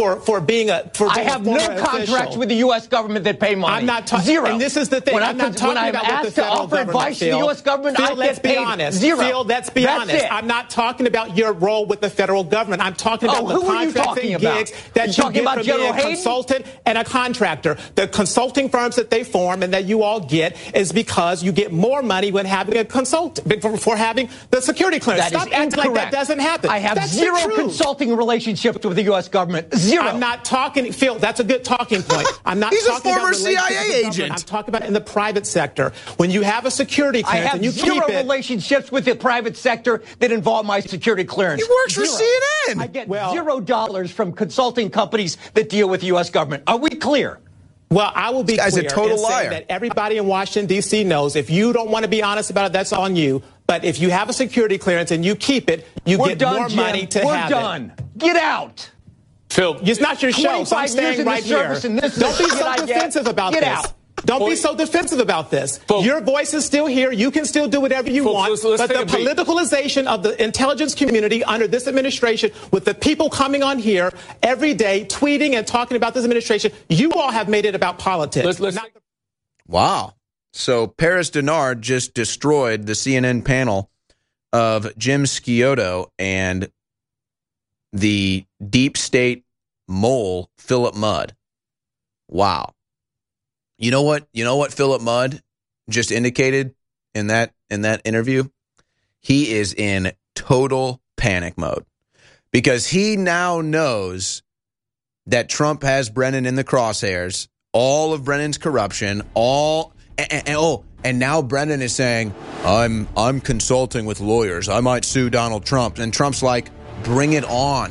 I have no contracts with the U.S. government that pay money. I'm not talking. Zero. And this is the thing. When I'm not talking I'm about asked what the federal to offer advice to the U.S. government, Phil, I let's get be paid honest. zero. Phil, let's be That's honest. it. I'm not talking about your role with the federal government. I'm talking about the who are you contracting talking about? gigs that You you talking get about from General being a Hayden? consultant and a contractor. The consulting firms that they form and that you all get is because you get more money when having a consultant for having the security clearance. That Stop is acting like that incorrect. doesn't happen. I have That's the zero truth. consulting relationships with the U.S. government. Zero. I'm not talking, Phil, that's a good talking point. I'm not He's a talking former about relationships CIA with the government. agent. I'm talking about in the private sector. When you have a security I clearance have and you zero keep it. relationships with the private sector that involve my security clearance. He works for Zero. CNN. I get $0 from consulting companies that deal with the U.S. government. Are we clear? Well, I will be This guy's clear a total in saying liar. that everybody in Washington, D.C. knows if you don't want to be honest about it, that's on you. But if you have a security clearance and you keep it, you We're get done, more Jim. money to We're have done. it. Get out. Phil, It's not your show, so 25 I'm years staying in the right here. service, and this is Don't be the shit so I get. defensive about Get this. out. Don't be so defensive about this. Your voice is still here. You can still do whatever you want. let's But take the a beat. politicalization of the intelligence community under this administration, with the people coming on here every day, tweeting and talking about this administration, you all have made it about politics. Wow. So Paris Denard just destroyed the CNN panel of Jim Scioto and the deep state mole, Philip Mudd. Wow. You know what Philip Mudd just indicated in that interview? He is in total panic mode because he now knows that Trump has Brennan in the crosshairs, all of Brennan's corruption, and now Brennan is saying, I'm consulting with lawyers. I might sue Donald Trump. And Trump's like, bring it on.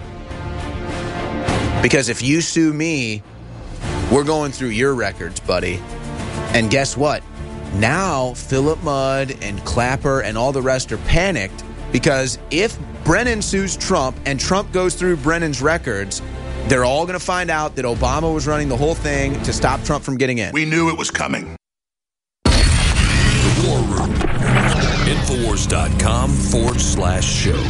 Because if you sue me, we're going through your records, buddy. And guess what? Now Philip Mudd and Clapper and all the rest are panicked because if Brennan sues Trump and Trump goes through Brennan's records, they're all going to find out that Obama was running the whole thing to stop Trump from getting in. We knew it was coming. The War Room. Infowars.com/show.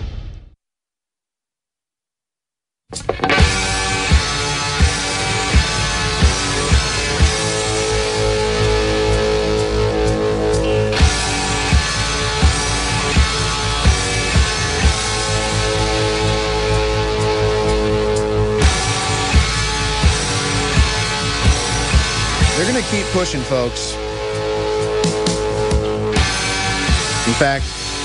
They're going to keep pushing, folks. In fact,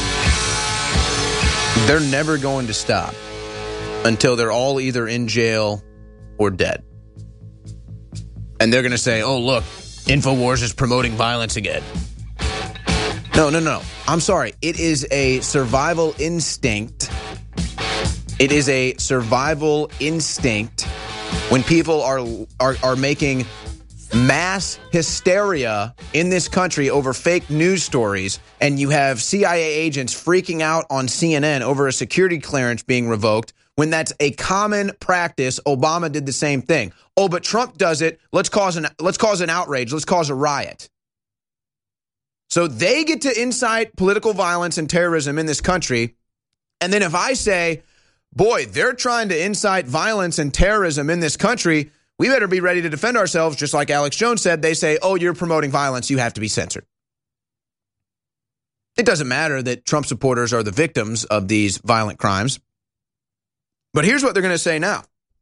they're never going to stop until they're all either in jail or dead. And they're going to say, oh, look, InfoWars is promoting violence again. No. I'm sorry. It is a survival instinct. It is a survival instinct when people are making mass hysteria in this country over fake news stories, and you have CIA agents freaking out on CNN over a security clearance being revoked when that's a common practice. Obama did the same thing. Oh, but Trump does it. Let's cause an outrage. Let's cause a riot. So they get to incite political violence and terrorism in this country. And then if I say, boy, they're trying to incite violence and terrorism in this country, we better be ready to defend ourselves, just like Alex Jones said. They say, oh, you're promoting violence. You have to be censored. It doesn't matter that Trump supporters are the victims of these violent crimes. But here's what they're going to say now.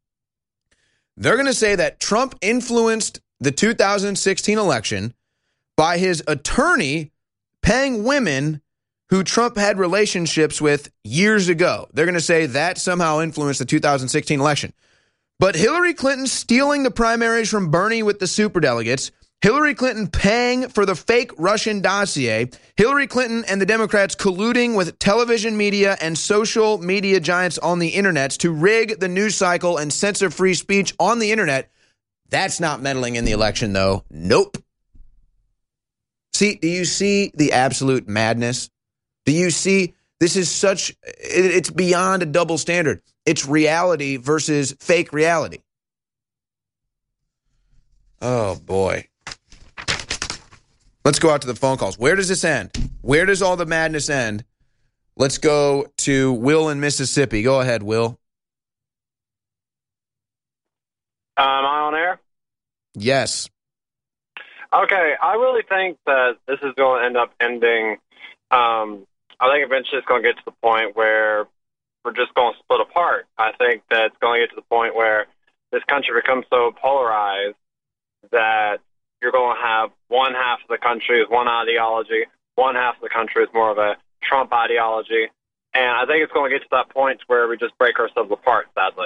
They're going to say that Trump influenced the 2016 election by his attorney paying women who Trump had relationships with years ago. They're going to say that somehow influenced the 2016 election. But Hillary Clinton stealing the primaries from Bernie with the superdelegates, Hillary Clinton paying for the fake Russian dossier, Hillary Clinton and the Democrats colluding with television media and social media giants on the internet to rig the news cycle and censor free speech on the internet. That's not meddling in the election, though. Nope. See, do you see the absolute madness? Do you see this is such, it's beyond a double standard. It's reality versus fake reality. Oh, boy. Let's go out to the phone calls. Where does this end? Where does all the madness end? Let's go to Will in Mississippi. Go ahead, Will. Am I on air? Yes. Okay, I really think that this is going to end up ending. I think eventually it's going to get to the point where we're just going to split apart. I think that it's going to get to the point where this country becomes so polarized that you're going to have one half of the country with one ideology, one half of the country with more of a Trump ideology. And I think it's going to get to that point where we just break ourselves apart, sadly.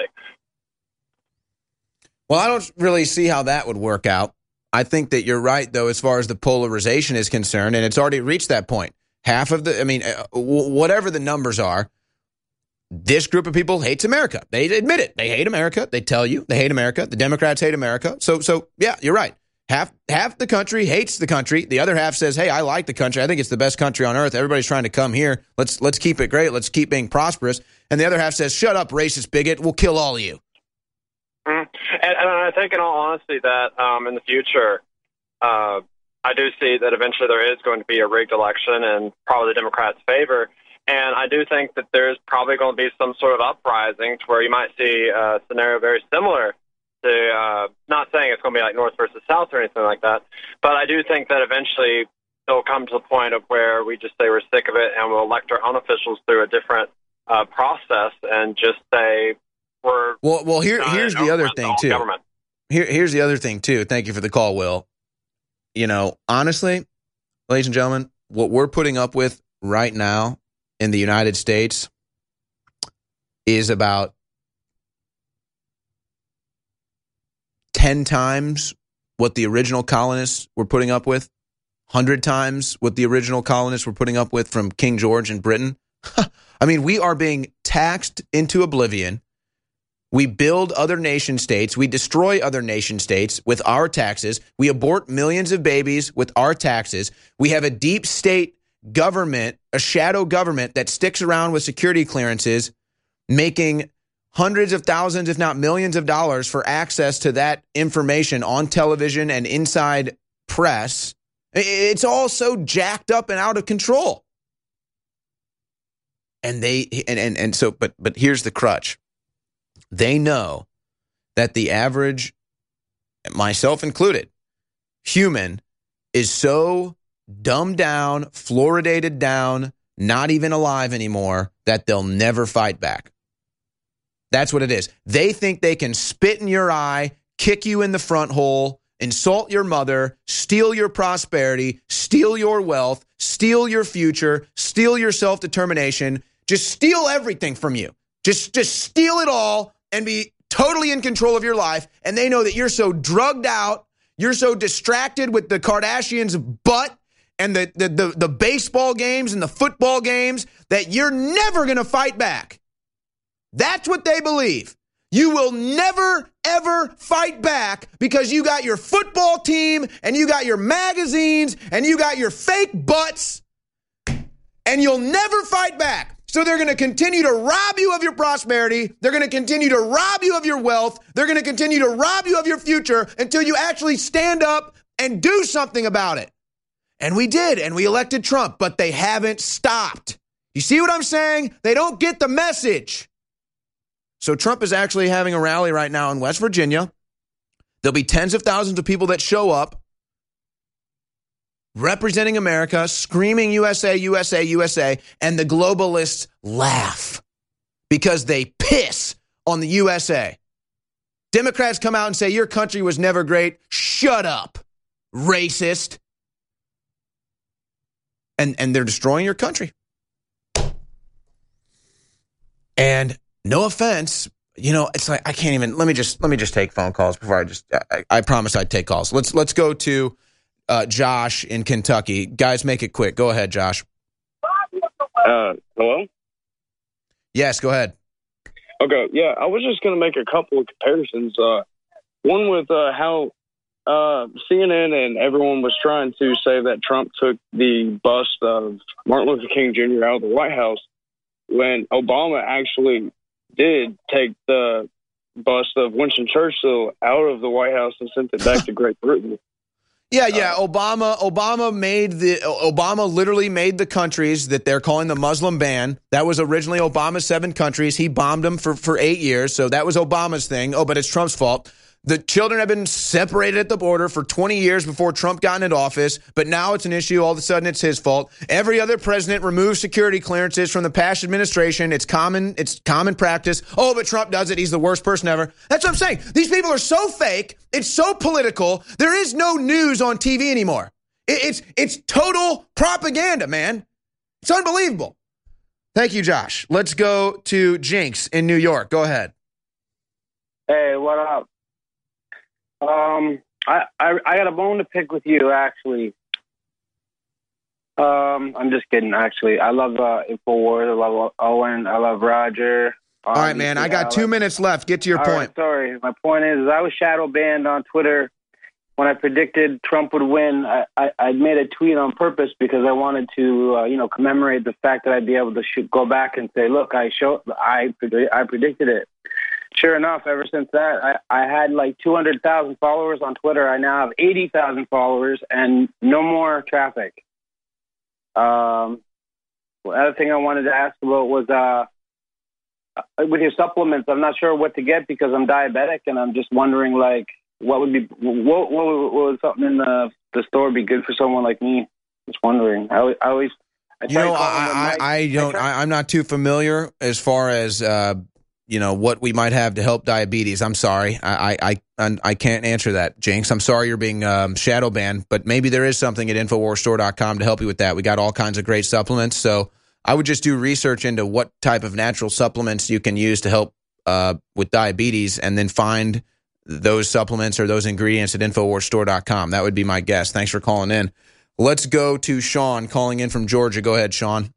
Well, I don't really see how that would work out. I think that you're right, though, as far as the polarization is concerned, and it's already reached that point. Half of the, I mean, whatever the numbers are, this group of people hates America. They admit it. They hate America. They tell you they hate America. The Democrats hate America. So yeah, you're right. Half the country hates the country. The other half says, hey, I like the country. I think it's the best country on earth. Everybody's trying to come here. Let's keep it great. Let's keep being prosperous. And the other half says, shut up, racist bigot. We'll kill all of you. Mm-hmm. And I think, in all honesty, that in the future, I do see that eventually there is going to be a rigged election in probably the Democrats' favor. And I do think that there's probably going to be some sort of uprising to where you might see a scenario very similar to, not saying it's going to be like North versus South or anything like that, but I do think that eventually it'll come to the point of where we just say we're sick of it and we'll elect our own officials through a different process and just say we're... Well, here's the other thing, too. Government. Here's the other thing, too. Thank you for the call, Will. You know, honestly, ladies and gentlemen, what we're putting up with right now in the United States is about 10 times what the original colonists were putting up with, 100 times what the original colonists were putting up with from King George in Britain. I mean, we are being taxed into oblivion. We build other nation states. We destroy other nation states with our taxes. We abort millions of babies with our taxes. We have a deep state government, a shadow government that sticks around with security clearances, making hundreds of thousands, if not millions of dollars for access to that information on television and inside press. It's all so jacked up and out of control. And but here's the crutch. They know that the average, myself included, human is so dumbed down, fluoridated down, not even alive anymore, that they'll never fight back. That's what it is. They think they can spit in your eye, kick you in the front hole, insult your mother, steal your prosperity, steal your wealth, steal your future, steal your self-determination, just steal everything from you. Just steal it all and be totally in control of your life. And they know that you're so drugged out, you're so distracted with the Kardashians' butt and the baseball games and the football games that you're never going to fight back. That's what they believe. You will never, ever fight back because you got your football team and you got your magazines and you got your fake butts and you'll never fight back. So they're going to continue to rob you of your prosperity. They're going to continue to rob you of your wealth. They're going to continue to rob you of your future until you actually stand up and do something about it. And we did, and we elected Trump, but they haven't stopped. You see what I'm saying? They don't get the message. So Trump is actually having a rally right now in West Virginia. There'll be tens of thousands of people that show up representing America, screaming USA, USA, USA, and the globalists laugh because they piss on the USA. Democrats come out and say your country was never great. Shut up, racist. And they're destroying your country. And no offense, it's like I can't even. Let me just take phone calls before I promise I'd take calls. Let's go to Josh in Kentucky. Guys, make it quick. Go ahead, Josh. Hello? Yes, go ahead. Okay, yeah, I was just going to make a couple of comparisons. One with how CNN and everyone was trying to say that Trump took the bust of Martin Luther King Jr. out of the White House, when Obama actually did take the bust of Winston Churchill out of the White House and sent it back to Great Britain. Yeah. Obama literally made the countries that they're calling the Muslim ban. That was originally Obama's 7 countries. He bombed them for 8 years. So that was Obama's thing. Oh, but it's Trump's fault. The children have been separated at the border for 20 years before Trump got into office, but now it's an issue. All of a sudden, it's his fault. Every other president removes security clearances from the past administration. It's common practice. Oh, but Trump does it. He's the worst person ever. That's what I'm saying. These people are so fake. It's so political. There is no news on TV anymore. It's total propaganda, man. It's unbelievable. Thank you, Josh. Let's go to Jinx in New York. Go ahead. Hey, what up? I got a bone to pick with you, actually. I'm just kidding, actually. I love InfoWars. I love Owen. I love Roger. All right, man. I got 2 minutes left. Get to your point. Right, sorry. My point is I was shadow banned on Twitter when I predicted Trump would win. I made a tweet on purpose because I wanted to, commemorate the fact that I'd be able to go back and say, look, I predicted it. Sure enough, ever since that, I had like 200,000 followers on Twitter. I now have 80,000 followers and no more traffic. The other thing I wanted to ask about was with your supplements, I'm not sure what to get because I'm diabetic, and I'm just wondering, like, what would something in the store be good for someone like me? Just wondering. I'm not too familiar as far as what we might have to help diabetes. I'm sorry. I can't answer that, Jinx. I'm sorry you're being shadow banned, but maybe there is something at InfoWarsStore.com to help you with that. We got all kinds of great supplements, so I would just do research into what type of natural supplements you can use to help with diabetes, and then find those supplements or those ingredients at InfoWarsStore.com. That would be my guess. Thanks for calling in. Let's go to Sean calling in from Georgia. Go ahead, Sean.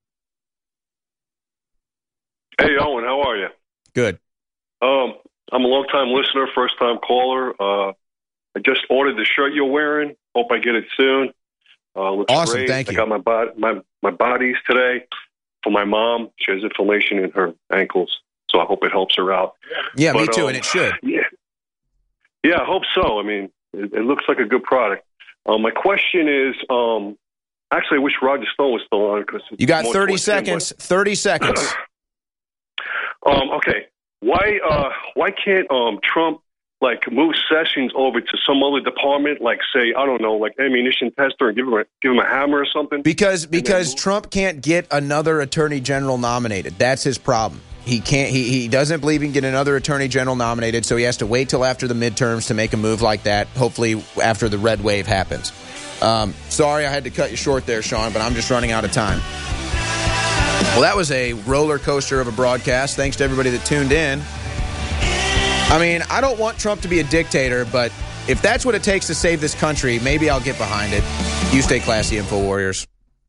Hey, Owen, how are you? Good. I'm a long-time listener, first-time caller. I just ordered the shirt you're wearing. Hope I get it soon. Looks awesome, great. thank you. I got my bodies today for my mom. She has inflammation in her ankles, so I hope it helps her out. Yeah, me too, and it should. Yeah, I hope so. I mean, it looks like a good product. My question is, actually, I wish Roger Stone was still on. You got 30 seconds. 30 seconds. Okay. Why can't Trump move Sessions over to some other department, like say, I don't know, like ammunition tester, and give him a hammer or something? Because Trump can't get another attorney general nominated. That's his problem. He can't. He doesn't believe he can get another attorney general nominated, so he has to wait till after the midterms to make a move like that. Hopefully, after the red wave happens. Sorry, I had to cut you short there, Sean, but I'm just running out of time. Well, that was a roller coaster of a broadcast. Thanks to everybody that tuned in. I mean, I don't want Trump to be a dictator, but if that's what it takes to save this country, maybe I'll get behind it. You stay classy, InfoWarriors.